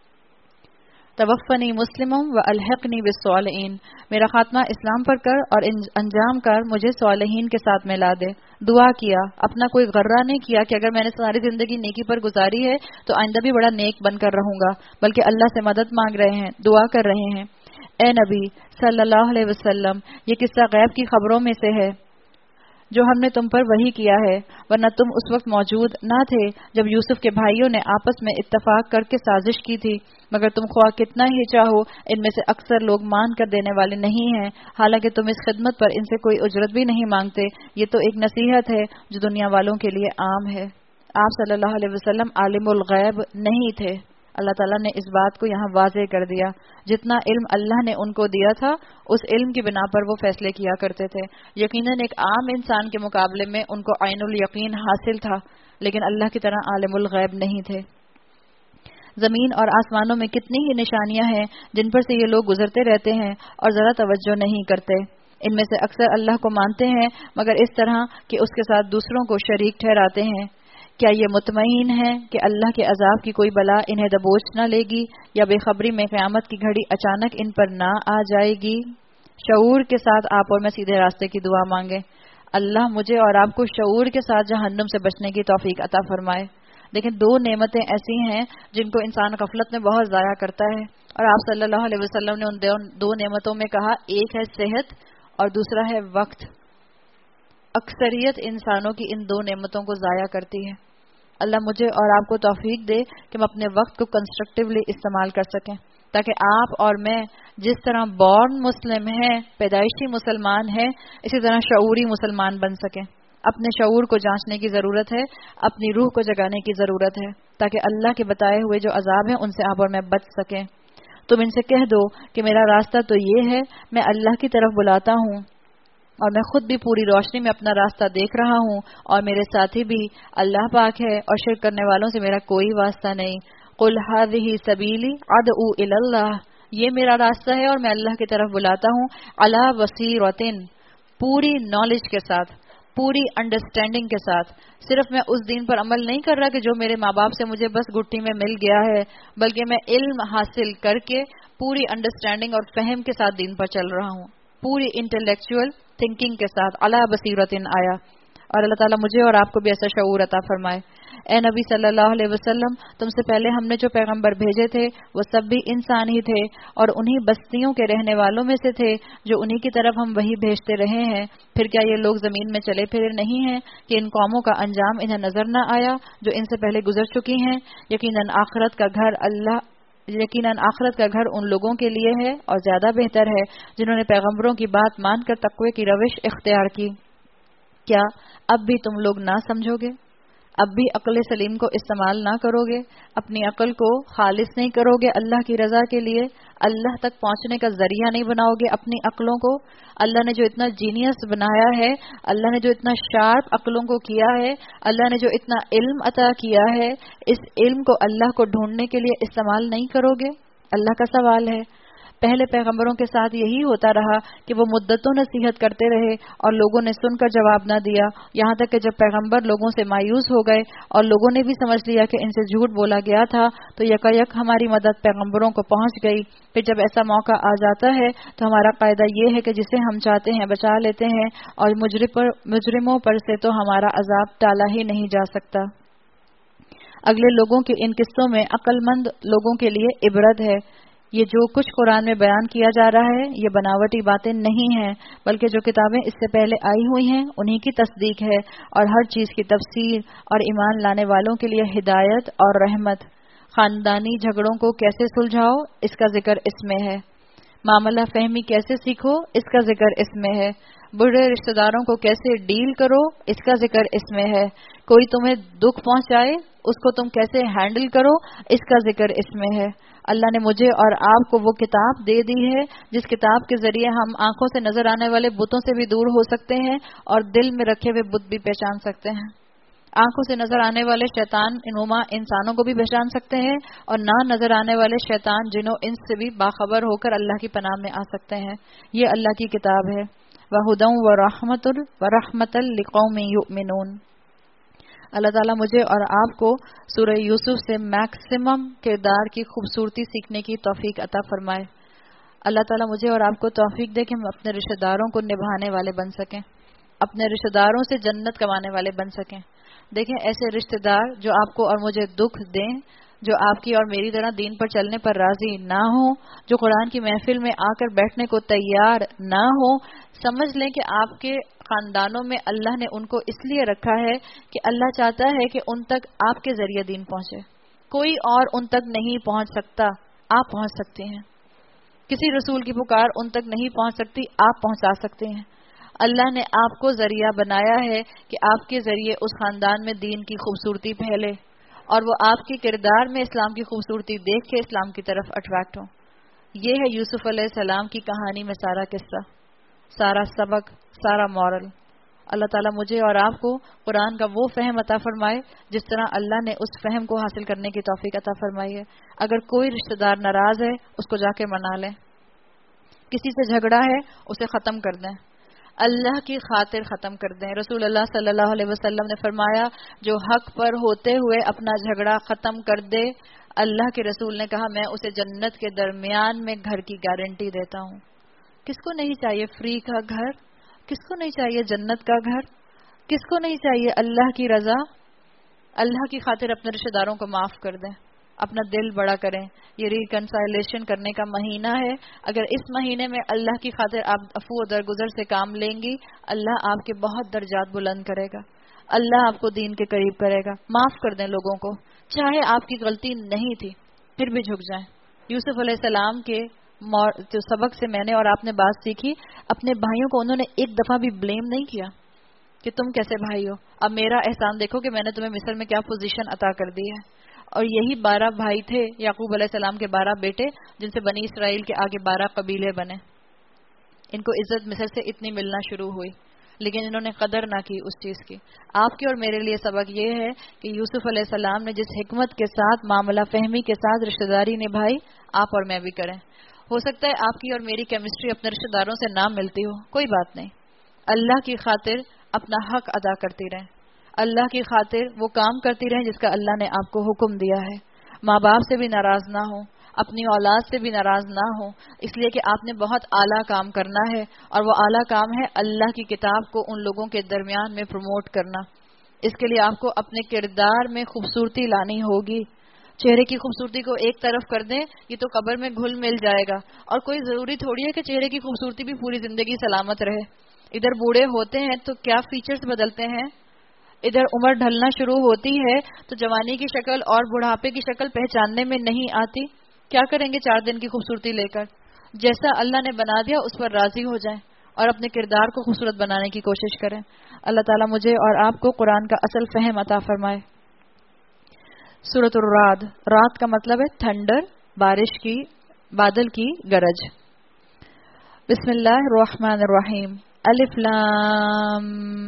Speaker 1: توفنی مسلم و الحقنی بالصالحین، میرا خاتمہ اسلام پر کر اور انجام کر مجھے صالحین کے ساتھ ملا دے۔ دعا کیا، اپنا کوئی غرہ نہیں کیا کہ اگر میں نے ساری زندگی نیکی پر گزاری ہے تو آئندہ بھی بڑا نیک بن کر رہوں گا، بلکہ اللہ سے مدد مانگ رہے ہیں، دعا کر رہے ہیں۔ اے نبی صلی اللہ علیہ وسلم، یہ قصہ غیب کی خبروں میں سے ہے جو ہم نے تم پر وحی کیا ہے، ورنہ تم اس وقت موجود نہ تھے جب یوسف کے بھائیوں نے آپس میں اتفاق کر کے سازش کی تھی، مگر تم خواہ کتنا ہی چاہو ان میں سے اکثر لوگ مان کر دینے والے نہیں ہیں، حالانکہ تم اس خدمت پر ان سے کوئی اجرت بھی نہیں مانگتے۔ یہ تو ایک نصیحت ہے جو دنیا والوں کے لیے عام ہے۔ آپ صلی اللہ علیہ وسلم عالم الغیب نہیں تھے۔ اللہ تعالیٰ نے اس بات کو یہاں واضح کر دیا۔ جتنا علم اللہ نے ان کو دیا تھا اس علم کی بنا پر وہ فیصلے کیا کرتے تھے۔ یقیناً ایک عام انسان کے مقابلے میں ان کو عین الیقین حاصل تھا، لیکن اللہ کی طرح عالم الغیب نہیں تھے۔ زمین اور آسمانوں میں کتنی ہی نشانیاں ہیں جن پر سے یہ لوگ گزرتے رہتے ہیں اور ذرا توجہ نہیں کرتے۔ ان میں سے اکثر اللہ کو مانتے ہیں مگر اس طرح کہ اس کے ساتھ دوسروں کو شریک ٹھہراتے ہیں۔ کیا یہ مطمئن ہے کہ اللہ کے عذاب کی کوئی بلا انہیں دبوچ نہ لے گی، یا بے خبری میں قیامت کی گھڑی اچانک ان پر نہ آ جائے گی؟ شعور کے ساتھ آپ اور میں سیدھے راستے کی دعا مانگیں۔ اللہ مجھے اور آپ کو شعور کے ساتھ جہنم سے بچنے کی توفیق عطا فرمائے۔ لیکن دو نعمتیں ایسی ہیں جن کو انسان غفلت میں بہت ضائع کرتا ہے، اور آپ صلی اللہ علیہ وسلم نے ان دو نعمتوں میں کہا، ایک ہے صحت اور دوسرا ہے وقت۔ اکثریت انسانوں کی ان دو نعمتوں کو ضائع کرتی ہے۔ اللہ مجھے اور آپ کو توفیق دے کہ ہم اپنے وقت کو کنسٹرکٹیولی استعمال کر سکیں، تاکہ آپ اور میں جس طرح بورن مسلم ہیں، پیدائشی مسلمان ہیں، اسی طرح شعوری مسلمان بن سکیں۔ اپنے شعور کو جانچنے کی ضرورت ہے، اپنی روح کو جگانے کی ضرورت ہے، تاکہ اللہ کے بتائے ہوئے جو عذاب ہیں ان سے آپ اور میں بچ سکیں۔ تم ان سے کہہ دو کہ میرا راستہ تو یہ ہے، میں اللہ کی طرف بلاتا ہوں، اور میں خود بھی پوری روشنی میں اپنا راستہ دیکھ رہا ہوں، اور میرے ساتھی بھی اللہ پاک ہے، اور شرک کرنے والوں سے میرا کوئی واسطہ نہیں۔ قل ھذہ سبیلی ادعو الی اللہ، یہ میرا راستہ ہے اور میں اللہ کی طرف بلاتا ہوں، علی بصیرۃ، پوری نالج کے ساتھ، پوری انڈرسٹینڈنگ کے ساتھ۔ صرف میں اس دین پر عمل نہیں کر رہا کہ جو میرے ماں باپ سے مجھے بس گٹھی میں مل گیا ہے، بلکہ میں علم حاصل کر کے پوری انڈرسٹینڈنگ اور فہم کے ساتھ دین پر چل رہا ہوں، پوری انٹلیکچوئل تھنکنگ کے ساتھ، علی بصیرۃ آیا۔ اور اللہ تعالیٰ مجھے اور آپ کو بھی ایسا شعور عطا فرمائے۔ اے نبی صلی اللہ علیہ وسلم، تم سے پہلے ہم نے جو پیغمبر بھیجے تھے وہ سب بھی انسان ہی تھے، اور انہی بستیوں کے رہنے والوں میں سے تھے جو انہی کی طرف ہم وہی بھیجتے رہے ہیں۔ پھر کیا یہ لوگ زمین میں چلے پھرے نہیں ہیں کہ ان قوموں کا انجام انہیں نظر نہ آیا جو ان سے پہلے گزر چکی ہیں؟ یقیناً آخرت کا گھر اللہ یقیناً آخرت کا گھر ان لوگوں کے لیے ہے اور زیادہ بہتر ہے جنہوں نے پیغمبروں کی بات مان کر تقوی کی روش اختیار کی۔ کیا اب بھی تم لوگ نہ سمجھو گے؟ اب بھی عقل سلیم کو استعمال نہ کرو گے؟ اپنی عقل کو خالص نہیں کرو گے اللہ کی رضا کے لیے؟ اللہ تک پہنچنے کا ذریعہ نہیں بناؤ گے اپنی عقلوں کو؟ اللہ نے جو اتنا جینیس بنایا ہے، اللہ نے جو اتنا شارپ عقلوں کو کیا ہے، اللہ نے جو اتنا علم عطا کیا ہے، اس علم کو اللہ کو ڈھونڈنے کے لیے استعمال نہیں کرو گے؟ اللہ کا سوال ہے۔ پہلے پیغمبروں کے ساتھ یہی ہوتا رہا کہ وہ مدتوں نصیحت کرتے رہے اور لوگوں نے سن کر جواب نہ دیا، یہاں تک کہ جب پیغمبر لوگوں سے مایوس ہو گئے اور لوگوں نے بھی سمجھ لیا کہ ان سے جھوٹ بولا گیا تھا تو یکا یک ہماری مدد پیغمبروں کو پہنچ گئی۔ پھر جب ایسا موقع آ جاتا ہے تو ہمارا قاعدہ یہ ہے کہ جسے ہم چاہتے ہیں بچا لیتے ہیں، اور مجرموں پر سے تو ہمارا عذاب ٹالا ہی نہیں جا سکتا۔ اگلے لوگوں کی ان قصوں میں عقل مند لوگوں کے لیے عبرت ہے۔ یہ جو کچھ قرآن میں بیان کیا جا رہا ہے یہ بناوٹی باتیں نہیں ہیں، بلکہ جو کتابیں اس سے پہلے آئی ہوئی ہیں انہی کی تصدیق ہے، اور ہر چیز کی تفسیر اور ایمان لانے والوں کے لیے ہدایت اور رحمت۔ خاندانی جھگڑوں کو کیسے سلجھاؤ اس کا ذکر اس میں ہے۔ معاملہ فہمی کیسے سیکھو اس کا ذکر اس میں ہے۔ برے رشتہ داروں کو کیسے ڈیل کرو اس کا ذکر اس میں ہے۔ کوئی تمہیں دکھ پہنچائے اس کو تم کیسے ہینڈل کرو اس کا ذکر اس میں ہے۔ اللہ نے مجھے اور آپ کو وہ کتاب دے دی ہے جس کتاب کے ذریعے ہم آنکھوں سے نظر آنے والے بتوں سے بھی دور ہو سکتے ہیں اور دل میں رکھے ہوئے بت بھی پہچان سکتے ہیں۔ آنکھوں سے نظر آنے والے شیطان انما انسانوں کو بھی پہچان سکتے ہیں، اور نہ نظر آنے والے شیطان جنوں انس سے بھی باخبر ہو کر اللہ کی پناہ میں آ سکتے ہیں۔ یہ اللہ کی کتاب ہے۔ وَهُدًى وَرَحْمَةٌ وَرَحْمَةً لِقَوْمٍ يُؤْمِنُونَ۔ اللہ تعالیٰ مجھے اور آپ کو سورہ یوسف سے میکسیمم کردار کی خوبصورتی سیکھنے کی توفیق عطا فرمائے۔ اللہ تعالیٰ مجھے اور آپ کو توفیق دے کہ ہم اپنے رشتہ داروں کو نبھانے والے بن سکیں، اپنے رشتہ داروں سے جنت کمانے والے بن سکیں۔ دیکھیں ایسے رشتہ دار جو آپ کو اور مجھے دکھ دیں، جو آپ کی اور میری طرح دین پر چلنے پر راضی نہ ہوں، جو قرآن کی محفل میں آ کر بیٹھنے کو تیار نہ ہوں، سمجھ لیں کہ آپ کے خاندانوں میں اللہ نے ان کو اس لیے رکھا ہے کہ اللہ چاہتا ہے کہ ان تک آپ کے ذریعے دین پہنچے۔ کوئی اور ان تک نہیں پہنچ سکتا، آپ پہنچ سکتے ہیں۔ کسی رسول کی پکار ان تک نہیں پہنچ سکتی، آپ پہنچا سکتے ہیں۔ اللہ نے آپ کو ذریعہ بنایا ہے کہ آپ کے ذریعے اس خاندان میں دین کی خوبصورتی پھیلے، اور وہ آپ کے کردار میں اسلام کی خوبصورتی دیکھ کے اسلام کی طرف اٹریکٹ ہوں۔ یہ ہے یوسف علیہ السلام کی کہانی میں سارا قصہ، سارا سبق، سارا مورل۔ اللہ تعالیٰ مجھے اور آپ کو قرآن کا وہ فہم عطا فرمائے جس طرح اللہ نے اس فہم کو حاصل کرنے کی توفیق عطا فرمائی ہے۔ اگر کوئی رشتہ دار ناراض ہے اس کو جا کے منا لیں، کسی سے جھگڑا ہے اسے ختم کر دیں، اللہ کی خاطر ختم کر دیں۔ رسول اللہ صلی اللہ علیہ وسلم نے فرمایا جو حق پر ہوتے ہوئے اپنا جھگڑا ختم کر دے، اللہ کے رسول نے کہا میں اسے جنت کے درمیان میں گھر کی گارنٹی دیتا ہوں۔ کس کو نہیں چاہیے فری کا گھر؟ کس کو نہیں چاہیے جنت کا گھر؟ کس کو نہیں چاہیے اللہ کی رضا؟ اللہ کی خاطر اپنے رشتہ داروں کو معاف کر دیں، اپنا دل بڑا کریں۔ یہ ریکنسائلیشن کرنے کا مہینہ ہے۔ اگر اس مہینے میں اللہ کی خاطر آپ عفو و درگزر سے کام لیں گی، اللہ آپ کے بہت درجات بلند کرے گا، اللہ آپ کو دین کے قریب کرے گا۔ معاف کر دیں لوگوں کو، چاہے آپ کی غلطی نہیں تھی پھر بھی جھک جائیں۔ یوسف علیہ السلام کے جو سبق سے میں نے اور آپ نے بات سیکھی، اپنے بھائیوں کو انہوں نے ایک دفعہ بھی بلیم نہیں کیا کہ تم کیسے بھائی ہو، اب میرا احسان دیکھو کہ میں نے تمہیں مصر میں کیا پوزیشن عطا کر دی ہے۔ اور یہی بارہ بھائی تھے یعقوب علیہ السلام کے بارہ بیٹے، جن سے بنی اسرائیل کے آگے بارہ قبیلے بنے۔ ان کو عزت مصر سے اتنی ملنا شروع ہوئی، لیکن انہوں نے قدر نہ کی اس چیز کی۔ آپ کے اور میرے لیے سبق یہ ہے کہ یوسف علیہ السلام نے جس حکمت کے ساتھ معاملہ فہمی کے ساتھ رشتہ داری نبھائی، آپ اور میں بھی کریں۔ ہو سکتا ہے آپ کی اور میری کیمسٹری اپنے رشتہ داروں سے نہ ملتی ہو، کوئی بات نہیں، اللہ کی خاطر اپنا حق ادا کرتی رہیں، اللہ کی خاطر وہ کام کرتی رہیں جس کا اللہ نے آپ کو حکم دیا ہے۔ ماں باپ سے بھی ناراض نہ ہوں، اپنی اولاد سے بھی ناراض نہ ہوں، اس لیے کہ آپ نے بہت اعلیٰ کام کرنا ہے، اور وہ اعلیٰ کام ہے اللہ کی کتاب کو ان لوگوں کے درمیان میں پروموٹ کرنا۔ اس کے لیے آپ کو اپنے کردار میں خوبصورتی لانی ہوگی۔ چہرے کی خوبصورتی کو ایک طرف کر دیں، یہ تو قبر میں گھل مل جائے گا، اور کوئی ضروری تھوڑی ہے کہ چہرے کی خوبصورتی بھی پوری زندگی سلامت رہے۔ ادھر بوڑھے ہوتے ہیں تو کیا فیچرز بدلتے ہیں، ادھر عمر ڈھلنا شروع ہوتی ہے تو جوانی کی شکل اور بڑھاپے کی شکل پہچاننے میں نہیں آتی۔ کیا کریں گے چار دن کی خوبصورتی لے کر؟ جیسا اللہ نے بنا دیا اس پر راضی ہو جائیں اور اپنے کردار کو خوبصورت بنانے کی کوشش کریں. اللہ تعالیٰ مجھے اور آپ کو قرآن کا اصل فہم عطا فرمائے. سورۃ الرعد. رات کا مطلب ہے تھنڈر، بارش کی، بادل کی گرج. بسم اللہ الرحمن الرحیم. الف لام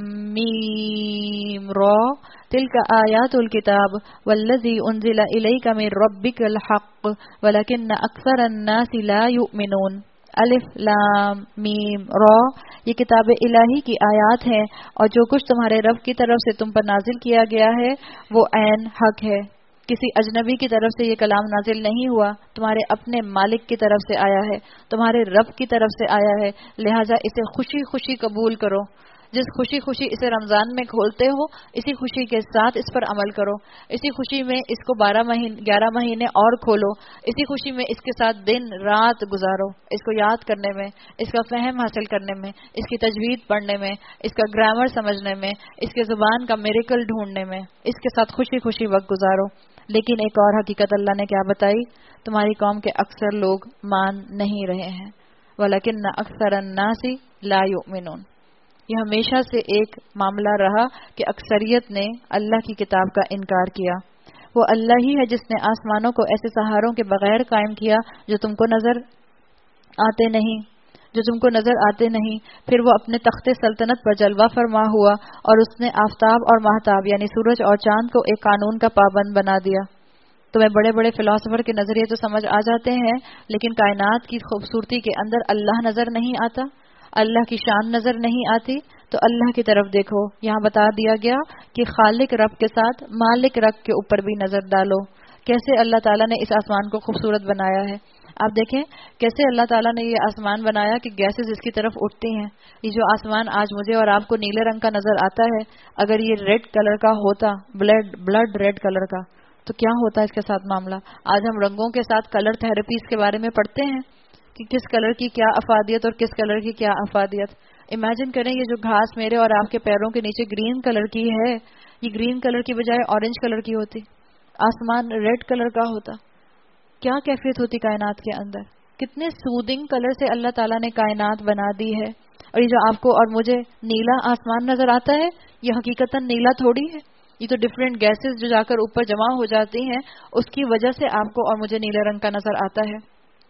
Speaker 1: میم را تلک آیات الکتاب والذی انزل الیک من ربک الحق ولکن اکثر الناس لا یؤمنون. الف لام میم را، یہ کتاب الہی کی آیات ہیں اور جو کچھ تمہارے رب کی طرف سے تم پر نازل کیا گیا ہے وہ عین حق ہے. کسی اجنبی کی طرف سے یہ کلام نازل نہیں ہوا، تمہارے اپنے مالک کی طرف سے آیا ہے، تمہارے رب کی طرف سے آیا ہے، لہٰذا اسے خوشی خوشی قبول کرو. جس خوشی خوشی اسے رمضان میں کھولتے ہو اسی خوشی کے ساتھ اس پر عمل کرو. اسی خوشی میں اس کو بارہ مہینے گیارہ مہینے اور کھولو. اسی خوشی میں اس کے ساتھ دن رات گزارو، اس کو یاد کرنے میں، اس کا فہم حاصل کرنے میں، اس کی تجوید پڑھنے میں، اس کا گرامر سمجھنے میں، اس کے زبان کا میریکل ڈھونڈنے میں، اس کے ساتھ خوشی خوشی وقت گزارو. لیکن ایک اور حقیقت اللہ نے کیا بتائی؟ تمہاری قوم کے اکثر لوگ مان نہیں رہے ہیں. وَلَكِنَّ أَكْثَرَ النَّاسِ لَا يُؤْمِنُونَ. یہ ہمیشہ سے ایک معاملہ رہا کہ اکثریت نے اللہ کی کتاب کا انکار کیا. وہ اللہ ہی ہے جس نے آسمانوں کو ایسے سہاروں کے بغیر قائم کیا جو تم کو نظر آتے نہیں جو تم کو نظر آتے نہیں پھر وہ اپنے تخت سلطنت پر جلوہ فرما ہوا اور اس نے آفتاب اور ماہتاب یعنی سورج اور چاند کو ایک قانون کا پابند بنا دیا. تمہیں بڑے بڑے فلاسفر کے نظریے تو سمجھ آ جاتے ہیں، لیکن کائنات کی خوبصورتی کے اندر اللہ نظر نہیں آتا، اللہ کی شان نظر نہیں آتی. تو اللہ کی طرف دیکھو. یہاں بتا دیا گیا کہ خالق رب کے ساتھ مالک رب کے اوپر بھی نظر ڈالو. کیسے اللہ تعالیٰ نے اس آسمان کو خوبصورت بنایا ہے. آپ دیکھیں کیسے اللہ تعالیٰ نے یہ آسمان بنایا کہ گیسز اس کی طرف اٹھتی ہیں. یہ جو آسمان آج مجھے اور آپ کو نیلے رنگ کا نظر آتا ہے، اگر یہ ریڈ کلر کا ہوتا، بلڈ بلڈ ریڈ کلر کا، تو کیا ہوتا ہے اس کے ساتھ معاملہ. آج ہم رنگوں کے ساتھ کلر تھراپیز کے بارے میں پڑھتے ہیں کہ کس کلر کی کیا افادیت اور کس کلر کی کیا افادیت. امیجن کریں یہ جو گھاس میرے اور آپ کے پیروں کے نیچے گرین کلر کی ہے، یہ گرین کلر کی بجائے اورنج کلر کی ہوتی، آسمان ریڈ کلر کا ہوتا، کیا کیفیت ہوتی کائنات کے اندر. کتنے سودنگ کلر سے اللہ تعالیٰ نے کائنات بنا دی ہے. اور یہ جو آپ کو اور مجھے نیلا آسمان نظر آتا ہے، یہ حقیقتاً نیلا تھوڑی ہے، یہ تو ڈفرینٹ گیسز جو جا کر اوپر جمع ہو جاتی ہیں اس کی وجہ سے آپ کو اور مجھے نیلے رنگ کا نظر آتا ہے.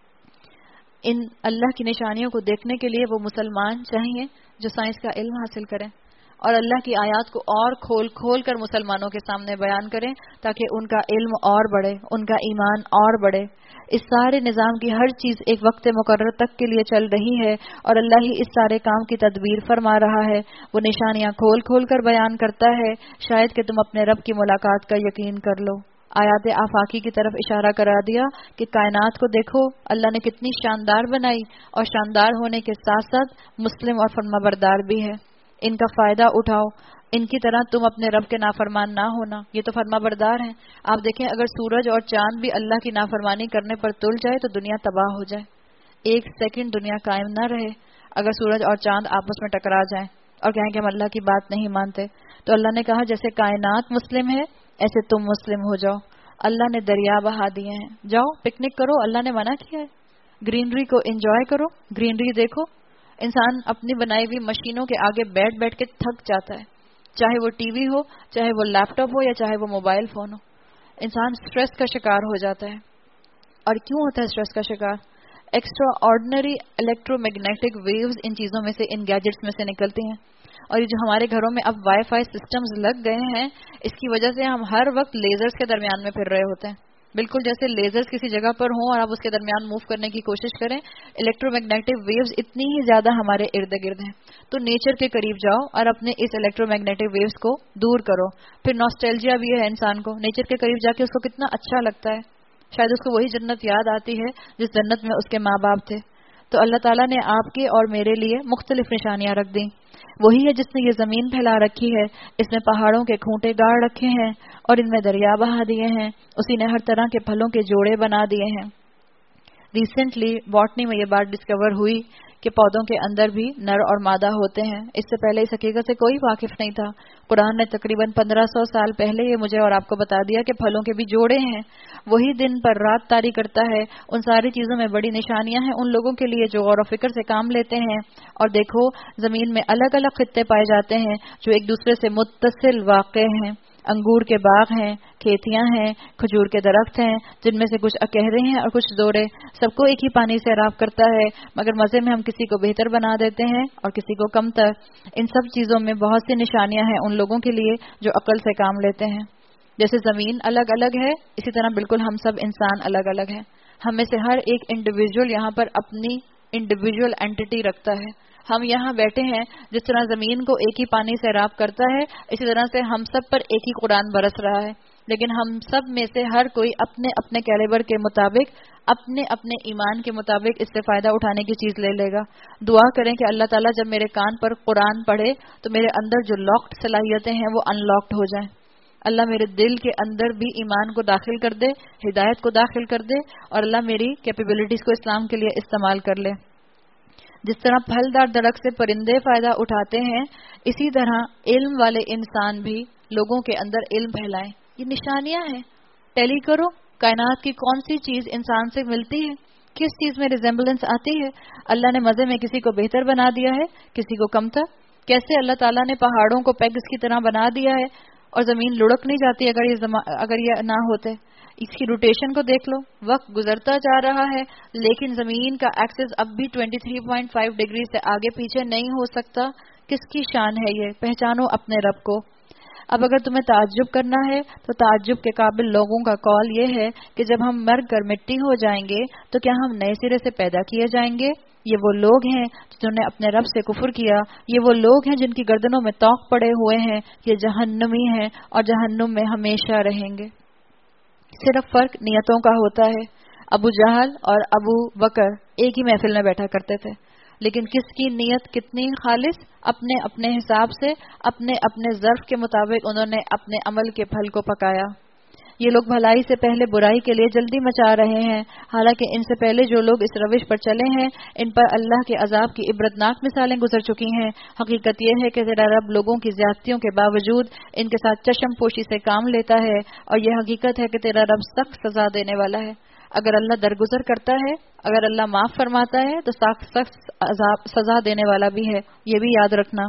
Speaker 1: ان اللہ کی نشانیوں کو دیکھنے کے لیے وہ مسلمان چاہیے جو سائنس کا علم حاصل کریں اور اللہ کی آیات کو اور کھول کھول کر مسلمانوں کے سامنے بیان کریں تاکہ ان کا علم اور بڑھے، ان کا ایمان اور بڑھے. اس سارے نظام کی ہر چیز ایک وقت مقرر تک کے لیے چل رہی ہے اور اللہ ہی اس سارے کام کی تدبیر فرما رہا ہے. وہ نشانیاں کھول کھول کر بیان کرتا ہے شاید کہ تم اپنے رب کی ملاقات کا یقین کر لو. آیات آفاقی کی طرف اشارہ کرا دیا کہ کائنات کو دیکھو اللہ نے کتنی شاندار بنائی اور شاندار ہونے کے ساتھ ساتھ مسلم اور فرما بردار بھی ہے. ان کا فائدہ اٹھاؤ، ان کی طرح تم اپنے رب کے نافرمان نہ ہونا. یہ تو فرما بردار ہیں. آپ دیکھیں اگر سورج اور چاند بھی اللہ کی نافرمانی کرنے پر تل جائے تو دنیا تباہ ہو جائے. ایک سیکنڈ دنیا قائم نہ رہے اگر سورج اور چاند آپس میں ٹکرا جائیں اور کہیں کہ ہم اللہ کی بات نہیں مانتے. تو اللہ نے کہا جیسے کائنات مسلم ہے ایسے تم مسلم ہو جاؤ. اللہ نے دریا بہا دیے ہیں، جاؤ پکنک کرو، اللہ نے منع کیا ہے. گرینری کو انجوائے کرو، گرینری دیکھو. انسان اپنی بنائی ہوئی مشینوں کے آگے بیٹھ بیٹھ کے تھک جاتا ہے، چاہے وہ ٹی وی ہو، چاہے وہ لیپ ٹاپ ہو یا چاہے وہ موبائل فون ہو. انسان سٹریس کا شکار ہو جاتا ہے. اور کیوں ہوتا ہے سٹریس کا شکار؟ Extraordinary electromagnetic waves ان چیزوں میں سے، ان گیجٹس میں سے نکلتی ہیں. اور یہ جو ہمارے گھروں میں اب وائی فائی سسٹمز لگ گئے ہیں اس کی وجہ سے ہم ہر وقت لیزرز کے درمیان میں پھر رہے ہوتے ہیں. بالکل جیسے لیزرز کسی جگہ پر ہوں اور آپ اس کے درمیان موو کرنے کی کوشش کریں، الیکٹرو میگنیٹک ویوز اتنی ہی زیادہ ہمارے ارد گرد ہیں. تو نیچر کے قریب جاؤ اور اپنے اس الیکٹرو میگنیٹک ویوز کو دور کرو. پھر ناسٹیلجیا بھی ہے انسان کو، نیچر کے قریب جا کے اس کو کتنا اچھا لگتا ہے. شاید اس کو وہی جنت یاد آتی ہے جس جنت میں اس کے ماں باپ تھے. تو اللہ تعالیٰ نے آپ کے اور میرے لیے مختلف نشانیاں رکھ دیں. وہی ہے جس نے یہ زمین پھیلا رکھی ہے، اس میں پہاڑوں کے کھونٹے گاڑ رکھے ہیں اور ان میں دریا بہا دیے ہیں. اسی نے ہر طرح کے پھلوں کے جوڑے بنا دیے ہیں. ریسنٹلی باٹنی میں یہ بات ڈسکور ہوئی کہ پودوں کے اندر بھی نر اور مادہ ہوتے ہیں. اس سے پہلے اس حقیقت سے کوئی واقف نہیں تھا. قرآن نے تقریباً پندرہ سو سال پہلے یہ مجھے اور آپ کو بتا دیا کہ پھلوں کے بھی جوڑے ہیں. وہی دن پر رات طاری کرتا ہے. ان ساری چیزوں میں بڑی نشانیاں ہیں ان لوگوں کے لیے جو غور و فکر سے کام لیتے ہیں. اور دیکھو زمین میں الگ الگ خطے پائے جاتے ہیں جو ایک دوسرے سے متصل واقع ہیں. انگور کے باغ ہیں، کھیتیاں ہیں، کھجور کے درخت ہیں جن میں سے کچھ اکہرے ہیں اور کچھ دوڑے. سب کو ایک ہی پانی سے عراق کرتا ہے، مگر مزے میں ہم کسی کو بہتر بنا دیتے ہیں اور کسی کو کمتر. ان سب چیزوں میں بہت سی نشانیاں ہیں ان لوگوں کے لیے جو عقل سے کام لیتے ہیں. جیسے زمین الگ الگ ہے اسی طرح بالکل ہم سب انسان الگ الگ ہیں. ہم میں سے ہر ایک انڈیویجول یہاں پر اپنی انڈیویجول اینٹی رکھتا ہے. ہم یہاں بیٹھے ہیں، جس طرح زمین کو ایک ہی پانی سے عراق کرتا ہے اسی طرح سے ہم سب پر ایک ہی قرآن برس رہا ہے. لیکن ہم سب میں سے ہر کوئی اپنے اپنے کیلیبر کے مطابق، اپنے اپنے ایمان کے مطابق اس سے فائدہ اٹھانے کی چیز لے لے گا. دعا کریں کہ اللہ تعالیٰ جب میرے کان پر قرآن پڑھے تو میرے اندر جو لاکڈ صلاحیتیں ہیں وہ ان لاکڈ ہو جائیں. اللہ میرے دل کے اندر بھی ایمان کو داخل کر دے، ہدایت کو داخل کر دے، اور اللہ میری کیپیبلٹیز کو اسلام کے لیے استعمال کر لے. جس طرح پھلدار درخت سے پرندے فائدہ اٹھاتے ہیں، اسی طرح علم والے انسان بھی لوگوں کے اندر علم پھیلائیں. یہ نشانیاں ہیں. ٹیلی کرو کائنات کی کون سی چیز انسان سے ملتی ہے، کس چیز میں ریزمبلنس آتی ہے. اللہ نے مزے میں کسی کو بہتر بنا دیا ہے، کسی کو کمتر. کیسے اللہ تعالیٰ نے پہاڑوں کو پیگز کی طرح بنا دیا ہے اور زمین لڑک نہیں جاتی اگر یہ زما... اگر یہ نہ ہوتے. اس کی روٹیشن کو دیکھ لو. وقت گزرتا جا رہا ہے لیکن زمین کا ایکسس اب بھی تیئیس پوائنٹ پانچ ڈگری سے آگے پیچھے نہیں ہو سکتا. کس کی شان ہے یہ؟ پہچانو اپنے رب کو. اب اگر تمہیں تعجب کرنا ہے تو تعجب کے قابل لوگوں کا قول یہ ہے کہ جب ہم مر کر مٹی ہو جائیں گے تو کیا ہم نئے سرے سے پیدا کیے جائیں گے؟ یہ وہ لوگ ہیں جنہوں نے اپنے رب سے کفر کیا. یہ وہ لوگ ہیں جن کی گردنوں میں توق پڑے ہوئے ہیں. یہ جہنمی ہیں اور جہنم میں ہمیشہ رہیں گے. صرف فرق نیتوں کا ہوتا ہے. ابو جہل اور ابو بکر ایک ہی محفل میں بیٹھا کرتے تھے، لیکن کس کی نیت کتنی خالص، اپنے اپنے حساب سے، اپنے اپنے ظرف کے مطابق انہوں نے اپنے عمل کے پھل کو پکایا. یہ لوگ بھلائی سے پہلے برائی کے لیے جلدی مچا رہے ہیں، حالانکہ ان سے پہلے جو لوگ اس روش پر چلے ہیں ان پر اللہ کے عذاب کی عبرتناک مثالیں گزر چکی ہیں. حقیقت یہ ہے کہ تیرا رب لوگوں کی زیادتیوں کے باوجود ان کے ساتھ چشم پوشی سے کام لیتا ہے، اور یہ حقیقت ہے کہ تیرا رب سخت سزا دینے والا ہے. اگر اللہ درگزر کرتا ہے، اگر اللہ معاف فرماتا ہے تو سخت سخت سزا دینے والا بھی ہے. یہ بھی یاد رکھنا.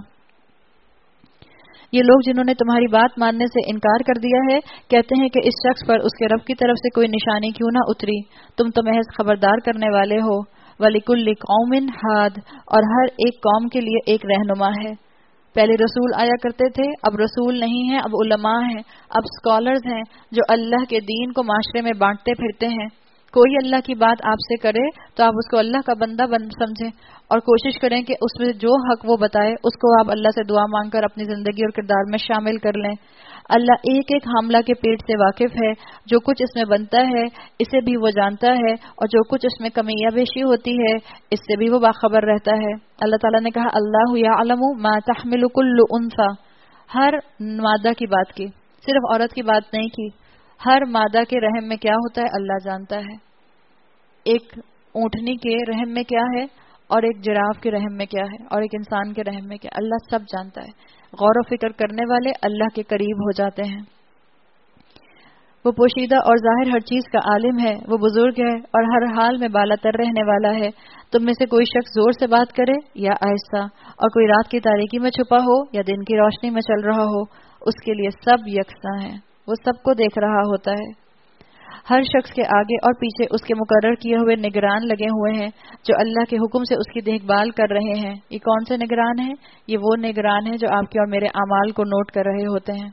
Speaker 1: یہ لوگ جنہوں نے تمہاری بات ماننے سے انکار کر دیا ہے کہتے ہیں کہ اس شخص پر اس کے رب کی طرف سے کوئی نشانی کیوں نہ اتری. تم تو محض خبردار کرنے والے ہو. وَلِكُلِّ قَوْمٍ ہَادٍ، اور ہر ایک قوم کے لیے ایک رہنما ہے. پہلے رسول آیا کرتے تھے، اب رسول نہیں ہیں، اب علماء ہیں، اب اسکالرز ہیں جو اللہ کے دین کو معاشرے میں بانٹتے پھرتے ہیں. کوئی اللہ کی بات آپ سے کرے تو آپ اس کو اللہ کا بندہ بن سمجھیں اور کوشش کریں کہ اس میں جو حق وہ بتائے اس کو آپ اللہ سے دعا مانگ کر اپنی زندگی اور کردار میں شامل کر لیں. اللہ ایک ایک حاملہ کے پیٹ سے واقف ہے. جو کچھ اس میں بنتا ہے اسے بھی وہ جانتا ہے، اور جو کچھ اس میں کمی یا بیشی ہوتی ہے اس سے بھی وہ باخبر رہتا ہے. اللہ تعالیٰ نے کہا اللہ یعلم ما تحمل کل انثی، ہر مادہ کی بات کی، صرف عورت کی بات نہیں کی. ہر مادہ کے رحم میں کیا ہوتا ہے اللہ جانتا ہے. ایک اونٹنی کے رحم میں کیا ہے اور ایک جراف کے رحم میں کیا ہے اور ایک انسان کے رحم میں کیا، اللہ سب جانتا ہے. غور و فکر کرنے والے اللہ کے قریب ہو جاتے ہیں. وہ پوشیدہ اور ظاہر ہر چیز کا عالم ہے. وہ بزرگ ہے اور ہر حال میں بالا تر رہنے والا ہے. تم میں سے کوئی شخص زور سے بات کرے یا آہستہ، اور کوئی رات کی تاریکی میں چھپا ہو یا دن کی روشنی میں چل رہا ہو، اس کے لیے سب یکساں ہیں. وہ سب کو دیکھ رہا ہوتا ہے. ہر شخص کے آگے اور پیچھے اس کے مقرر کیے ہوئے نگران لگے ہوئے ہیں جو اللہ کے حکم سے اس کی دیکھ بھال کر رہے ہیں. یہ کون سے نگران ہیں؟ یہ وہ نگران ہیں جو آپ کے اور میرے اعمال کو نوٹ کر رہے ہوتے ہیں.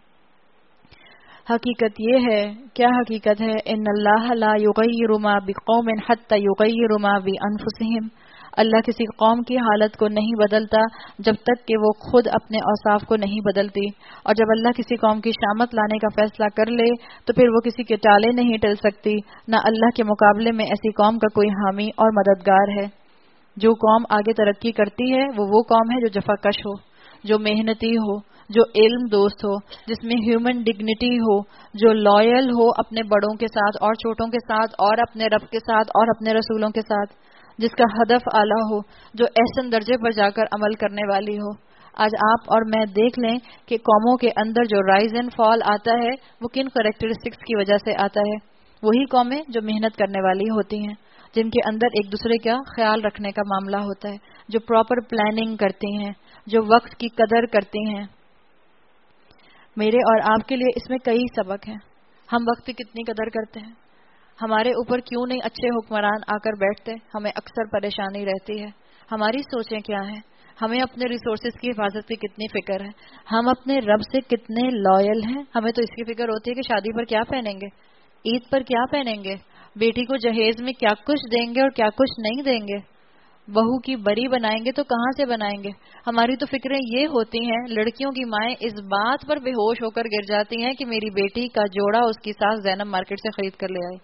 Speaker 1: حقیقت یہ ہے، کیا حقیقت ہے؟ ان اللہ لا یغیر ما بقوم حتی یغیر ما بانفسہم، اللہ کسی قوم کی حالت کو نہیں بدلتا جب تک کہ وہ خود اپنے اوصاف کو نہیں بدلتی. اور جب اللہ کسی قوم کی شامت لانے کا فیصلہ کر لے تو پھر وہ کسی کے ٹالے نہیں ٹل سکتی. نہ اللہ کے مقابلے میں ایسی قوم کا کوئی حامی اور مددگار ہے. جو قوم آگے ترقی کرتی ہے وہ وہ قوم ہے جو جفا کش ہو، جو محنتی ہو، جو علم دوست ہو، جس میں ہیومن ڈگنیٹی ہو، جو لائل ہو اپنے بڑوں کے ساتھ اور چھوٹوں کے ساتھ اور اپنے رب کے ساتھ اور اپنے رسولوں کے ساتھ، جس کا ہدف اعلیٰ ہو، جو احسن درجے پر جا کر عمل کرنے والی ہو. آج آپ اور میں دیکھ لیں کہ قوموں کے اندر جو رائز اینڈ فال آتا ہے وہ کن کریکٹرسٹکس کی وجہ سے آتا ہے. وہی قومیں جو محنت کرنے والی ہوتی ہیں، جن کے اندر ایک دوسرے کا خیال رکھنے کا معاملہ ہوتا ہے، جو پراپر پلاننگ کرتی ہیں، جو وقت کی قدر کرتی ہیں. میرے اور آپ کے لیے اس میں کئی سبق ہیں. ہم وقت کی کتنی قدر کرتے ہیں؟ ہمارے اوپر کیوں نہیں اچھے حکمران آ کر بیٹھتے؟ ہمیں اکثر پریشانی رہتی ہے. ہماری سوچیں کیا ہیں؟ ہمیں اپنے ریسورسز کی حفاظت کی کتنی فکر ہے؟ ہم اپنے رب سے کتنے لائل ہیں؟ ہمیں تو اس کی فکر ہوتی ہے کہ شادی پر کیا پہنیں گے، عید پر کیا پہنیں گے، بیٹی کو جہیز میں کیا کچھ دیں گے اور کیا کچھ نہیں دیں گے، بہو کی بری بنائیں گے تو کہاں سے بنائیں گے. ہماری تو فکریں یہ ہوتی ہیں. لڑکیوں کی مائیں اس بات پر بے ہوش ہو کر گر جاتی ہیں کہ میری بیٹی کا جوڑا اس کی ساس زینب مارکیٹ سے خرید کر لے آئی.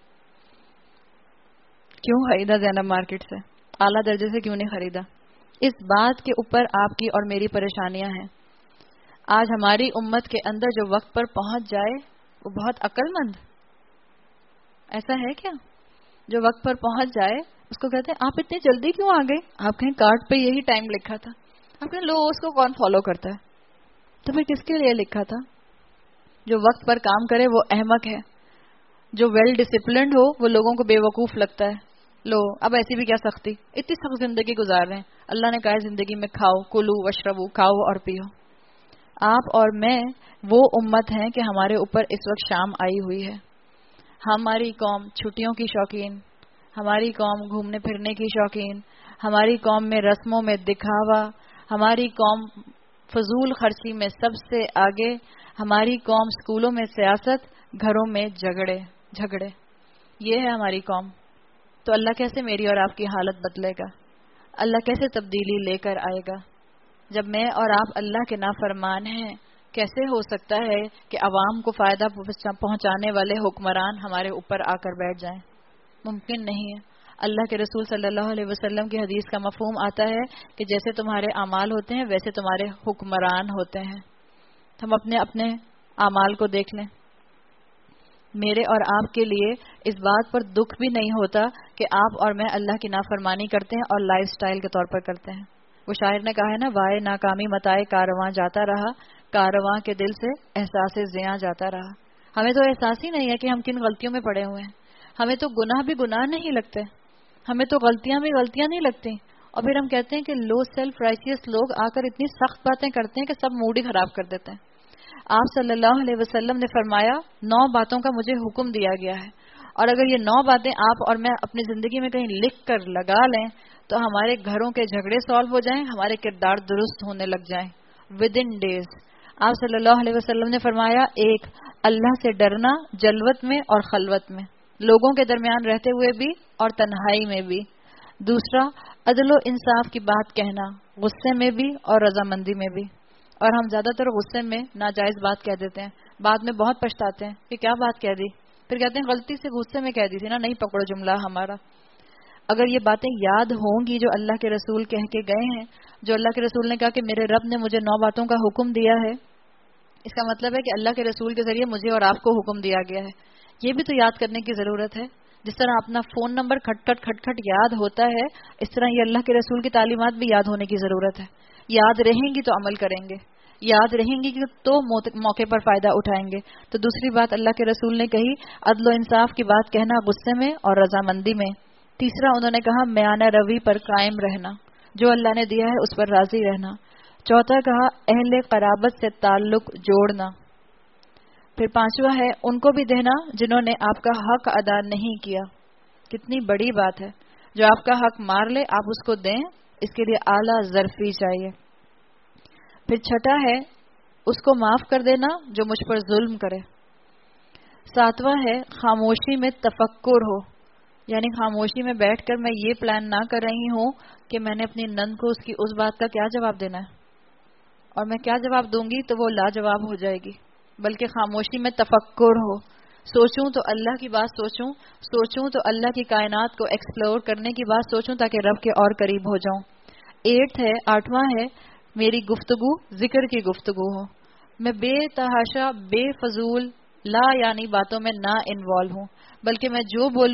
Speaker 1: کیوں خریدا زینب مارکیٹ سے؟ اعلیٰ درجے سے کیوں نہیں خریدا؟ اس بات کے اوپر آپ کی اور میری پریشانیاں ہیں. آج ہماری امت کے اندر جو وقت پر پہنچ جائے وہ بہت عقل مند. ایسا ہے کیا؟ جو وقت پر پہنچ جائے اس کو کہتے ہیں آپ اتنی جلدی کیوں آ گئے؟ آپ کہیں کارڈ پہ یہی ٹائم لکھا تھا. آپ کہیں لو اس کو کون فالو کرتا ہے؟ تو پھر کس کے لیے لکھا تھا؟ جو وقت پر کام کرے وہ احمق ہے. جو ویل ڈسپلنڈ ہو وہ لوگوں کو بے وقوف لگتا ہے. لو اب ایسی بھی کیا سختی، اتنی سخت زندگی گزار رہے ہیں. اللہ نے کہا ہے زندگی میں کھاؤ، کلو وشربو، کھاؤ اور پیو. آپ اور میں وہ امت ہیں کہ ہمارے اوپر اس وقت شام آئی ہوئی ہے. ہماری قوم چھٹیوں کی شوقین، ہماری قوم گھومنے پھرنے کی شوقین، ہماری قوم میں رسموں میں دکھاوا، ہماری قوم فضول خرچی میں سب سے آگے، ہماری قوم اسکولوں میں سیاست، گھروں میں جھگڑے جھگڑے یہ ہے ہماری قوم. تو اللہ کیسے میری اور آپ کی حالت بدلے گا؟ اللہ کیسے تبدیلی لے کر آئے گا؟ جب میں اور آپ اللہ کے نافرمان ہیں، کیسے ہو سکتا ہے کہ عوام کو فائدہ پہنچانے والے حکمران ہمارے اوپر آ کر بیٹھ جائیں؟ ممکن نہیں ہے. اللہ کے رسول صلی اللہ علیہ وسلم کی حدیث کا مفہوم آتا ہے کہ جیسے تمہارے اعمال ہوتے ہیں ویسے تمہارے حکمران ہوتے ہیں. ہم اپنے اپنے اعمال کو دیکھ لیں. میرے اور آپ کے لیے اس بات پر دکھ بھی نہیں ہوتا کہ آپ اور میں اللہ کی نافرمانی کرتے ہیں اور لائف سٹائل کے طور پر کرتے ہیں. وہ شاعر نے کہا ہے نا، وائے ناکامی متائے کارواں جاتا رہا، کارواں کے دل سے احساس زیاں جاتا رہا. ہمیں تو احساس ہی نہیں ہے کہ ہم کن غلطیوں میں پڑے ہوئے ہیں. ہمیں تو گناہ بھی گناہ نہیں لگتے، ہمیں تو غلطیاں بھی غلطیاں نہیں لگتی. اور پھر ہم کہتے ہیں کہ لو سیلف رائچیس لوگ آ کر اتنی سخت باتیں کرتے ہیں کہ سب موڈ ہی خراب کر دیتے ہیں. آپ صلی اللہ علیہ وسلم نے فرمایا نو باتوں کا مجھے حکم دیا گیا ہے، اور اگر یہ نو باتیں آپ اور میں اپنی زندگی میں کہیں لکھ کر لگا لیں تو ہمارے گھروں کے جھگڑے سالو ہو جائیں، ہمارے کردار درست ہونے لگ جائیں ود ان ڈیز. آپ صلی اللہ علیہ وسلم نے فرمایا، ایک اللہ سے ڈرنا جلوت میں اور خلوت میں، لوگوں کے درمیان رہتے ہوئے بھی اور تنہائی میں بھی. دوسرا، عدل و انصاف کی بات کہنا، غصے میں بھی اور رضامندی میں بھی. اور ہم زیادہ تر غصے میں ناجائز بات کہہ دیتے ہیں، بعد میں بہت پچھتاتے ہیں کہ کیا بات کہہ دی، پھر کہتے ہیں غلطی سے غصے میں کہہ دی تھی نا، نہیں پکڑو جملہ ہمارا. اگر یہ باتیں یاد ہوں گی جو اللہ کے رسول کہہ کے گئے ہیں، جو اللہ کے رسول نے کہا کہ میرے رب نے مجھے نو باتوں کا حکم دیا ہے، اس کا مطلب ہے کہ اللہ کے رسول کے ذریعے مجھے اور آپ کو حکم دیا گیا ہے. یہ بھی تو یاد کرنے کی ضرورت ہے. جس طرح اپنا فون نمبر کھٹ کھٹ کھٹ کھٹ یاد ہوتا ہے، اس طرح یہ اللہ کے رسول کی تعلیمات بھی یاد ہونے کی ضرورت ہے. یاد رہیں گی تو عمل کریں گے، یاد رہیں گی تو موقع پر فائدہ اٹھائیں گے. تو دوسری بات اللہ کے رسول نے کہی، عدل و انصاف کی بات کہنا غصے میں اور رضامندی میں. تیسرا انہوں نے کہا میانہ روی پر قائم رہنا، جو اللہ نے دیا ہے اس پر راضی رہنا. چوتھا کہا اہل قرابت سے تعلق جوڑنا. پھر پانچواں ہے ان کو بھی دینا جنہوں نے آپ کا حق ادا نہیں کیا. کتنی بڑی بات ہے، جو آپ کا حق مار لے آپ اس کو دیں، اس کے لیے اعلیٰ ظرفی چاہیے. پھر چھٹا ہے اس کو معاف کر دینا جو مجھ پر ظلم کرے. ساتواں ہے خاموشی میں تفکر ہو، یعنی خاموشی میں بیٹھ کر میں یہ پلان نہ کر رہی ہوں کہ میں نے اپنی نند کو اس کی اس بات کا کیا جواب دینا ہے اور میں کیا جواب دوں گی تو وہ لاجواب ہو جائے گی، بلکہ خاموشی میں تفکر ہو. سوچوں تو اللہ کی بات سوچوں، سوچوں تو اللہ کی کائنات کو ایکسپلور کرنے کی بات سوچوں تاکہ رب کے اور قریب ہو جاؤں. ایٹھ ہے آٹھواں ہے میری گفتگو ذکر کی گفتگو ہو، میں بے تحاشا بے فضول لا یعنی باتوں میں نہ انوالو ہوں، بلکہ میں جو بولوں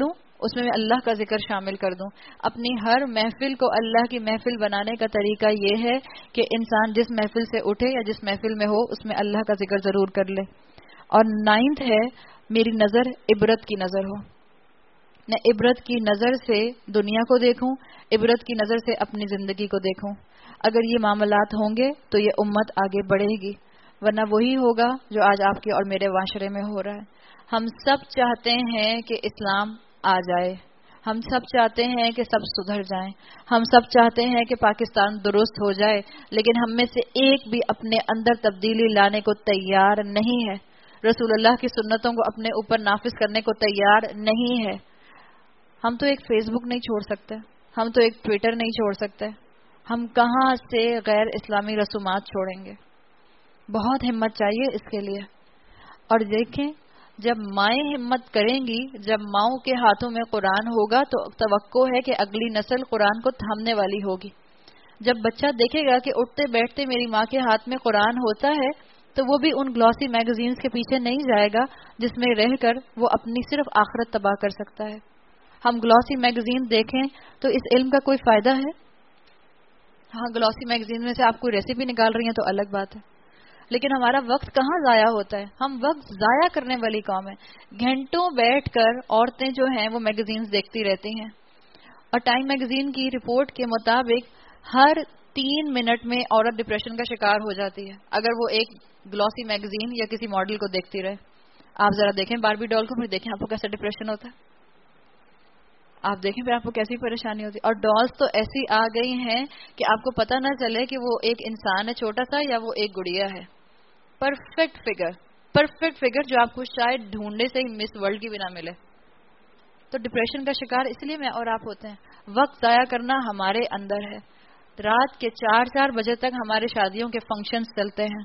Speaker 1: اس میں میں اللہ کا ذکر شامل کر دوں. اپنی ہر محفل کو اللہ کی محفل بنانے کا طریقہ یہ ہے کہ انسان جس محفل سے اٹھے یا جس محفل میں ہو اس میں اللہ کا ذکر ضرور کر لے. اور نائنتھ ہے میری نظر عبرت کی نظر ہو. میں عبرت کی نظر سے دنیا کو دیکھوں, عبرت کی نظر سے اپنی زندگی کو دیکھوں. اگر یہ معاملات ہوں گے تو یہ امت آگے بڑھے گی, ورنہ وہی ہوگا جو آج آپ کے اور میرے معاشرے میں ہو رہا ہے. ہم سب چاہتے ہیں کہ اسلام آ جائے, ہم سب چاہتے ہیں کہ سب سدھر جائیں, ہم سب چاہتے ہیں کہ پاکستان درست ہو جائے, لیکن ہم میں سے ایک بھی اپنے اندر تبدیلی لانے کو تیار نہیں ہے, رسول اللہ کی سنتوں کو اپنے اوپر نافذ کرنے کو تیار نہیں ہے. ہم تو ایک فیس بک نہیں چھوڑ سکتے, ہم تو ایک ٹویٹر نہیں چھوڑ سکتے, ہم کہاں سے غیر اسلامی رسومات چھوڑیں گے؟ بہت ہمت چاہیے اس کے لیے. اور دیکھیں جب مائیں ہمت کریں گی, جب ماؤں کے ہاتھوں میں قرآن ہوگا تو توقع ہے کہ اگلی نسل قرآن کو تھامنے والی ہوگی. جب بچہ دیکھے گا کہ اٹھتے بیٹھتے میری ماں کے ہاتھ میں قرآن ہوتا ہے تو وہ بھی ان گلوسی میگزینز کے پیچھے نہیں جائے گا جس میں رہ کر وہ اپنی صرف آخرت تباہ کر سکتا ہے. ہم گلوسی میگزین دیکھیں تو اس علم کا کوئی فائدہ ہے؟ ہاں, گلوسی میگزین میں سے آپ کوئی ریسیپی نکال رہی ہیں تو الگ بات ہے, لیکن ہمارا وقت کہاں ضائع ہوتا ہے؟ ہم وقت ضائع کرنے والی قوم ہے. گھنٹوں بیٹھ کر عورتیں جو ہیں وہ میگزینز دیکھتی رہتی ہیں, اور ٹائم میگزین کی رپورٹ کے مطابق ہر تین منٹ میں عورت ڈپریشن کا شکار ہو جاتی ہے اگر وہ ایک گلوسی میگزین یا کسی ماڈل کو دیکھتی رہے. آپ ذرا دیکھیں باربی ڈال کو, پھر دیکھیں آپ کو کیسا ڈپریشن ہوتا ہے, آپ دیکھیں پھر آپ کو کیسی پریشانی ہوتی ہے. اور ڈالز تو ایسی آ گئی ہیں کہ آپ کو پتہ نہ چلے کہ وہ ایک انسان ہے چھوٹا سا یا وہ ایک گڑیا ہے. پرفیکٹ فگر, پرفیکٹ فگر جو آپ کو شاید ڈھونڈنے سے ہی مس ورلڈ کی بھی نہ ملے. تو ڈپریشن کا شکار اس لیے میں اور آپ ہوتے ہیں. وقت ضائع کرنا ہمارے اندر ہے. رات کے چار چار بجے تک ہمارے شادیوں کے فنکشنز چلتے ہیں.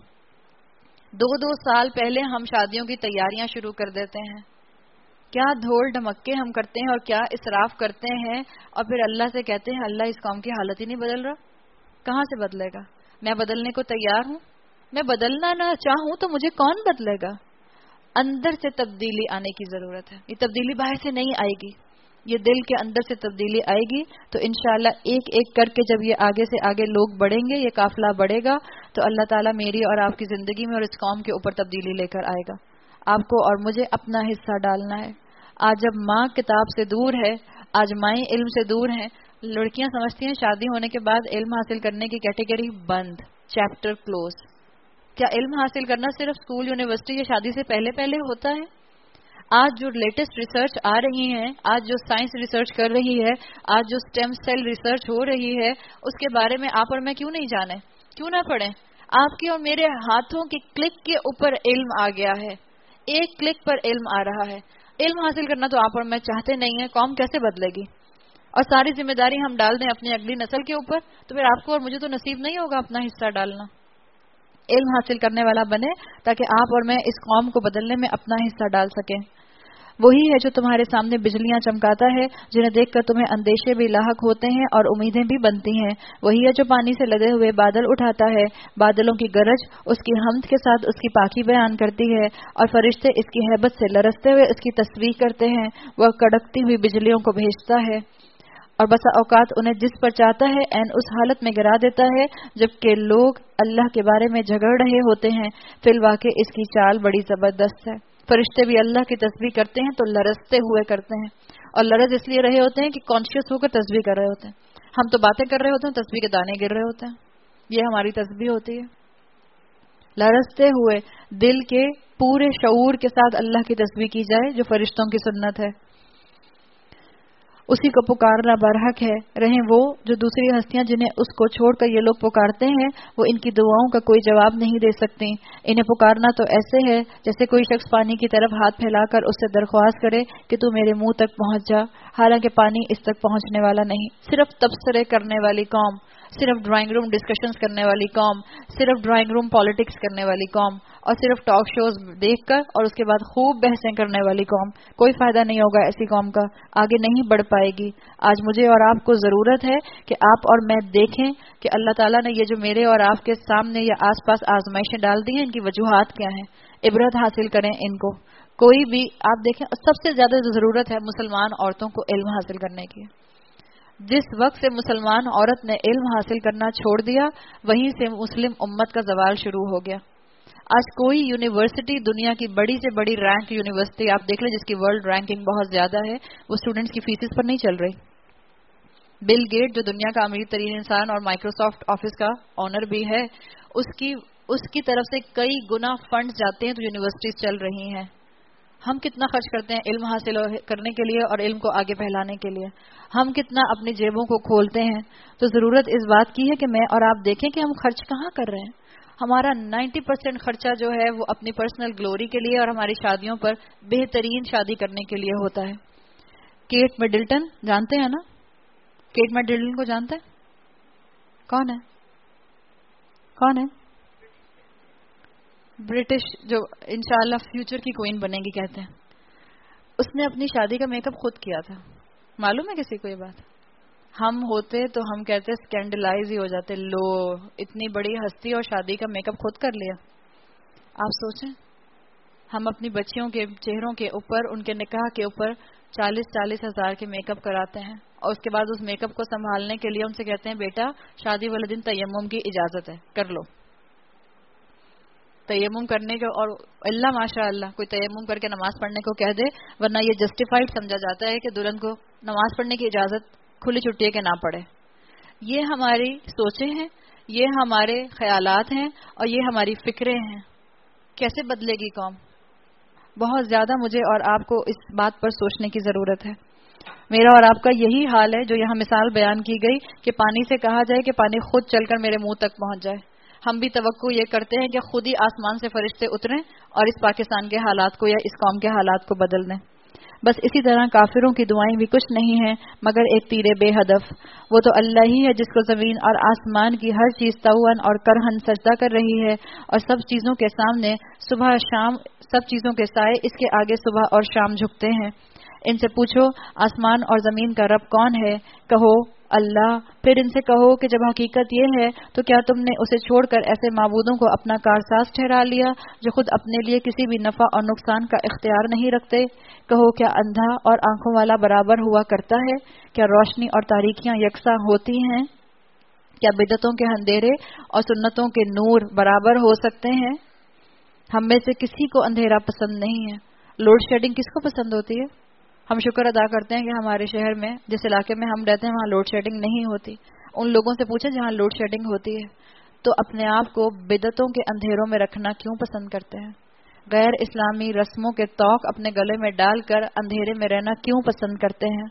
Speaker 1: دو دو سال پہلے ہم شادیوں کی تیاریاں شروع کر دیتے ہیں. کیا دھول ڈھمکے ہم کرتے ہیں اور کیا اسراف کرتے ہیں, اور پھر اللہ سے کہتے ہیں اللہ اس قوم کی حالت ہی نہیں بدل رہا. کہاں سے بدلے گا؟ میں بدلنے کو تیار ہوں. میں بدلنا نہ چاہوں تو مجھے کون بدلے گا؟ اندر سے تبدیلی آنے کی ضرورت ہے. یہ تبدیلی باہر سے نہیں آئے گی, یہ دل کے اندر سے تبدیلی آئے گی. تو انشاءاللہ ایک ایک کر کے جب یہ آگے سے آگے لوگ بڑھیں گے, یہ قافلہ بڑھے گا, تو اللہ تعالیٰ میری اور آپ کی زندگی میں اور اس قوم کے اوپر تبدیلی لے کر آئے گا. آپ کو اور مجھے اپنا حصہ ڈالنا ہے. آج جب ماں کتاب سے دور ہے, آج مائیں علم سے دور ہیں, لڑکیاں سمجھتی ہیں شادی ہونے کے بعد علم حاصل کرنے کی کیٹیگری بند, چیپٹر کلوز. کیا علم حاصل کرنا صرف اسکول, یونیورسٹی یا شادی سے پہلے پہلے ہوتا ہے؟ آج جو لیٹسٹ ریسرچ آ رہی ہیں, آج جو سائنس ریسرچ کر رہی ہے, آج جو اسٹیم سیل ریسرچ ہو رہی ہے, اس کے بارے میں آپ اور میں کیوں نہیں جانیں, کیوں نہ پڑھیں؟ آپ کے اور میرے ہاتھوں کی کلک کے اوپر علم آ گیا ہے, ایک کلک پر علم آ رہا ہے. علم حاصل کرنا تو آپ اور میں چاہتے نہیں ہیں, قوم کیسے بدلے گی؟ اور ساری ذمہ داری ہم ڈال دیں اپنی اگلی نسل کے اوپر, تو پھر آپ کو اور مجھے تو نصیب نہیں ہوگا اپنا حصہ ڈالنا. علم حاصل کرنے والا بنے تاکہ آپ اور میں اس قوم کو بدلنے میں اپنا حصہ ڈال سکیں. وہی ہے جو تمہارے سامنے بجلیاں چمکاتا ہے, جنہیں دیکھ کر تمہیں اندیشے بھی لاحق ہوتے ہیں اور امیدیں بھی بنتی ہیں. وہی ہے جو پانی سے لدے ہوئے بادل اٹھاتا ہے, بادلوں کی گرج اس کی حمد کے ساتھ اس کی پاکی بیان کرتی ہے, اور فرشتے اس کی ہیبت سے لرزتے ہوئے اس کی تسبیح کرتے ہیں. وہ کڑکتی ہوئی بجلیوں کو بھیجتا ہے اور بسا اوقات انہیں جس پر چاہتا ہے عین اس حالت میں گرا دیتا ہے جبکہ لوگ اللہ کے بارے میں جھگڑ رہے ہوتے ہیں. فی الواقع اس کی چال بڑی زبردست ہے. فرشتے بھی اللہ کی تسبیح کرتے ہیں تو لرزتے ہوئے کرتے ہیں, اور لرز اس لیے رہے ہوتے ہیں کہ کانشیس ہو کر تسبیح کر رہے ہوتے ہیں. ہم تو باتیں کر رہے ہوتے ہیں, تسبیح کے دانے گر رہے ہوتے ہیں. یہ ہماری تسبیح ہوتی ہے. لرزتے ہوئے دل کے پورے شعور کے ساتھ اللہ کی تسبیح کی جائے, جو فرشتوں کی سنت ہے. اسی کو پکارنا برحق ہے. رہیں وہ جو دوسری ہستیاں جنہیں اس کو چھوڑ کر یہ لوگ پکارتے ہیں, وہ ان کی دعاؤں کا کوئی جواب نہیں دے سکتے. انہیں پکارنا تو ایسے ہے جیسے کوئی شخص پانی کی طرف ہاتھ پھیلا کر اس سے درخواست کرے کہ تو میرے منہ تک پہنچ جا, حالانکہ پانی اس تک پہنچنے والا نہیں. صرف تبصرے کرنے والی قوم, صرف ڈرائنگ روم ڈسکشنز کرنے والی قوم, صرف ڈرائنگ روم پالیٹکس کرنے والی قوم, اور صرف ٹاک شوز دیکھ کر اور اس کے بعد خوب بحثیں کرنے والی قوم. کوئی فائدہ نہیں ہوگا ایسی قوم کا, آگے نہیں بڑھ پائے گی. آج مجھے اور آپ کو ضرورت ہے کہ آپ اور میں دیکھیں کہ اللہ تعالیٰ نے یہ جو میرے اور آپ کے سامنے یا آس پاس آزمائشیں ڈال دی ہیں, ان کی وجوہات کیا ہیں. عبرت حاصل کریں ان کو. کوئی بھی آپ دیکھیں، سب سے زیادہ ضرورت ہے مسلمان عورتوں کو علم حاصل کرنے کی. جس وقت سے مسلمان عورت نے علم حاصل کرنا چھوڑ دیا، وہیں سے مسلم امت کا زوال شروع ہو گیا. آج کوئی یونیورسٹی، دنیا کی بڑی سے بڑی رینک یونیورسٹی آپ دیکھ لیں جس کی ورلڈ رینکنگ بہت زیادہ ہے، وہ اسٹوڈنٹس کی فیسز پر نہیں چل رہی. بل گیٹ جو دنیا کا امیر ترین انسان اور مائکروسافٹ آفس کا آنر بھی ہے، اس کی اس کی طرف سے کئی گنا فنڈز جاتے ہیں تو یونیورسٹیز چل رہی ہیں. ہم کتنا خرچ کرتے ہیں علم حاصل کرنے کے لیے اور علم کو آگے پھیلانے کے لیے، ہم کتنا اپنی جیبوں کو کھولتے ہیں. تو ضرورت اس بات کی ہے کہ میں اور آپ دیکھیں کہ ہم خرچ کہاں کر رہے ہیں. ہمارا نائنٹی پرسینٹ خرچہ جو ہے وہ اپنی پرسنل گلوری کے لیے اور ہماری شادیوں پر بہترین شادی کرنے کے لیے ہوتا ہے. کیٹ میڈلٹن جانتے ہیں نا؟ کیٹ میڈلٹن کو جانتے ہیں؟ کون ہے؟ کون ہے؟ برٹش جو انشاءاللہ فیوچر کی کوئین بنے گی کہتے ہیں. اس نے اپنی شادی کا میک اپ خود کیا تھا. معلوم ہے کسی کو یہ بات؟ ہم ہوتے تو ہم کہتے اسکینڈلائز ہی ہو جاتے، لو اتنی بڑی ہستی اور شادی کا میک اپ خود کر لیا. آپ سوچیں، ہم اپنی بچیوں کے چہروں کے اوپر، ان کے نکاح کے اوپر چالیس چالیس ہزار کے میک اپ کراتے ہیں اور اس کے بعد اس میک اپ کو سنبھالنے کے لیے ان سے کہتے ہیں بیٹا شادی والے دن تیمم کی اجازت ہے، کر لو. تیمم کرنے کا، اور اللہ ماشاء اللہ کوئی تیمم کر کے نماز پڑھنے کو کہہ دے، ورنہ یہ جسٹیفائڈ سمجھا جاتا ہے کہ دلہن کو نماز پڑھنے کی اجازت کھلی چھٹی ہے کہ نہ پڑھے. یہ ہماری سوچیں ہیں، یہ ہمارے خیالات ہیں اور یہ ہماری فکریں ہیں. کیسے بدلے گی قوم؟ بہت زیادہ مجھے اور آپ کو اس بات پر سوچنے کی ضرورت ہے. میرا اور آپ کا یہی حال ہے جو یہاں مثال بیان کی گئی کہ پانی سے کہا جائے کہ پانی خود چل کر میرے منہ تک پہنچ جائے. ہم بھی توقع یہ کرتے ہیں کہ خود ہی آسمان سے فرشتے اتریں اور اس پاکستان کے حالات کو یا اس قوم کے حالات کو بدل دیں. بس اسی طرح کافروں کی دعائیں بھی کچھ نہیں ہیں مگر ایک تیر بے ہدف. وہ تو اللہ ہی ہے جس کو زمین اور آسمان کی ہر چیز طوعاً اور کرہن سجدہ کر رہی ہے اور سب چیزوں کے سامنے صبح شام، سب چیزوں کے سائے اس کے آگے صبح اور شام جھکتے ہیں. ان سے پوچھو آسمان اور زمین کا رب کون ہے؟ کہو اللہ. پھر ان سے کہو کہ جب حقیقت یہ ہے تو کیا تم نے اسے چھوڑ کر ایسے معبودوں کو اپنا کارساز ٹھہرا لیا جو خود اپنے لیے کسی بھی نفع اور نقصان کا اختیار نہیں رکھتے؟ کہو کیا اندھا اور آنکھوں والا برابر ہوا کرتا ہے؟ کیا روشنی اور تاریکیاں یکساں ہوتی ہیں؟ کیا بدعتوں کے اندھیرے اور سنتوں کے نور برابر ہو سکتے ہیں؟ ہم میں سے کسی کو اندھیرا پسند نہیں ہے. لوڈ شیڈنگ کس کو پسند ہوتی ہے؟ ہم شکر ادا کرتے ہیں کہ ہمارے شہر میں، جس علاقے میں ہم رہتے ہیں، وہاں لوڈ شیڈنگ نہیں ہوتی. ان لوگوں سے پوچھیں جہاں لوڈ شیڈنگ ہوتی ہے تو اپنے آپ کو بدعتوں کے اندھیروں میں رکھنا کیوں پسند کرتے ہیں؟ غیر اسلامی رسموں کے طوق اپنے گلے میں ڈال کر اندھیرے میں رہنا کیوں پسند کرتے ہیں؟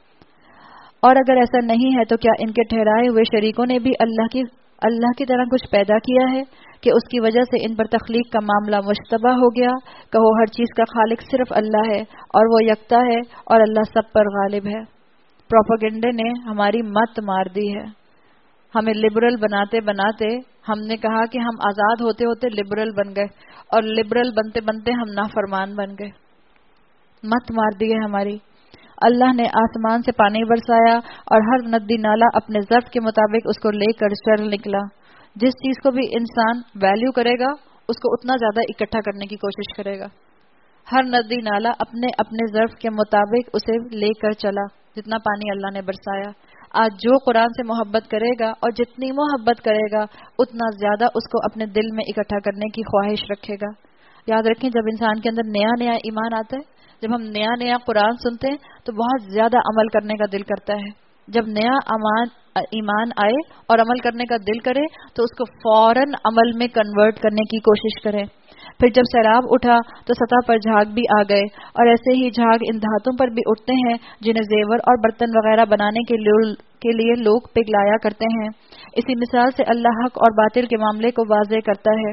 Speaker 1: اور اگر ایسا نہیں ہے تو کیا ان کے ٹھہرائے ہوئے شریکوں نے بھی اللہ کی اللہ کی طرح کچھ پیدا کیا ہے کہ اس کی وجہ سے ان پر تخلیق کا معاملہ مشتبہ ہو گیا؟ کہو ہر چیز کا خالق صرف اللہ ہے اور وہ یکتا ہے اور اللہ سب پر غالب ہے. پروپیگنڈے نے ہماری مت مار دی ہے. ہمیں لبرل بناتے بناتے ہم نے کہا کہ ہم آزاد ہوتے ہوتے لبرل بن گئے اور لبرل بنتے بنتے ہم نافرمان بن گئے. مت مار دی ہے ہماری. اللہ نے آسمان سے پانی برسایا اور ہر ندی نالا اپنے ظرف کے مطابق اس کو لے کر چل نکلا. جس چیز کو بھی انسان ویلیو کرے گا اس کو اتنا زیادہ اکٹھا کرنے کی کوشش کرے گا. ہر ندی نالا اپنے اپنے ظرف کے مطابق اسے لے کر چلا. جتنا پانی اللہ نے برسایا، آج جو قرآن سے محبت کرے گا اور جتنی محبت کرے گا اتنا زیادہ اس کو اپنے دل میں اکٹھا کرنے کی خواہش رکھے گا. یاد رکھیں جب انسان کے اندر نیا نیا ایمان آتا ہے، جب ہم نیا نیا قرآن سنتے ہیں تو بہت زیادہ عمل کرنے کا دل کرتا ہے. جب نیا امان ایمان آئے اور عمل کرنے کا دل کرے تو اس کو فوراً عمل میں کنورٹ کرنے کی کوشش کریں. پھر جب سیلاب اٹھا تو سطح پر جھاگ بھی آ گئے اور ایسے ہی جھاگ ان دھاتوں پر بھی اٹھتے ہیں جنہیں زیور اور برتن وغیرہ بنانے کے لیے کے لیے لوگ پگھلایا کرتے ہیں. اسی مثال سے اللہ حق اور باطل کے معاملے کو واضح کرتا ہے.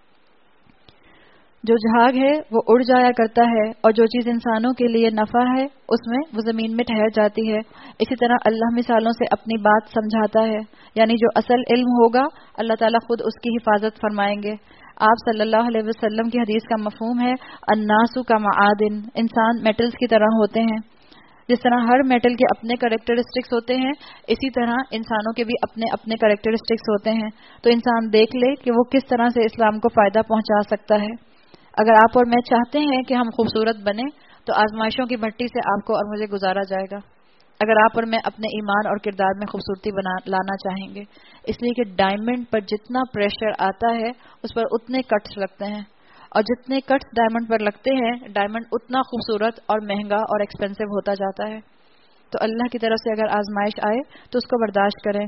Speaker 1: جو جھاگ ہے وہ اڑ جایا کرتا ہے اور جو چیز انسانوں کے لیے نفع ہے اس میں وہ زمین میں ٹھہر جاتی ہے. اسی طرح اللہ مثالوں سے اپنی بات سمجھاتا ہے، یعنی جو اصل علم ہوگا اللہ تعالیٰ خود اس کی حفاظت فرمائیں گے. آپ صلی اللہ علیہ وسلم کی حدیث کا مفہوم ہے الناس کمعادن، انسان میٹلز کی طرح ہوتے ہیں. جس طرح ہر میٹل کے اپنے کریکٹرسٹکس ہوتے ہیں اسی طرح انسانوں کے بھی اپنے اپنے کریکٹرسٹکس ہوتے ہیں. تو انسان دیکھ لے کہ وہ کس طرح سے اسلام کو فائدہ پہنچا سکتا ہے. اگر آپ اور میں چاہتے ہیں کہ ہم خوبصورت بنیں تو آزمائشوں کی بھٹی سے آپ کو اور مجھے گزارا جائے گا، اگر آپ اور میں اپنے ایمان اور کردار میں خوبصورتی بنا لانا چاہیں گے. اس لیے کہ ڈائمنڈ پر جتنا پریشر آتا ہے اس پر اتنے کٹس لگتے ہیں، اور جتنے کٹس ڈائمنڈ پر لگتے ہیں ڈائمنڈ اتنا خوبصورت اور مہنگا اور ایکسپینسو ہوتا جاتا ہے. تو اللہ کی طرف سے اگر آزمائش آئے تو اس کو برداشت کریں.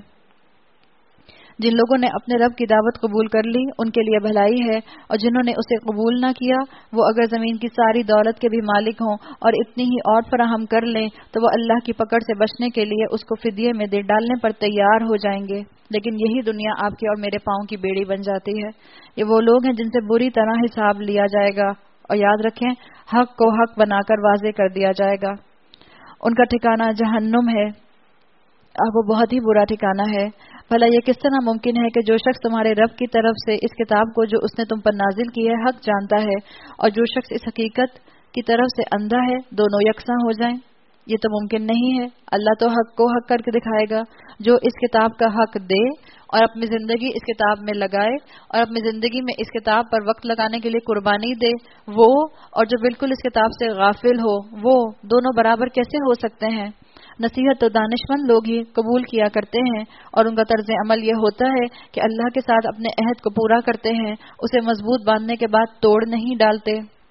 Speaker 1: جن لوگوں نے اپنے رب کی دعوت قبول کر لی ان کے لیے بھلائی ہے، اور جنہوں نے اسے قبول نہ کیا وہ اگر زمین کی ساری دولت کے بھی مالک ہوں اور اتنی ہی اور فراہم کر لیں تو وہ اللہ کی پکڑ سے بچنے کے لیے اس کو فدیے میں دے ڈالنے پر تیار ہو جائیں گے. لیکن یہی دنیا آپ کے اور میرے پاؤں کی بیڑی بن جاتی ہے. یہ وہ لوگ ہیں جن سے بری طرح حساب لیا جائے گا، اور یاد رکھیں حق کو حق بنا کر واضح کر دیا جائے گا. ان کا ٹھکانہ جہنم ہے، اب وہ بہت ہی برا ٹھکانہ ہے. بھلا یہ کس طرح ممکن ہے کہ جو شخص تمہارے رب کی طرف سے اس کتاب کو جو اس نے تم پر نازل کی ہے حق جانتا ہے، اور جو شخص اس حقیقت کی طرف سے اندھا ہے، دونوں یکساں ہو جائیں؟ یہ تو ممکن نہیں ہے. اللہ تو حق کو حق کر کے دکھائے گا. جو اس کتاب کا حق دے اور اپنی زندگی اس کتاب میں لگائے اور اپنی زندگی میں اس کتاب پر وقت لگانے کے لیے قربانی دے، وہ اور جو بالکل اس کتاب سے غافل ہو، وہ دونوں برابر کیسے ہو سکتے ہیں؟ نصیحت تو دانش مند لوگ ہی قبول کیا کرتے ہیں، اور ان کا طرز عمل یہ ہوتا ہے کہ اللہ کے ساتھ اپنے عہد کو پورا کرتے ہیں، اسے مضبوط باندھنے کے بعد توڑ نہیں ڈالتے.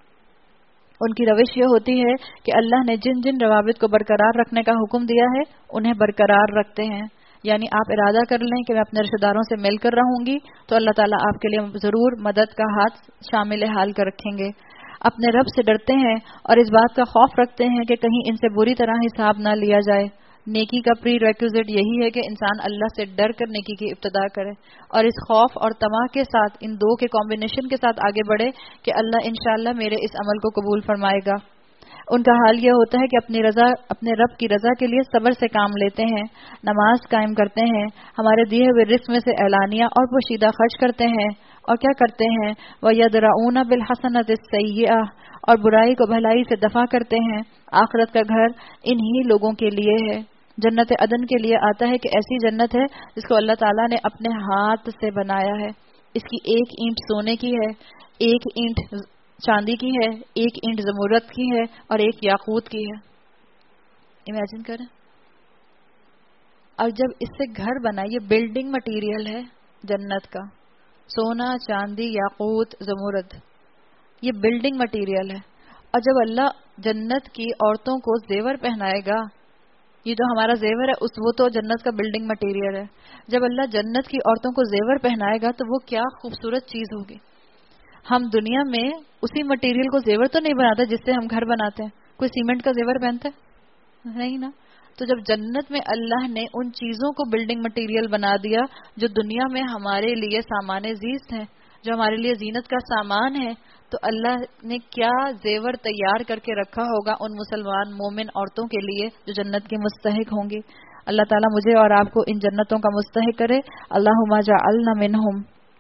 Speaker 1: ان کی روش یہ ہوتی ہے کہ اللہ نے جن جن روابط کو برقرار رکھنے کا حکم دیا ہے انہیں برقرار رکھتے ہیں. یعنی آپ ارادہ کر لیں کہ میں اپنے رشتہ داروں سے مل کر رہوں گی تو اللہ تعالیٰ آپ کے لیے ضرور مدد کا ہاتھ شامل حال کر رکھیں گے. اپنے رب سے ڈرتے ہیں اور اس بات کا خوف رکھتے ہیں کہ کہیں ان سے بری طرح حساب نہ لیا جائے. نیکی کا پری ریکوزٹ یہی ہے کہ انسان اللہ سے ڈر کر نیکی کی ابتدا کرے، اور اس خوف اور طمع کے ساتھ ان دو کے کمبینیشن کے ساتھ آگے بڑھے کہ اللہ انشاءاللہ میرے اس عمل کو قبول فرمائے گا. ان کا حال یہ ہوتا ہے کہ اپنی رضا اپنے رب کی رضا کے لیے صبر سے کام لیتے ہیں، نماز قائم کرتے ہیں، ہمارے دیے ہوئے رزق میں سے اعلانیہ اور پوشیدہ خرچ کرتے ہیں، اور کیا کرتے ہیں وَيَدْرَؤُونَ بِالْحَسَنَةِ السَّيِّئَةِ، اور برائی کو بھلائی سے دفع کرتے ہیں. آخرت کا گھر انہی لوگوں کے لیے ہے. جنت عدن کے لیے آتا ہے کہ ایسی جنت ہے جس کو اللہ تعالیٰ نے اپنے ہاتھ سے بنایا ہے. اس کی ایک اینٹ سونے کی ہے، ایک اینٹ چاندی کی ہے، ایک اینٹ زمرد کی ہے، اور ایک یاقوت کی ہے. امیجن کریں. اور جب اس سے گھر بنا، یہ بلڈنگ مٹیریل ہے جنت کا، سونا، چاندی، یاقوت، زمرد، یہ بلڈنگ مٹیریل ہے. اور جب اللہ جنت کی عورتوں کو زیور پہنائے گا، یہ جو ہمارا زیور ہے اس وہ تو جنت کا بلڈنگ مٹیریل ہے. جب اللہ جنت کی عورتوں کو زیور پہنائے گا تو وہ کیا خوبصورت چیز ہوگی. ہم دنیا میں اسی مٹیریل کو زیور تو نہیں بناتے جس سے ہم گھر بناتے ہیں. کوئی سیمنٹ کا زیور پہنتا ہے؟ نہیں نا. تو جب جنت میں اللہ نے ان چیزوں کو بلڈنگ مٹیریل بنا دیا جو دنیا میں ہمارے لیے سامان زیست ہیں، جو ہمارے لیے زینت کا سامان ہے، تو اللہ نے کیا زیور تیار کر کے رکھا ہوگا ان مسلمان مومن عورتوں کے لیے جو جنت کی مستحق ہوں گی. اللہ تعالیٰ مجھے اور آپ کو ان جنتوں کا مستحق کرے. اللہم اجعلنا منہم.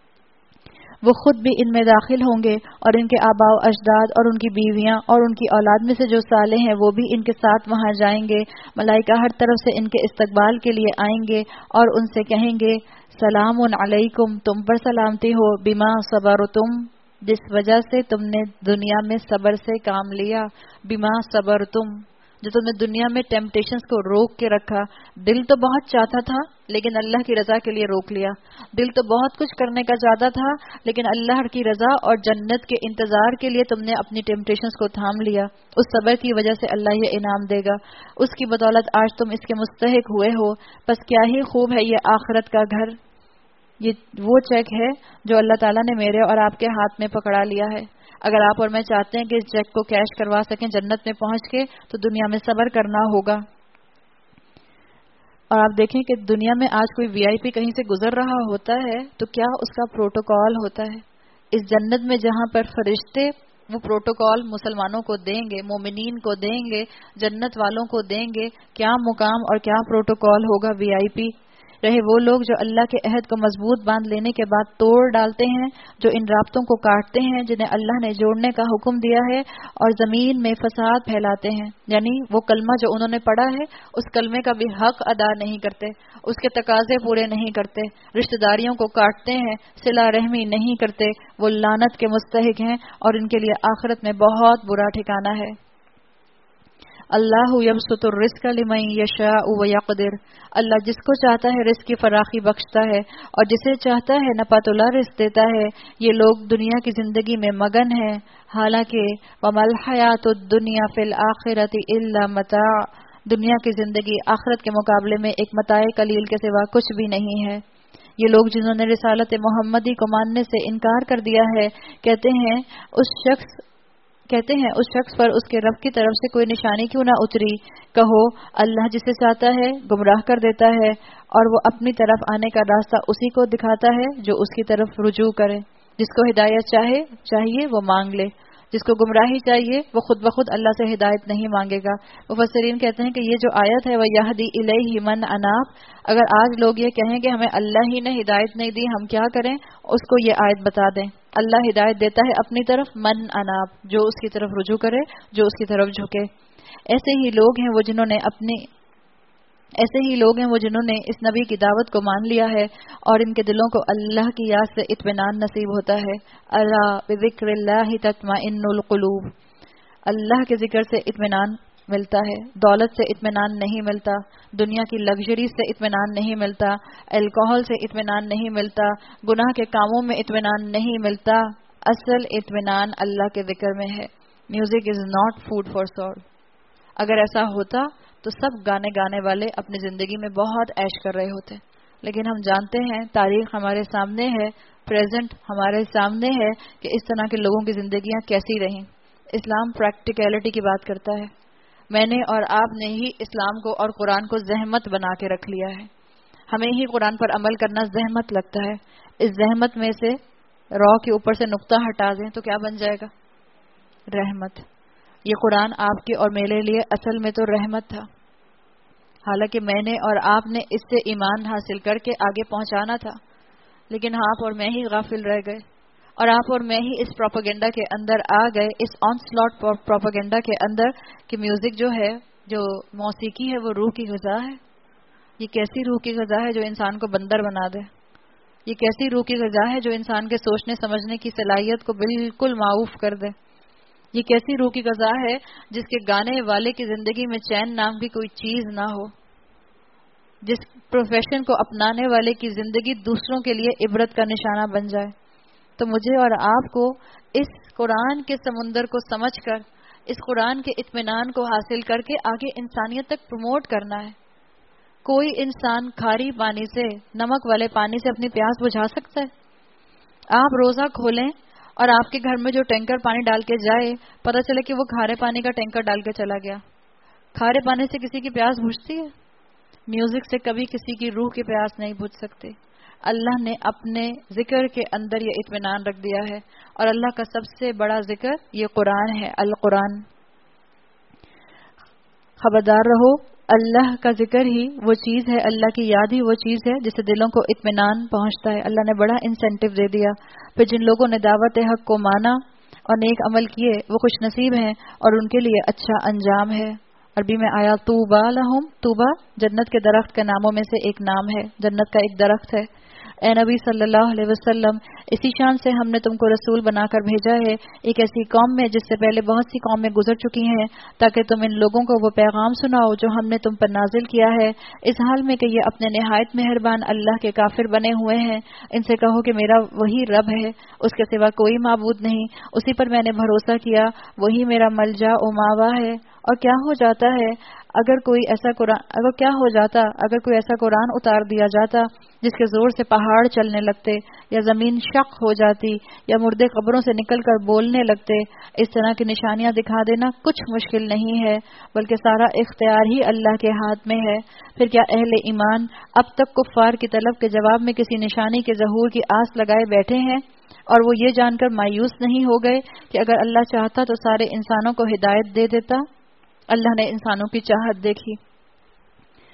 Speaker 1: وہ خود بھی ان میں داخل ہوں گے، اور ان کے آباء و اجداد اور ان کی بیویاں اور ان کی اولاد میں سے جو صالح ہیں وہ بھی ان کے ساتھ وہاں جائیں گے. ملائکہ ہر طرف سے ان کے استقبال کے لیے آئیں گے اور ان سے کہیں گے سلام علیکم، تم پر سلامتی ہو، بما صبرتم، جس وجہ سے تم نے دنیا میں صبر سے کام لیا. بما صبرتم، جو تم نے دنیا میں ٹیمپٹیشنز کو روک کے رکھا. دل تو بہت چاہتا تھا لیکن اللہ کی رضا کے لیے روک لیا. دل تو بہت کچھ کرنے کا چاہتا تھا لیکن اللہ کی رضا اور جنت کے انتظار کے لیے تم نے اپنی ٹیمپٹیشنز کو تھام لیا. اس صبر کی وجہ سے اللہ یہ انعام دے گا. اس کی بدولت آج تم اس کے مستحق ہوئے ہو. بس کیا ہی خوب ہے یہ آخرت کا گھر. یہ وہ چیک ہے جو اللہ تعالیٰ نے میرے اور آپ کے ہاتھ میں پکڑا لیا ہے. اگر آپ اور میں چاہتے ہیں کہ اس چیک کو کیش کروا سکیں جنت میں پہنچ کے، تو دنیا میں صبر کرنا ہوگا. اور آپ دیکھیں کہ دنیا میں آج کوئی وی آئی پی کہیں سے گزر رہا ہوتا ہے تو کیا اس کا پروٹوکول ہوتا ہے. اس جنت میں جہاں پر فرشتے وہ پروٹوکول مسلمانوں کو دیں گے، مومنین کو دیں گے، جنت والوں کو دیں گے، کیا مقام اور کیا پروٹوکول ہوگا وی آئی پی. رہے وہ لوگ جو اللہ کے عہد کو مضبوط باندھ لینے کے بعد توڑ ڈالتے ہیں، جو ان رابطوں کو کاٹتے ہیں جنہیں اللہ نے جوڑنے کا حکم دیا ہے، اور زمین میں فساد پھیلاتے ہیں، یعنی وہ کلمہ جو انہوں نے پڑھا ہے اس کلمے کا بھی حق ادا نہیں کرتے، اس کے تقاضے پورے نہیں کرتے، رشتہ داریوں کو کاٹتے ہیں، صلہ رحمی نہیں کرتے، وہ لعنت کے مستحق ہیں اور ان کے لیے آخرت میں بہت برا ٹھکانہ ہے۔ اللہ یبسط الرزق لمن یشاء ویقدر، اللہ جس کو چاہتا ہے رزق کی فراخی بخشتا ہے اور جسے چاہتا ہے نپاتلا رزق دیتا ہے۔ یہ لوگ دنیا کی زندگی میں مگن ہیں، حالانکہ وما الحیات الدنیا فی الآخرۃ الا متاع، دنیا کی زندگی آخرت کے مقابلے میں ایک متاع قلیل کے سوا کچھ بھی نہیں ہے۔ یہ لوگ جنہوں نے رسالت محمدی کو ماننے سے انکار کر دیا ہے، کہتے ہیں اس شخص کہتے ہیں اس شخص پر اس کے رب کی طرف سے کوئی نشانی کیوں نہ اتری۔ کہو اللہ جسے چاہتا ہے گمراہ کر دیتا ہے اور وہ اپنی طرف آنے کا راستہ اسی کو دکھاتا ہے جو اس کی طرف رجوع کرے۔ جس کو ہدایت چاہے چاہیے وہ مانگ لے، جس کو گمراہی چاہیے وہ خود بخود اللہ سے ہدایت نہیں مانگے گا۔ مفسرین کہتے ہیں کہ یہ جو آیت ہے وَيَهْدِي إِلَيْهِ مَنْ أَنَابَ، اگر آج لوگ یہ کہیں کہ ہمیں اللہ ہی نے ہدایت نہیں دی ہم کیا کریں، اس کو یہ آیت بتا دیں اللہ ہدایت دیتا ہے اپنی طرف، من اناب، جو اس کی طرف رجوع کرے، جو اس کی طرف جھکے۔ ایسے ہی لوگ ہیں وہ جنہوں نے اپنی ایسے ہی لوگ ہیں وہ جنہوں نے اس نبی کی دعوت کو مان لیا ہے اور ان کے دلوں کو اللہ کی یاد سے اطمینان نصیب ہوتا ہے۔ الا بذکر اللہ تطمئن القلوب، اللہ کے ذکر سے اطمینان ملتا ہے، دولت سے اطمینان نہیں ملتا، دنیا کی لگژری سے اطمینان نہیں ملتا، الکوہل سے اطمینان نہیں ملتا، گناہ کے کاموں میں اطمینان نہیں ملتا، اصل اطمینان اللہ کے ذکر میں ہے۔ Music is not food for soul. اگر ایسا ہوتا تو سب گانے گانے والے اپنی زندگی میں بہت عیش کر رہے ہوتے، لیکن ہم جانتے ہیں تاریخ ہمارے سامنے ہے، پریزنٹ ہمارے سامنے ہے کہ اس طرح کے لوگوں کی زندگیاں کیسی رہیں۔ اسلام پریکٹیکلٹی کی بات کرتا ہے، میں نے اور آپ نے ہی اسلام کو اور قرآن کو زحمت بنا کے رکھ لیا ہے، ہمیں ہی قرآن پر عمل کرنا زحمت لگتا ہے۔ اس زحمت میں سے رو کے اوپر سے نقطہ ہٹا دیں تو کیا بن جائے گا؟ رحمت۔ یہ قرآن آپ کے اور میرے لیے اصل میں تو رحمت تھا، حالانکہ میں نے اور آپ نے اس سے ایمان حاصل کر کے آگے پہنچانا تھا، لیکن آپ اور میں ہی غافل رہ گئے اور آپ اور میں ہی اس پروپیگنڈا کے اندر آ گئے، اس آن سلاٹ پروپیگنڈا کے اندر کہ میوزک جو ہے، جو موسیقی ہے وہ روح کی غذا ہے۔ یہ کیسی روح کی غذا ہے جو انسان کو بندر بنا دے؟ یہ کیسی روح کی غذا ہے جو انسان کے سوچنے سمجھنے کی صلاحیت کو بالکل معوف کر دے؟ یہ کیسی روح کی غذا ہے جس کے گانے والے کی زندگی میں چین نام کی کوئی چیز نہ ہو، جس پروفیشن کو اپنانے والے کی زندگی دوسروں کے لیے عبرت کا نشانہ بن جائے؟ تو مجھے اور آپ کو اس قرآن کے سمندر کو سمجھ کر، اس قرآن کے اطمینان کو حاصل کر کے آگے انسانیت تک پروموٹ کرنا ہے۔ کوئی انسان کھاری پانی سے، نمک والے پانی سے اپنی پیاس بجھا سکتا ہے؟ آپ روزہ کھولیں اور آپ کے گھر میں جو ٹینکر پانی ڈال کے جائے، پتہ چلے کہ وہ کھارے پانی کا ٹینکر ڈال کے چلا گیا، کھارے پانی سے کسی کی پیاس بجھتی ہے؟ میوزک سے کبھی کسی کی روح کی پیاس نہیں بجھ سکتی۔ اللہ نے اپنے ذکر کے اندر یہ اطمینان رکھ دیا ہے، اور اللہ کا سب سے بڑا ذکر یہ قرآن ہے، القرآن۔ خبردار رہو، اللہ کا ذکر ہی وہ چیز ہے، اللہ کی یاد ہی وہ چیز ہے جس سے دلوں کو اطمینان پہنچتا ہے۔ اللہ نے بڑا انسینٹیو دے دیا۔ پھر جن لوگوں نے دعوت حق کو مانا اور نیک عمل کیے وہ خوش نصیب ہیں اور ان کے لیے اچھا انجام ہے۔ عربی میں آیا طوبا لہم، طوبا جنت کے درخت کے ناموں میں سے ایک نام ہے، جنت کا ایک درخت ہے۔ اے نبی صلی اللہ علیہ وسلم، اسی شان سے ہم نے تم کو رسول بنا کر بھیجا ہے ایک ایسی قوم میں جس سے پہلے بہت سی قومیں گزر چکی ہیں، تاکہ تم ان لوگوں کو وہ پیغام سناؤ جو ہم نے تم پر نازل کیا ہے، اس حال میں کہ یہ اپنے نہایت مہربان اللہ کے کافر بنے ہوئے ہیں۔ ان سے کہو کہ میرا وہی رب ہے، اس کے سوا کوئی معبود نہیں، اسی پر میں نے بھروسہ کیا، وہی میرا ملجا و ماوا ہے۔ اور کیا ہو جاتا ہے اگر کوئی ایسا قرآن اگر کیا ہو جاتا اگر کوئی ایسا قرآن اتار دیا جاتا جس کے زور سے پہاڑ چلنے لگتے، یا زمین شق ہو جاتی، یا مردے قبروں سے نکل کر بولنے لگتے۔ اس طرح کی نشانیاں دکھا دینا کچھ مشکل نہیں ہے، بلکہ سارا اختیار ہی اللہ کے ہاتھ میں ہے۔ پھر کیا اہل ایمان اب تک کفار کی طلب کے جواب میں کسی نشانی کے ظہور کی آس لگائے بیٹھے ہیں، اور وہ یہ جان کر مایوس نہیں ہو گئے کہ اگر اللہ چاہتا تو سارے انسانوں کو ہدایت دے دیتا؟ اللہ نے انسانوں کی چاہت دیکھی،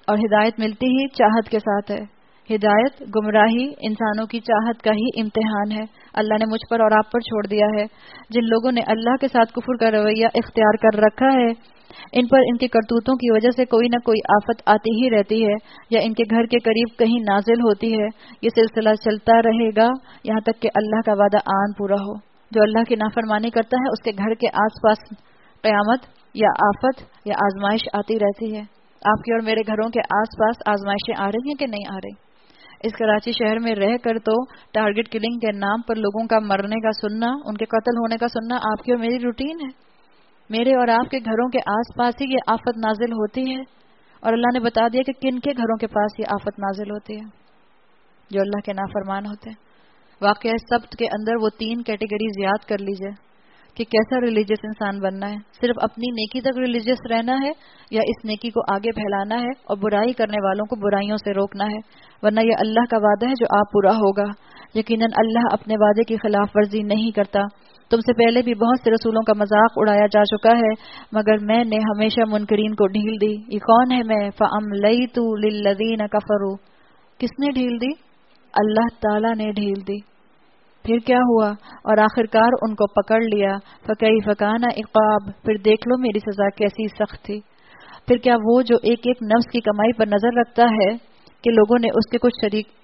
Speaker 1: اور ہدایت ملتی ہی چاہت کے ساتھ ہے. ہدایت گمراہی انسانوں کی چاہت کا ہی امتحان ہے. اللہ نے مجھ پر اور آپ پر چھوڑ دیا ہے. جن لوگوں نے اللہ کے ساتھ کفر کا رویہ اختیار کر رکھا ہے ان پر ان کے کرتوتوں کی وجہ سے کوئی نہ کوئی آفت آتی ہی رہتی ہے یا ان کے گھر کے قریب کہیں نازل ہوتی ہے. یہ سلسلہ چلتا رہے گا یہاں تک کہ اللہ کا وعدہ آن پورا ہو. جو اللہ کی نافرمانی کرتا ہے اس کے گھر کے آس پاس قیامت یا آفت یا آزمائش آتی رہتی ہے. آپ کے اور میرے گھروں کے آس پاس آزمائشیں آ رہی ہیں کہ نہیں آ رہی؟ اس کراچی شہر میں رہ کر تو ٹارگٹ کلنگ کے نام پر لوگوں کا مرنے کا سننا، ان کے قتل ہونے کا سننا آپ کی اور میری روٹین ہے. میرے اور آپ کے گھروں کے آس پاس ہی یہ آفت نازل ہوتی ہے اور اللہ نے بتا دیا کہ کن کے گھروں کے پاس یہ آفت نازل ہوتی ہے، جو اللہ کے نافرمان ہوتے ہیں. واقعہ سبت کے اندر وہ تین کیٹیگریز یاد کر لیجئے کہ کیسا ریلیجیس انسان بننا ہے. صرف اپنی نیکی تک ریلیجیس رہنا ہے یا اس نیکی کو آگے پھیلانا ہے اور برائی کرنے والوں کو برائیوں سے روکنا ہے، ورنہ یہ اللہ کا وعدہ ہے جو آپ پورا ہوگا. یقیناً اللہ اپنے وعدے کی خلاف ورزی نہیں کرتا. تم سے پہلے بھی بہت سے رسولوں کا مذاق اڑایا جا چکا ہے مگر میں نے ہمیشہ منکرین کو ڈھیل دی. یہ کون ہے میں؟ فَأَمْلَيْتُ لِلَّذِينَ كَفَرُوا. کس نے ڈھیل دی؟ اللہ تعالیٰ نے ڈھیل دی. پھر کیا ہوا؟ اور آخرکار ان کو پکڑ لیا. فَكَيْفَ كَانَ عِقَابِ. پھر دیکھ لو میری سزا کیسی سخت تھی. پھر کیا وہ جو ایک ایک نفس کی کمائی پر نظر رکھتا ہے کہ لوگوں نے اس کے کچھ شریک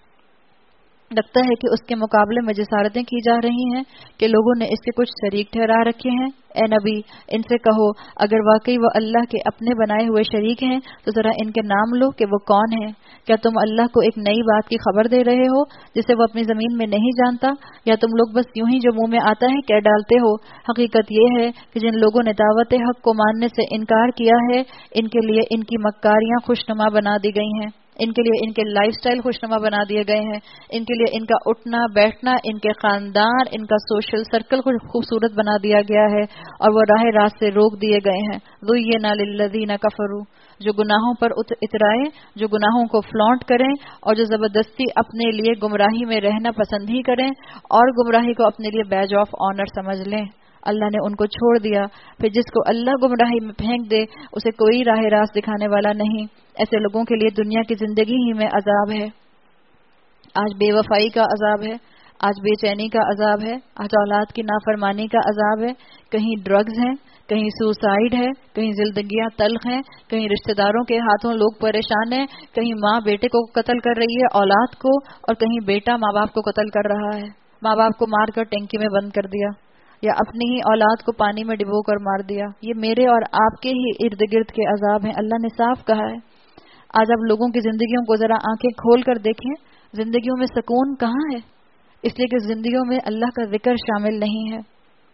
Speaker 1: لگتا ہے کہ اس کے مقابلے میں جسارتیں کی جا رہی ہیں کہ لوگوں نے اس کے کچھ شریک ٹھہرا رکھے ہیں. اے نبی ان سے کہو اگر واقعی وہ اللہ کے اپنے بنائے ہوئے شریک ہیں تو ذرا ان کے نام لو کہ وہ کون ہیں. کیا تم اللہ کو ایک نئی بات کی خبر دے رہے ہو جسے وہ اپنی زمین میں نہیں جانتا، یا تم لوگ بس یوں ہی جو منہ میں آتا ہے کہہ ڈالتے ہو؟ حقیقت یہ ہے کہ جن لوگوں نے دعوت حق کو ماننے سے انکار کیا ہے ان کے لیے ان کی مکاریاں خوشنما بنا دی گئی ہیں، ان کے لیے ان کے لائف سٹائل خوشنما بنا دیے گئے ہیں، ان کے لیے ان کا اٹھنا بیٹھنا، ان کے خاندان، ان کا سوشل سرکل خوبصورت بنا دیا گیا ہے اور وہ راہ راست سے روک دیے گئے ہیں. زُيِّنَ لِلَّذِينَ كَفَرُوا. جو گناہوں پر اترائیں، جو گناہوں کو فلانٹ کریں اور جو زبردستی اپنے لیے گمراہی میں رہنا پسند ہی کریں اور گمراہی کو اپنے لیے بیج آف آنر سمجھ لیں، اللہ نے ان کو چھوڑ دیا. پھر جس کو اللہ گمراہی میں پھینک دے اسے کوئی راہ راست دکھانے والا نہیں. ایسے لوگوں کے لیے دنیا کی زندگی ہی میں عذاب ہے. آج بے وفائی کا عذاب ہے، آج بے چینی کا عذاب ہے، آج اولاد کی نافرمانی کا عذاب ہے. کہیں ڈرگز ہیں، کہیں سوسائیڈ ہے، کہیں زندگیاں تلخ ہیں، کہیں رشتہ داروں کے ہاتھوں لوگ پریشان ہیں، کہیں ماں بیٹے کو قتل کر رہی ہے اولاد کو، اور کہیں بیٹا ماں باپ کو قتل کر رہا ہے. ماں باپ کو مار کر ٹینکی میں بند کر دیا یا اپنی ہی اولاد کو پانی میں ڈبو کر مار دیا. یہ میرے اور آپ کے ہی ارد گرد کے عذاب ہیں. اللہ نے صاف کہا ہے. آج آپ لوگوں کی زندگیوں کو ذرا آنکھیں کھول کر دیکھیں، زندگیوں میں سکون کہاں ہے؟ اس لیے کہ زندگیوں میں اللہ کا ذکر شامل نہیں ہے.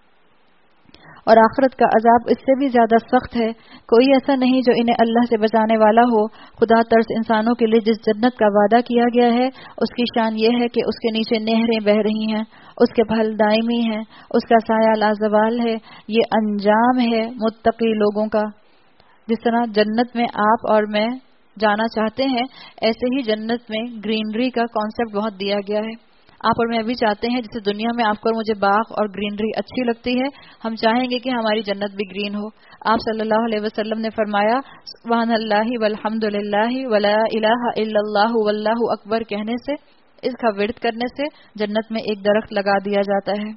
Speaker 1: اور آخرت کا عذاب اس سے بھی زیادہ سخت ہے. کوئی ایسا نہیں جو انہیں اللہ سے بچانے والا ہو. خدا ترس انسانوں کے لیے جس جنت کا وعدہ کیا گیا ہے اس کی شان یہ ہے کہ اس کے نیچے نہریں بہ رہی ہیں، اس کے پھل دائمی ہیں، اس کا سایہ لازوال ہے. یہ انجام ہے متقی لوگوں کا. جس طرح جنت میں آپ اور میں جانا چاہتے ہیں ایسے ہی جنت میں گرینری کا کانسیپٹ بہت دیا گیا ہے. آپ اور میں بھی چاہتے ہیں جسے دنیا میں آپ کو اور مجھے باغ اور گرینری اچھی لگتی ہے، ہم چاہیں گے کہ ہماری جنت بھی گرین ہو. آپ صلی اللہ علیہ وسلم نے فرمایا سبحان اللہ والحمد للہ ولا الہ الا اللہ واللہ اکبر کہنے سے، اس کا ورد کرنے سے جنت میں ایک درخت لگا دیا جاتا ہے.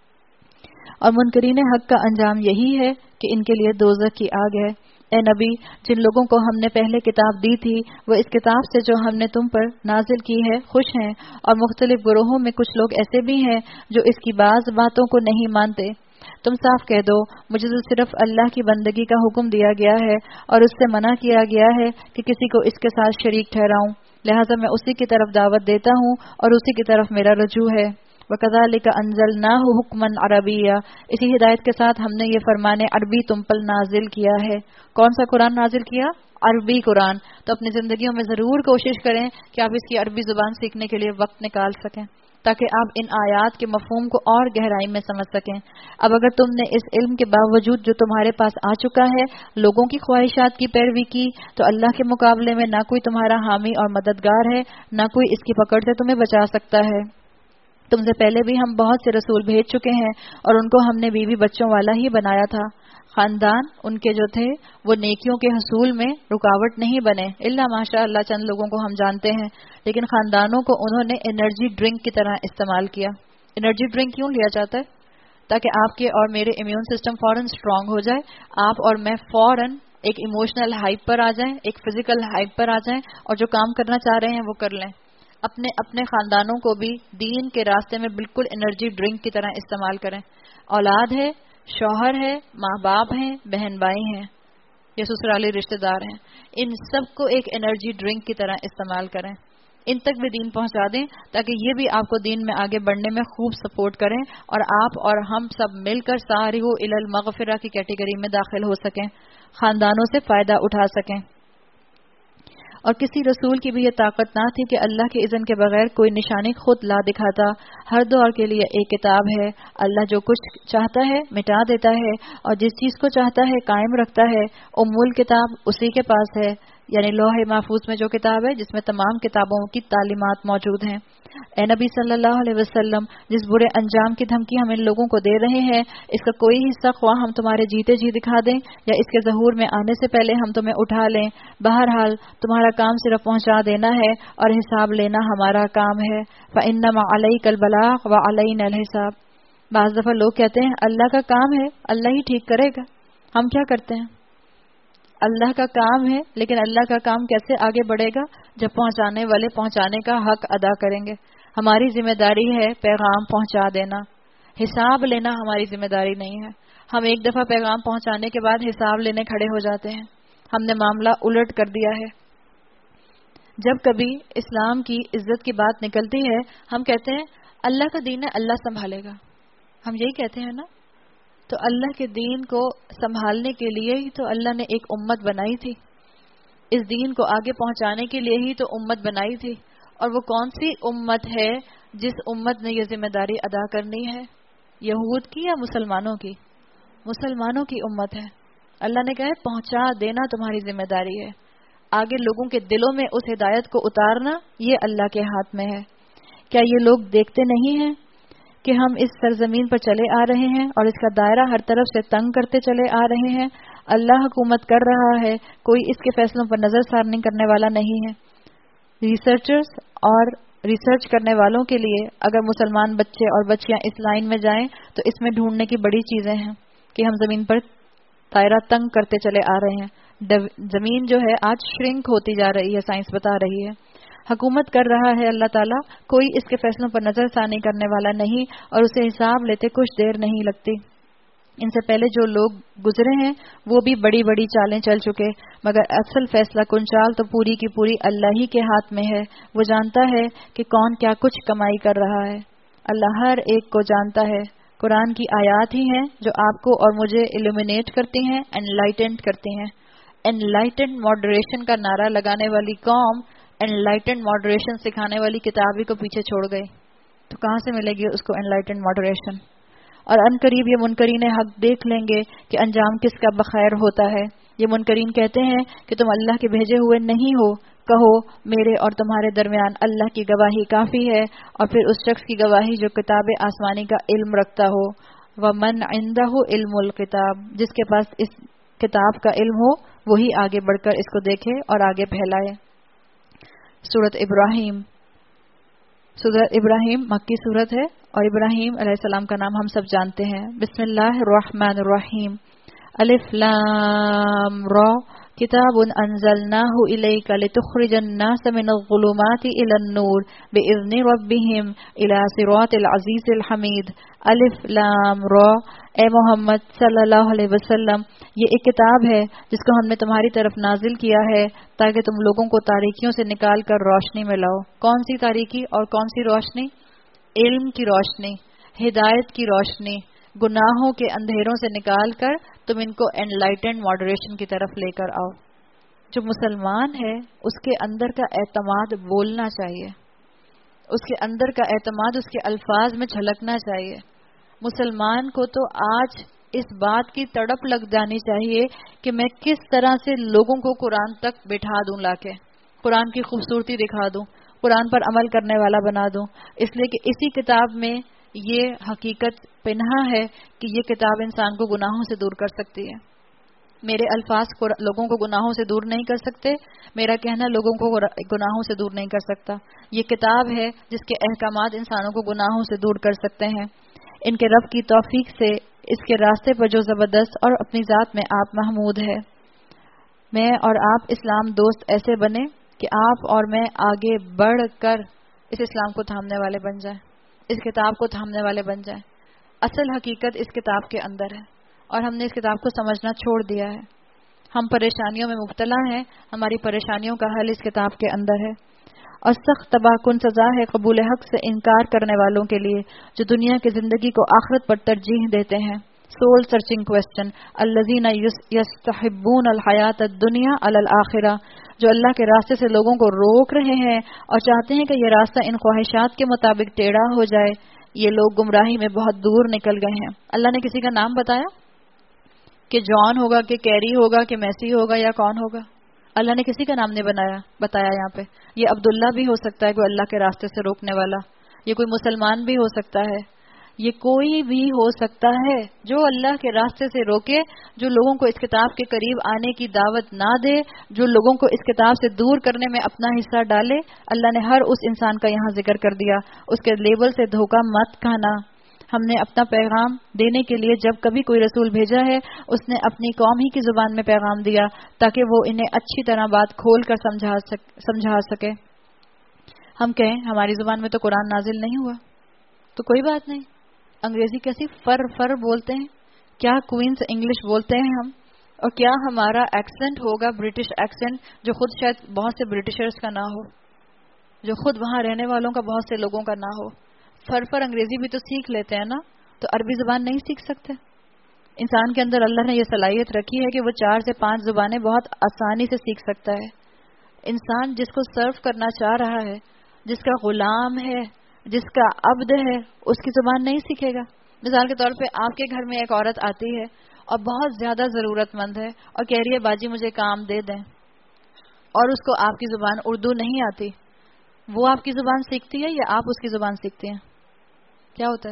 Speaker 1: اور منکرین حق کا انجام یہی ہے کہ ان کے لیے دوزخ کی آگ ہے. اے نبی جن لوگوں کو ہم نے پہلے کتاب دی تھی وہ اس کتاب سے جو ہم نے تم پر نازل کی ہے خوش ہیں، اور مختلف گروہوں میں کچھ لوگ ایسے بھی ہیں جو اس کی بعض باتوں کو نہیں مانتے. تم صاف کہہ دو مجھے تو صرف اللہ کی بندگی کا حکم دیا گیا ہے اور اس سے منع کیا گیا ہے کہ کسی کو اس کے ساتھ شریک ٹھہراؤں، لہٰذا میں اسی کی طرف دعوت دیتا ہوں اور اسی کی طرف میرا رجوع ہے. وَكَذَلِكَ أَنزَلْنَاهُ حُكْمًا عَرَبِيًّا. اسی ہدایت کے ساتھ ہم نے یہ فرمان عربی تم پر نازل کیا ہے. کون سا قرآن نازل کیا؟ عربی قرآن. تو اپنی زندگیوں میں ضرور کوشش کریں کہ آپ اس کی عربی زبان سیکھنے کے لیے وقت نکال سکیں تاکہ آپ ان آیات کے مفہوم کو اور گہرائی میں سمجھ سکیں. اب اگر تم نے اس علم کے باوجود جو تمہارے پاس آ چکا ہے لوگوں کی خواہشات کی پیروی کی تو اللہ کے مقابلے میں نہ کوئی تمہارا حامی اور مددگار ہے، نہ کوئی اس کی پکڑ سے تمہیں بچا سکتا ہے. تم سے پہلے بھی ہم بہت سے رسول بھیج چکے ہیں اور ان کو ہم نے بیوی بچوں والا ہی بنایا تھا. خاندان ان کے جو تھے وہ نیکیوں کے حصول میں رکاوٹ نہیں بنے، الا ماشاء اللہ چند لوگوں کو ہم جانتے ہیں، لیکن خاندانوں کو انہوں نے انرجی ڈرنک کی طرح استعمال کیا. انرجی ڈرنک کیوں لیا جاتا ہے؟ تاکہ آپ کے اور میرے امیون سسٹم فوراً اسٹرانگ ہو جائے، آپ اور میں فوراً ایک ایموشنل ہائپ پر آ جائیں، ایک فزیکل ہائپ پر آ جائیں، اور جو کام کرنا چاہ رہے ہیں وہ کر لیں. اپنے اپنے خاندانوں کو بھی دین کے راستے میں بالکل انرجی ڈرنک کی طرح استعمال کریں. اولاد ہے، شوہر ہے، ماں باپ ہیں، بہن بھائی ہیں یا سسرالی رشتہ دار ہیں، ان سب کو ایک انرجی ڈرنک کی طرح استعمال کریں. ان تک بھی دین پہنچا دیں تاکہ یہ بھی آپ کو دین میں آگے بڑھنے میں خوب سپورٹ کریں اور آپ اور ہم سب مل کر سارغو الی المغفرہ کی کیٹیگری میں داخل ہو سکیں، خاندانوں سے فائدہ اٹھا سکیں. اور کسی رسول کی بھی یہ طاقت نہ تھی کہ اللہ کے اذن کے بغیر کوئی نشانی خود لا دکھاتا. ہر دور کے لیے ایک کتاب ہے. اللہ جو کچھ چاہتا ہے مٹا دیتا ہے اور جس چیز کو چاہتا ہے قائم رکھتا ہے. ام الکتاب اسی کے پاس ہے، یعنی لوح محفوظ میں جو کتاب ہے جس میں تمام کتابوں کی تعلیمات موجود ہیں. اے نبی صلی اللہ علیہ وسلم، جس برے انجام کی دھمکی ہم ان لوگوں کو دے رہے ہیں، اس کا کوئی حصہ خواہ ہم تمہارے جیتے جی دکھا دیں یا اس کے ظہور میں آنے سے پہلے ہم تمہیں اٹھا لیں، بہرحال تمہارا کام صرف پہنچا دینا ہے اور حساب لینا ہمارا کام ہے. فإنما علیک البلاغ وعلینا الحساب. بعض دفعہ لوگ کہتے ہیں اللہ کا کام ہے، اللہ ہی ٹھیک کرے گا. ہم کیا کرتے ہیں؟ اللہ کا کام ہے، لیکن اللہ کا کام کیسے آگے بڑھے گا جب پہنچانے والے پہنچانے کا حق ادا کریں گے. ہماری ذمہ داری ہے پیغام پہنچا دینا، حساب لینا ہماری ذمہ داری نہیں ہے. ہم ایک دفعہ پیغام پہنچانے کے بعد حساب لینے کھڑے ہو جاتے ہیں. ہم نے معاملہ الٹ کر دیا ہے. جب کبھی اسلام کی عزت کی بات نکلتی ہے ہم کہتے ہیں اللہ کا دین ہے، اللہ سنبھالے گا. ہم یہی کہتے ہیں نا. تو اللہ کے دین کو سنبھالنے کے لیے ہی تو اللہ نے ایک امت بنائی تھی، اس دین کو آگے پہنچانے کے لیے ہی تو امت بنائی تھی. اور وہ کون سی امت ہے جس امت نے یہ ذمہ داری ادا کرنی ہے؟ یہود کی یا مسلمانوں کی؟ مسلمانوں کی امت ہے. اللہ نے کہا ہے پہنچا دینا تمہاری ذمہ داری ہے. آگے لوگوں کے دلوں میں اس ہدایت کو اتارنا یہ اللہ کے ہاتھ میں ہے. کیا یہ لوگ دیکھتے نہیں ہیں کہ ہم اس سرزمین پر چلے آ رہے ہیں اور اس کا دائرہ ہر طرف سے تنگ کرتے چلے آ رہے ہیں؟ اللہ حکومت کر رہا ہے، کوئی اس کے فیصلوں پر نظر ثانی کرنے والا نہیں ہے. ریسرچرز اور ریسرچ کرنے والوں کے لیے اگر مسلمان بچے اور بچیاں اس لائن میں جائیں تو اس میں ڈھونڈنے کی بڑی چیزیں ہیں کہ ہم زمین پر دائرہ تنگ کرتے چلے آ رہے ہیں. زمین جو ہے آج شرنک ہوتی جا رہی ہے، سائنس بتا رہی ہے. حکومت کر رہا ہے اللہ تعالیٰ، کوئی اس کے فیصلوں پر نظر ثانی کرنے والا نہیں اور اسے حساب لیتے کچھ دیر نہیں لگتی. ان سے پہلے جو لوگ گزرے ہیں وہ بھی بڑی بڑی چالیں چل چکے، مگر اصل فیصلہ کنچال تو پوری کی پوری اللہ ہی کے ہاتھ میں ہے. وہ جانتا ہے کہ کون کیا کچھ کمائی کر رہا ہے. اللہ ہر ایک کو جانتا ہے. قرآن کی آیات ہی ہیں جو آپ کو اور مجھے illuminate کرتی ہیں، enlightened کرتی ہیں. enlightened moderation کا نعرہ لگانے والی قوم enlightened moderation سکھانے والی کتاب ہی کو پیچھے چھوڑ گئی تو کہاں سے ملے گی اس کو enlightened moderation؟ اور ان قریب یہ منکرین حق دیکھ لیں گے کہ انجام کس کا بخیر ہوتا ہے. یہ منکرین کہتے ہیں کہ تم اللہ کے بھیجے ہوئے نہیں ہو. کہو میرے اور تمہارے درمیان اللہ کی گواہی کافی ہے، اور پھر اس شخص کی گواہی جو کتاب آسمانی کا علم رکھتا ہو. وَمَنْ عِنْدَهُ عِلْمُ الْكِتَابِ، جس کے پاس اس کتاب کا علم ہو وہی آگے بڑھ کر اس کو دیکھے اور آگے پھیلائے. سورۃ ابراہیم. سورۃ ابراہیم مکی سورت ہے اور ابراہیم علیہ السلام کا نام ہم سب جانتے ہیں. بسم اللہ الرحمن الرحیم. الف لام را کتاب انزلناہ الیک لتخرج الناس من الظلمات الی النور باذن ربهم الی صراط العزیز الحمید. الف لام را، اے محمد صلی اللہ علیہ وسلم، یہ ایک کتاب ہے جس کو ہم نے تمہاری طرف نازل کیا ہے تاکہ تم لوگوں کو تاریکیوں سے نکال کر روشنی میں لاؤ. کون سی تاریکی اور کون سی روشنی؟ علم کی روشنی، ہدایت کی روشنی. گناہوں کے اندھیروں سے نکال کر تم ان کو انلائٹنڈ ماڈریشن کی طرف لے کر آؤ. جو مسلمان ہے اس کے اندر کا اعتماد بولنا چاہیے، اس کے اندر کا اعتماد اس کے الفاظ میں جھلکنا چاہیے. مسلمان کو تو آج اس بات کی تڑپ لگ جانی چاہیے کہ میں کس طرح سے لوگوں کو قرآن تک بٹھا دوں، لا کے قرآن کی خوبصورتی دکھا دوں. قرآن پر عمل کرنے والا بنا دوں، اس لیے کہ اسی کتاب میں یہ حقیقت پنہا ہے کہ یہ کتاب انسان کو گناہوں سے دور کر سکتی ہے۔ میرے الفاظ لوگوں کو گناہوں سے دور نہیں کر سکتے، میرا کہنا لوگوں کو گناہوں سے دور نہیں کر سکتا۔ یہ کتاب ہے جس کے احکامات انسانوں کو گناہوں سے دور کر سکتے ہیں۔ ان کے رب کی توفیق سے اس کے راستے پر جو زبردست اور اپنی ذات میں آپ محمود ہے۔ میں اور آپ اسلام دوست ایسے بنے کہ آپ اور میں آگے بڑھ کر اس اسلام کو تھامنے والے بن جائیں، اس کتاب کو تھامنے والے بن جائیں۔ اصل حقیقت اس کتاب کے اندر ہے اور ہم نے اس کتاب کو سمجھنا چھوڑ دیا ہے۔ ہم پریشانیوں میں مبتلا ہیں، ہماری پریشانیوں کا حل اس کتاب کے اندر ہے، اور سخت تباہ کن سزا ہے قبول حق سے انکار کرنے والوں کے لیے جو دنیا کی زندگی کو آخرت پر ترجیح دیتے ہیں۔ سول سرچنگ کوسچن الذین یستحبون الحیات الدنیا علی الآخرہ، جو اللہ کے راستے سے لوگوں کو روک رہے ہیں اور چاہتے ہیں کہ یہ راستہ ان خواہشات کے مطابق ٹیڑھا ہو جائے، یہ لوگ گمراہی میں بہت دور نکل گئے ہیں۔ اللہ نے کسی کا نام بتایا کہ جان ہوگا کہ کیری ہوگا کہ میسی ہوگا یا کون ہوگا؟ اللہ نے کسی کا نام نہیں بنایا بتایا یہاں پہ۔ یہ عبداللہ بھی ہو سکتا ہے کوئی اللہ کے راستے سے روکنے والا، یہ کوئی مسلمان بھی ہو سکتا ہے، یہ کوئی بھی ہو سکتا ہے جو اللہ کے راستے سے روکے، جو لوگوں کو اس کتاب کے قریب آنے کی دعوت نہ دے، جو لوگوں کو اس کتاب سے دور کرنے میں اپنا حصہ ڈالے۔ اللہ نے ہر اس انسان کا یہاں ذکر کر دیا۔ اس کے لیبل سے دھوکہ مت کھانا۔ ہم نے اپنا پیغام دینے کے لیے جب کبھی کوئی رسول بھیجا ہے، اس نے اپنی قوم ہی کی زبان میں پیغام دیا تاکہ وہ انہیں اچھی طرح بات کھول کر سمجھا سک سمجھا سکے۔ ہم کہیں ہماری زبان میں تو قرآن نازل نہیں ہوا، تو کوئی بات نہیں، انگریزی کیسی فر فر بولتے ہیں، کیا کوئنس انگلش بولتے ہیں ہم، اور کیا ہمارا ایکسنٹ ہوگا برٹش ایکسنٹ جو خود شاید بہت سے برٹشرز کا نہ ہو، جو خود وہاں رہنے والوں کا بہت سے لوگوں کا نہ ہو۔ فر فر انگریزی بھی تو سیکھ لیتے ہیں نا، تو عربی زبان نہیں سیکھ سکتے؟ انسان کے اندر اللہ نے یہ صلاحیت رکھی ہے کہ وہ چار سے پانچ زبانیں بہت آسانی سے سیکھ سکتا ہے۔ انسان جس کو سرو کرنا چاہ رہا ہے، جس کا غلام ہے، جس کا عبد ہے، اس کی زبان نہیں سیکھے گا۔ مثال کے طور پہ آپ کے گھر میں ایک عورت آتی ہے اور بہت زیادہ ضرورت مند ہے اور کہہ رہی ہے باجی مجھے کام دے دیں، اور اس کو آپ کی زبان اردو نہیں آتی، وہ آپ کی زبان سیکھتی ہے یا آپ اس کی زبان سیکھتے ہیں؟ کیا ہوتا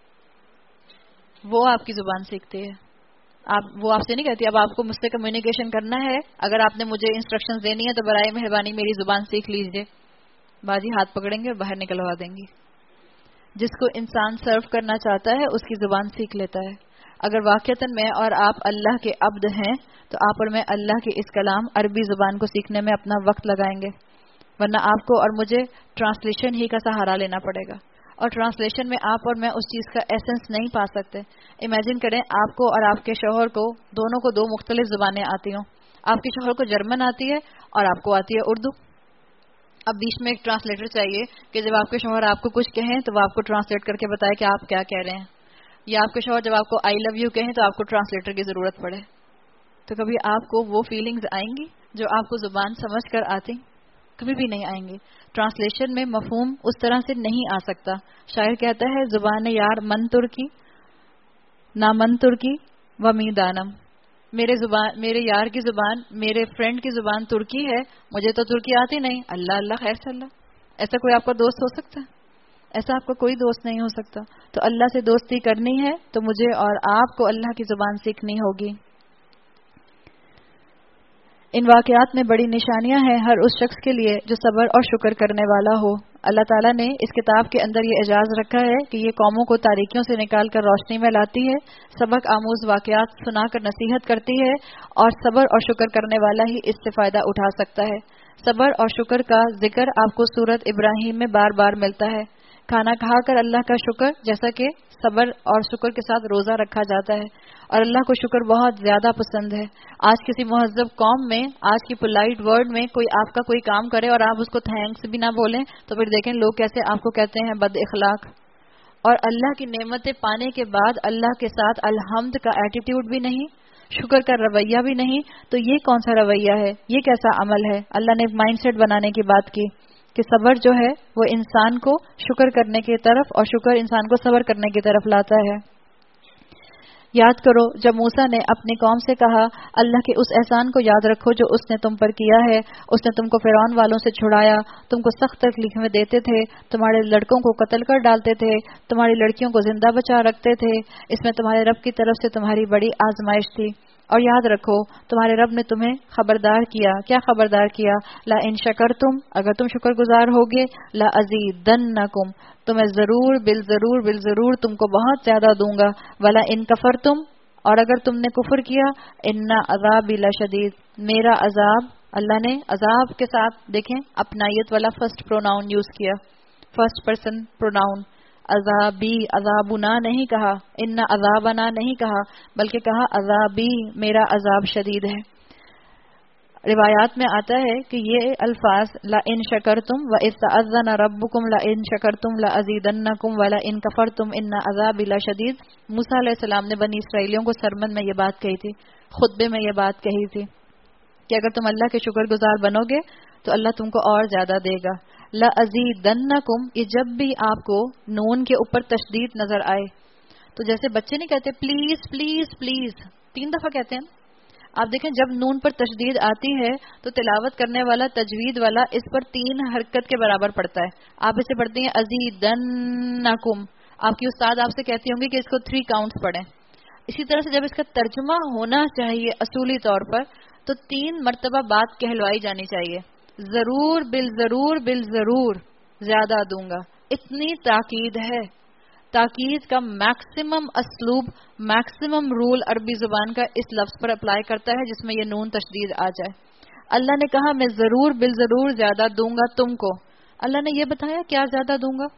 Speaker 1: ہے؟ وہ آپ کی زبان سیکھتی ہے۔ آپ وہ آپ سے نہیں کہتی اب آپ کو مجھ سے کمیونیکیشن کرنا ہے، اگر آپ نے مجھے انسٹرکشنز دینی ہے تو برائے مہربانی میری زبان سیکھ لیجئے۔ باجی ہاتھ پکڑیں گے اور باہر نکلوا دیں گی۔ جس کو انسان سرو کرنا چاہتا ہے اس کی زبان سیکھ لیتا ہے۔ اگر واقعتاً میں اور آپ اللہ کے عبد ہیں تو آپ اور میں اللہ کے اس کلام عربی زبان کو سیکھنے میں اپنا وقت لگائیں گے، ورنہ آپ کو اور مجھے ٹرانسلیشن ہی کا سہارا لینا پڑے گا، اور ٹرانسلیشن میں آپ اور میں اس چیز کا ایسنس نہیں پا سکتے۔ امیجن کریں آپ کو اور آپ کے شوہر کو دونوں کو دو مختلف زبانیں آتی ہوں، آپ کے شوہر کو جرمن آتی ہے اور آپ کو آتی ہے اردو۔ اب بیچ میں ایک ٹرانسلیٹر چاہیے کہ جب آپ کے شوہر آپ کو کچھ کہیں تو وہ آپ کو ٹرانسلیٹ کر کے بتائے کہ آپ کیا کہہ رہے ہیں، یا آپ کے شوہر جب آپ کو آئی لو یو کہیں تو آپ کو ٹرانسلیٹر کی ضرورت پڑے۔ تو کبھی آپ کو وہ فیلنگز آئیں گی جو آپ کو زبان سمجھ کر آتی؟ کبھی بھی نہیں آئیں گی۔ ٹرانسلیشن میں مفہوم اس طرح سے نہیں آ سکتا۔ شاعر کہتا ہے زبان یار من ترکی نہ من ترکی و می دانم، میرے زبان میرے یار کی زبان، میرے فرینڈ کی زبان ترکی ہے، مجھے تو ترکی آتی نہیں، اللہ اللہ خیر سے اللہ۔ ایسا کوئی آپ کا دوست ہو سکتا ہے؟ ایسا آپ کا کوئی دوست نہیں ہو سکتا۔ تو اللہ سے دوستی کرنی ہے تو مجھے اور آپ کو اللہ کی زبان سیکھنی ہوگی۔ ان واقعات میں بڑی نشانیاں ہیں ہر اس شخص کے لیے جو صبر اور شکر کرنے والا ہو۔ اللہ تعالیٰ نے اس کتاب کے اندر یہ اعزاز رکھا ہے کہ یہ قوموں کو تاریکیوں سے نکال کر روشنی میں لاتی ہے، سبق آموز واقعات سنا کر نصیحت کرتی ہے، اور صبر اور شکر کرنے والا ہی اس سے فائدہ اٹھا سکتا ہے۔ صبر اور شکر کا ذکر آپ کو سورت ابراہیم میں بار بار ملتا ہے۔ کھانا کھا کر اللہ کا شکر، جیسا کہ صبر اور شکر کے ساتھ روزہ رکھا جاتا ہے، اور اللہ کو شکر بہت زیادہ پسند ہے۔ آج کسی مہذب قوم میں، آج کی پولائٹ ورڈ میں کوئی آپ کا کوئی کام کرے اور آپ اس کو تھینکس بھی نہ بولیں تو پھر دیکھیں لوگ کیسے آپ کو کہتے ہیں بد اخلاق۔ اور اللہ کی نعمتیں پانے کے بعد اللہ کے ساتھ الحمد کا ایٹیٹیوڈ بھی نہیں، شکر کا رویہ بھی نہیں، تو یہ کون سا رویہ ہے؟ یہ کیسا عمل ہے؟ اللہ نے ایک مائنڈ سیٹ بنانے کی بات کی کہ صبر جو ہے وہ انسان کو شکر کرنے کی طرف، اور شکر انسان کو صبر کرنے کی طرف لاتا ہے۔ یاد کرو جب موسیٰ نے اپنی قوم سے کہا اللہ کے اس احسان کو یاد رکھو جو اس نے تم پر کیا ہے. اس نے تم کو فرعون والوں سے چھڑایا، تم کو سخت تکلیفیں دیتے تھے، تمہارے لڑکوں کو قتل کر ڈالتے تھے، تمہاری لڑکیوں کو زندہ بچا رکھتے تھے. اس میں تمہارے رب کی طرف سے تمہاری بڑی آزمائش تھی. اور یاد رکھو تمہارے رب نے تمہیں خبردار کیا. کیا خبردار کیا؟ لا ان شکرتم، اگر تم شکر گزار ہوگے، لا ازیدنکم، تو میں ضرور بال ضرور بال ضرور تم کو بہت زیادہ دوں گا. ولا ان کفرتم، اور اگر تم نے کفر کیا، ان عذابی لشدید، میرا عذاب. اللہ نے عذاب کے ساتھ دیکھیں اپنائیت والا فرسٹ پروناؤن یوز کیا، فرسٹ پرسن پروناؤن. عذابی، عذابنا نہیں کہا، ان عذابنا نہیں کہا، بلکہ کہا عذابی، میرا عذاب شدید ہے. روایات میں آتا ہے کہ یہ الفاظ لا ان شکرتم و اذ تأذن ربکم لا ان شکرتم لا ازیدنکم ولا ان کفرتم ان عذابی لشدید، موسیٰ علیہ السلام نے بنی اسرائیلیوں کو سرمن میں یہ بات کہی تھی، خطبے میں یہ بات کہی تھی کہ اگر تم اللہ کے شکر گزار بنو گے تو اللہ تم کو اور زیادہ دے گا. لا ازیدنکم، یہ جب بھی آپ کو نون کے اوپر تشدید نظر آئے تو جیسے بچے نہیں کہتے پلیز پلیز پلیز، تین دفعہ کہتے ہیں. آپ دیکھیں جب نون پر تشدید آتی ہے تو تلاوت کرنے والا تجوید والا اس پر تین حرکت کے برابر پڑتا ہے. آپ اسے پڑھتے ہیں ازیدنکم، آپ کی استاد آپ سے کہتی ہوں گی کہ اس کو تھری کاؤنٹس پڑھیں. اسی طرح سے جب اس کا ترجمہ ہونا چاہیے اصولی طور پر تو تین مرتبہ بات کہلوائی جانی چاہیے، ضرور بال ضرور بال ضرور زیادہ دوں گا. اتنی تاکید ہے. تاکید کا میکسیمم اسلوب، میکسیمم رول عربی زبان کا اس لفظ پر اپلائی کرتا ہے جس میں یہ نون تشدید آ جائے. اللہ نے کہا میں ضرور بال ضرور زیادہ دوں گا تم کو. اللہ نے یہ بتایا کیا زیادہ دوں گا؟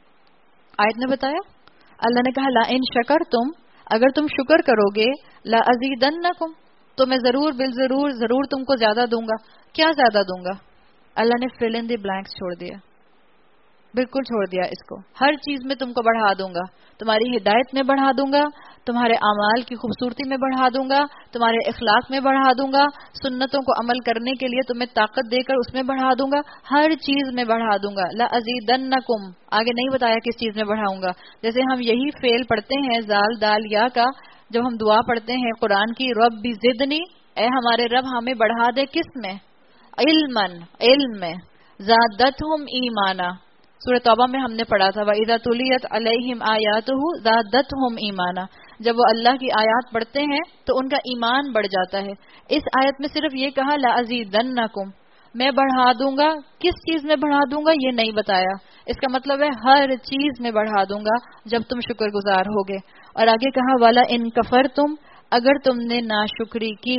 Speaker 1: آیت نے بتایا. اللہ نے کہا لا ان شکرتم، اگر تم شکر کرو گے، لا ازیدنکم، تو میں ضرور بال ضرور ضرور تم کو زیادہ دوں گا. کیا زیادہ دوں گا؟ اللہ نے فل ان دی بلینکس چھوڑ دیا، بالکل چھوڑ دیا اس کو. ہر چیز میں تم کو بڑھا دوں گا، تمہاری ہدایت میں بڑھا دوں گا، تمہارے اعمال کی خوبصورتی میں بڑھا دوں گا، تمہارے اخلاق میں بڑھا دوں گا، سنتوں کو عمل کرنے کے لیے تمہیں طاقت دے کر اس میں بڑھا دوں گا، ہر چیز میں بڑھا دوں گا. لا ازیدنکم، آگے نہیں بتایا کس چیز میں بڑھاؤں گا. جیسے ہم یہی فعل پڑھتے ہیں زال دال یا کا، جب ہم دعا پڑھتے ہیں قرآن کی رب زدنی، اے ہمارے رب ہمیں بڑھا دے، کس میں؟ علمن، علم میں. زادتہم ایمانا، سورہ توبہ میں ہم نے پڑھا تھا وَإِذَا تُلِيَتْ عَلَيْهِمْ آيَاتُهُ زَادَتْهُمْ ایمانا، جب وہ اللہ کی آیات پڑھتے ہیں تو ان کا ایمان بڑھ جاتا ہے. اس آیت میں صرف یہ کہا لَأَزِيدَنَّكُمْ، میں بڑھا دوں گا. کس چیز میں بڑھا دوں گا یہ نہیں بتایا. اس کا مطلب ہے ہر چیز میں بڑھا دوں گا جب تم شکر گزار ہوگے. اور آگے کہا وَلَا إِن كَفَرْتُمْ، اگر تم نے ناشکری کی،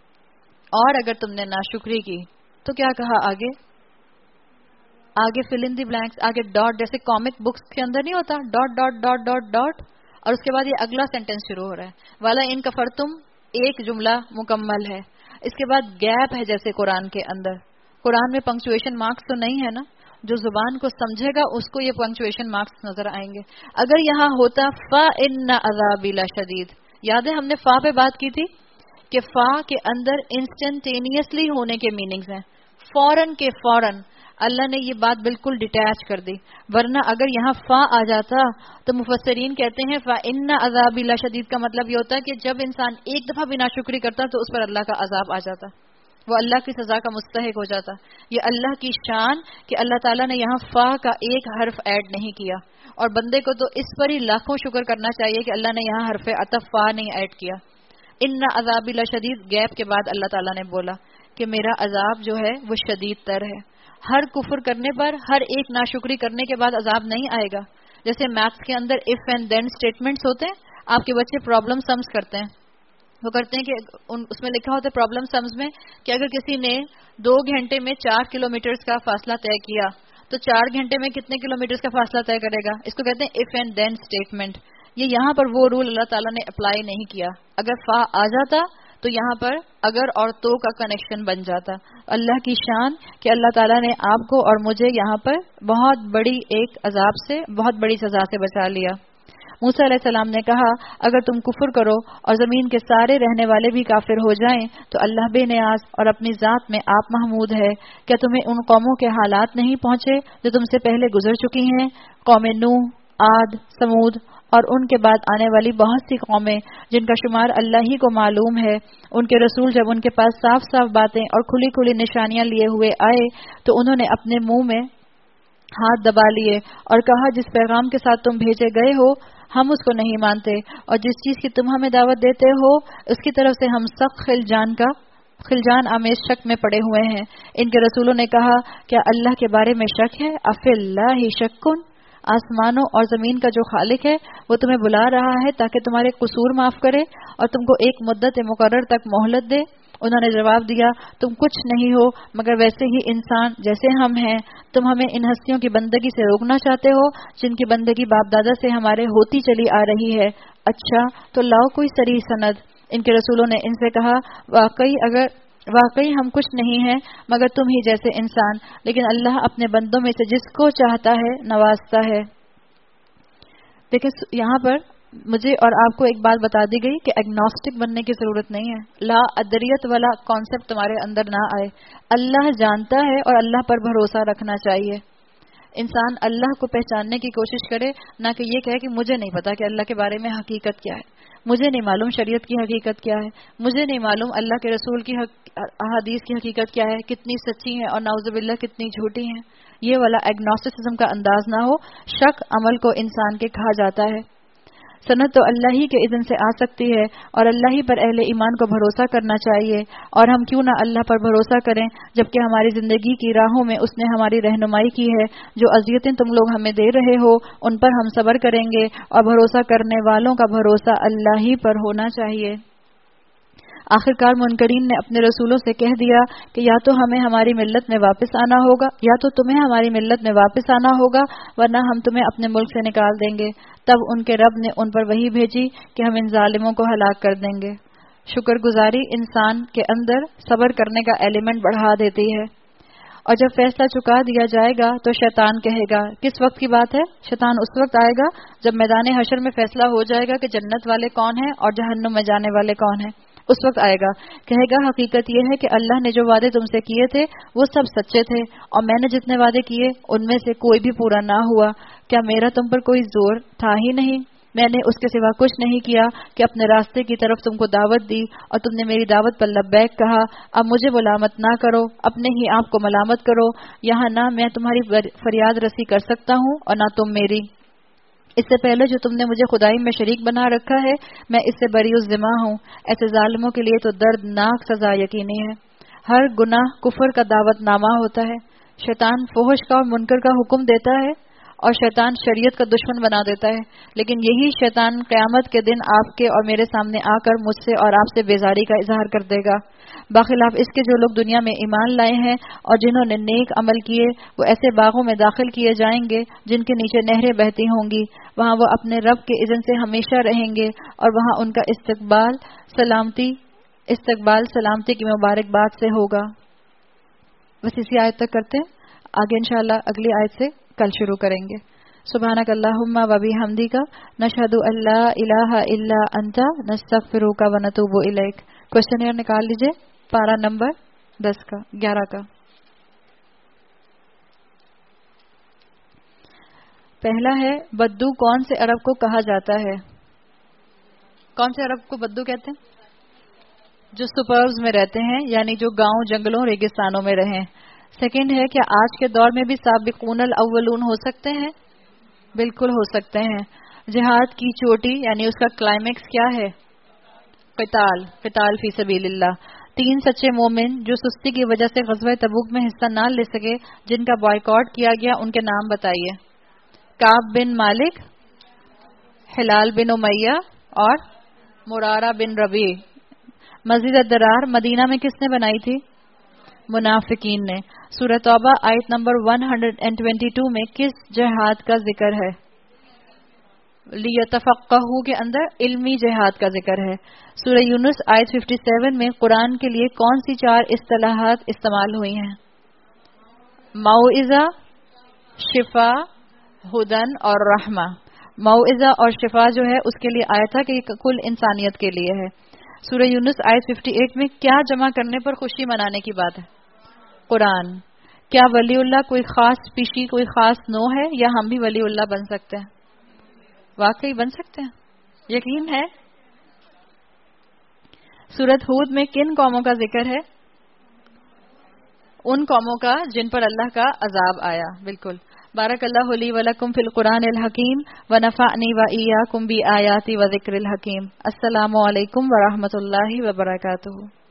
Speaker 1: اور اگر تم نے ناشکری کی تو کیا کہا آگے؟ آگے فل ان دی بلینکس، آگے ڈاٹ، جیسے کامک بکس کے اندر نہیں ہوتا dot dot dot dot dot, اور اس کے بعد یہ اگلا سینٹینس شروع ہو رہا ہے. والا ان کفرتم ایک جملہ مکمل ہے، اس کے بعد گیپ ہے جیسے قرآن کے اندر. قرآن میں پنکچویشن مارکس تو نہیں ہے نا، جو زبان کو سمجھے گا اس کو یہ پنکچویشن مارکس نظر آئیں گے. اگر یہاں ہوتا فا ان عذابی لشدید، یاد ہے ہم نے فا پہ بات کی تھی کہ فا کے اندر انسٹنٹینیسلی ہونے کے میننگز ہیں، فوراً کے فوراً. اللہ نے یہ بات بالکل ڈیٹیچ کر دی، ورنہ اگر یہاں فا آ جاتا تو مفسرین کہتے ہیں فا ان عذابی لشدید کا مطلب یہ ہوتا ہے کہ جب انسان ایک دفعہ بھی ناشکری کرتا تو اس پر اللہ کا عذاب آ جاتا، وہ اللہ کی سزا کا مستحق ہو جاتا. یہ اللہ کی شان کہ اللہ تعالیٰ نے یہاں فا کا ایک حرف ایڈ نہیں کیا، اور بندے کو تو اس پر ہی لاکھوں شکر کرنا چاہیے کہ اللہ نے یہاں حرف عطف فا نہیں ایڈ کیا. ان عذابی لشدید گیپ کے بعد اللہ تعالیٰ نے بولا کہ میرا عذاب جو ہے وہ شدید تر ہے. ہر کفر کرنے پر، ہر ایک ناشکری کرنے کے بعد عذاب نہیں آئے گا. جیسے میتھس کے اندر اف اینڈ دین اسٹیٹمنٹس ہوتے ہیں، آپ کے بچے پرابلم سمز کرتے ہیں، وہ کرتے ہیں کہ اس میں لکھا ہوتا ہے پرابلم سمز میں کہ اگر کسی نے دو گھنٹے میں چار کلو میٹرز کا فاصلہ طے کیا تو چار گھنٹے میں کتنے کلو میٹرز کا فاصلہ طے کرے گا. اس کو کہتے ہیں اف اینڈ دین اسٹیٹمنٹ. یہ یہاں پر وہ رول اللہ تعالیٰ نے اپلائی نہیں کیا. اگر فا آ جاتا تو یہاں پر اگر اور تو کا کنیکشن بن جاتا. اللہ کی شان کہ اللہ تعالیٰ نے آپ کو اور مجھے یہاں پر بہت بڑی ایک عذاب سے، بہت بڑی سزا سے بچا لیا. موسیٰ علیہ السلام نے کہا اگر تم کفر کرو اور زمین کے سارے رہنے والے بھی کافر ہو جائیں تو اللہ بے نیاز اور اپنی ذات میں آپ محمود ہے. کیا تمہیں ان قوموں کے حالات نہیں پہنچے جو تم سے پہلے گزر چکی ہیں؟ قوم نوح، عاد، سمود اور ان کے بعد آنے والی بہت سی قومیں جن کا شمار اللہ ہی کو معلوم ہے، ان کے رسول جب ان کے پاس صاف صاف باتیں اور کھلی کھلی نشانیاں لیے ہوئے آئے تو انہوں نے اپنے منہ میں ہاتھ دبا لیے اور کہا جس پیغام کے ساتھ تم بھیجے گئے ہو ہم اس کو نہیں مانتے، اور جس چیز کی تم ہمیں دعوت دیتے ہو اس کی طرف سے ہم سخت خلجان کا خلجان آمیز شک میں پڑے ہوئے ہیں۔ ان کے رسولوں نے کہا کیا اللہ کے بارے میں شک ہے؟ اف اللہ شکن، آسمانوں اور زمین کا جو خالق ہے وہ تمہیں بلا رہا ہے تاکہ تمہارے قصور معاف کرے اور تم کو ایک مدت مقرر تک مہلت دے۔ انہوں نے جواب دیا تم کچھ نہیں ہو مگر ویسے ہی انسان جیسے ہم ہیں، تم ہمیں ان ہستیوں کی بندگی سے روکنا چاہتے ہو جن کی بندگی باپ دادا سے ہمارے ہوتی چلی آ رہی ہے۔ اچھا تو لاؤ کوئی صریح سند۔ ان کے رسولوں نے ان سے کہا واقعی اگر واقعی ہم کچھ نہیں ہیں مگر تم ہی جیسے انسان، لیکن اللہ اپنے بندوں میں سے جس کو چاہتا ہے نوازتا ہے۔ دیکھیں یہاں پر مجھے اور آپ کو ایک بات بتا دی گئی کہ ایگنوسٹک بننے کی ضرورت نہیں ہے، لا ادریت والا کانسیپٹ تمہارے اندر نہ آئے۔ اللہ جانتا ہے اور اللہ پر بھروسہ رکھنا چاہیے۔ انسان اللہ کو پہچاننے کی کوشش کرے، نہ کہ یہ کہے کہ مجھے نہیں پتا کہ اللہ کے بارے میں حقیقت کیا ہے، مجھے نہیں معلوم شریعت کی حقیقت کیا ہے، مجھے نہیں معلوم اللہ کے رسول کی احادیث کی حقیقت کیا ہے، کتنی سچی ہیں اور نعوذ باللہ کتنی جھوٹی ہیں۔ یہ والا ایگنوسٹسزم کا انداز نہ ہو۔ شک عمل کو انسان کے کھا جاتا ہے۔ سند تو اللہ ہی کے اذن سے آ سکتی ہے اور اللہ ہی پر اہل ایمان کو بھروسہ کرنا چاہیے، اور ہم کیوں نہ اللہ پر بھروسہ کریں جبکہ ہماری زندگی کی راہوں میں اس نے ہماری رہنمائی کی ہے۔ جو اذیتیں تم لوگ ہمیں دے رہے ہو ان پر ہم صبر کریں گے، اور بھروسہ کرنے والوں کا بھروسہ اللہ ہی پر ہونا چاہیے۔ آخر کار منکرین نے اپنے رسولوں سے کہہ دیا کہ یا تو ہمیں ہماری ملت میں واپس آنا ہوگا یا تو تمہیں ہماری ملت میں واپس آنا ہوگا ورنہ ہم تمہیں اپنے ملک سے نکال دیں گے۔ تب ان کے رب نے ان پر وحی بھیجی کہ ہم ان ظالموں کو ہلاک کر دیں گے۔ شکر گزاری انسان کے اندر صبر کرنے کا ایلیمنٹ بڑھا دیتی ہے، اور جب فیصلہ چکا دیا جائے گا تو شیطان کہے گا، کس وقت کی بات ہے؟ شیطان اس وقت آئے گا جب میدان حشر میں فیصلہ ہو جائے گا کہ جنت والے کون ہیں اور جہنم میں جانے والے کون ہیں۔ اس وقت آئے گا، کہے گا حقیقت یہ ہے کہ اللہ نے جو وعدے تم سے کیے تھے وہ سب سچے تھے، اور میں نے جتنے وعدے کیے ان میں سے کوئی بھی پورا نہ ہوا۔ کیا میرا تم پر کوئی زور تھا ہی نہیں؟ میں نے اس کے سوا کچھ نہیں کیا کہ اپنے راستے کی طرف تم کو دعوت دی اور تم نے میری دعوت پر لبیک کہا۔ اب مجھے ملامت نہ کرو، اپنے ہی آپ کو ملامت کرو، یہاں نہ میں تمہاری فریاد رسی کر سکتا ہوں اور نہ تم میری۔ اس سے پہلے جو تم نے مجھے خدائی میں شریک بنا رکھا ہے میں اس سے بری الذمہ ہوں۔ ایسے ظالموں کے لیے تو دردناک سزا یقینی ہے۔ ہر گناہ کفر کا دعوت نامہ ہوتا ہے۔ شیطان فحش کا اور منکر کا حکم دیتا ہے اور شیطان شریعت کا دشمن بنا دیتا ہے، لیکن یہی شیطان قیامت کے دن آپ کے اور میرے سامنے آ کر مجھ سے اور آپ سے بیزاری کا اظہار کر دے گا۔ بخلاف اس کے جو لوگ دنیا میں ایمان لائے ہیں اور جنہوں نے نیک عمل کیے وہ ایسے باغوں میں داخل کیے جائیں گے جن کے نیچے نہریں بہتی ہوں گی، وہاں وہ اپنے رب کے اذن سے ہمیشہ رہیں گے، اور وہاں ان کا استقبال سلامتی استقبال سلامتی کی مبارکباد سے ہوگا۔ بس اسی آیت تک کرتے ہیں، آگے انشاءاللہ اگلی آیت سے کل شروع کریں گے۔ سبحانک اللہم و بحمدک نشہد ان لا الہ الا انت نستغفرک و نتوب الیک۔ کوشچنئر نکال لیجئے، پارہ نمبر دس کا گیارہ کا۔ پہلا ہے بدو کون سے عرب کو کہا جاتا ہے؟ کون سے عرب کو بدو کہتے ہیں؟ جو سپربز میں رہتے ہیں، یعنی جو گاؤں جنگلوں ریگستانوں میں رہیں۔ سیکنڈ ہے کیا آج کے دور میں بھی سابقون الاولون ہو سکتے ہیں؟ بالکل ہو سکتے ہیں۔ جہاد کی چوٹی یعنی اس کا کلائمیکس کیا ہے؟ قتال قتال فی سبیل اللہ۔ تین سچے مومن جو سستی کی وجہ سے غزوہ تبوک میں حصہ نہ لے سکے، جن کا بائیکاٹ کیا گیا، ان کے نام بتائیے۔ کعب بن مالک، ہلال بن امیہ اور مرارہ بن ربیع۔ مسجد الدرار مدینہ میں کس نے بنائی تھی؟ منافقین نے۔ سورہ توبہ آیت نمبر ایک سو بائیس میں کس جہاد کا ذکر ہے؟ لیتفقہوا کے اندر علمی جہاد کا ذکر ہے۔ سورہ یونس آیت سچاون میں قرآن کے لیے کون سی چار اصطلاحات استعمال ہوئی ہیں؟ موعظہ، شفا، ہدن اور رحمہ۔ موعظہ اور شفا جو ہے اس کے لیے آیا تھا کہ یہ کل انسانیت کے لیے ہے۔ سورہ یونس آیت اٹھاون میں کیا جمع کرنے پر خوشی منانے کی بات ہے؟ قرآن۔ کیا ولی اللہ کوئی خاص پیشی کوئی خاص نو ہے یا ہم بھی ولی اللہ بن سکتے ہیں؟ واقعی بن سکتے ہیں؟ یقین ہے؟ سورۃ ہود میں کن قوموں کا ذکر ہے؟ ان قوموں کا جن پر اللہ کا عذاب آیا. بالکل. بارک اللہ لی ولکم فی القرآن الحکیم ونفعنی وإیاکم بآیاتی وذکر الحکیم. السلام علیکم ورحمۃ اللہ وبرکاتہ.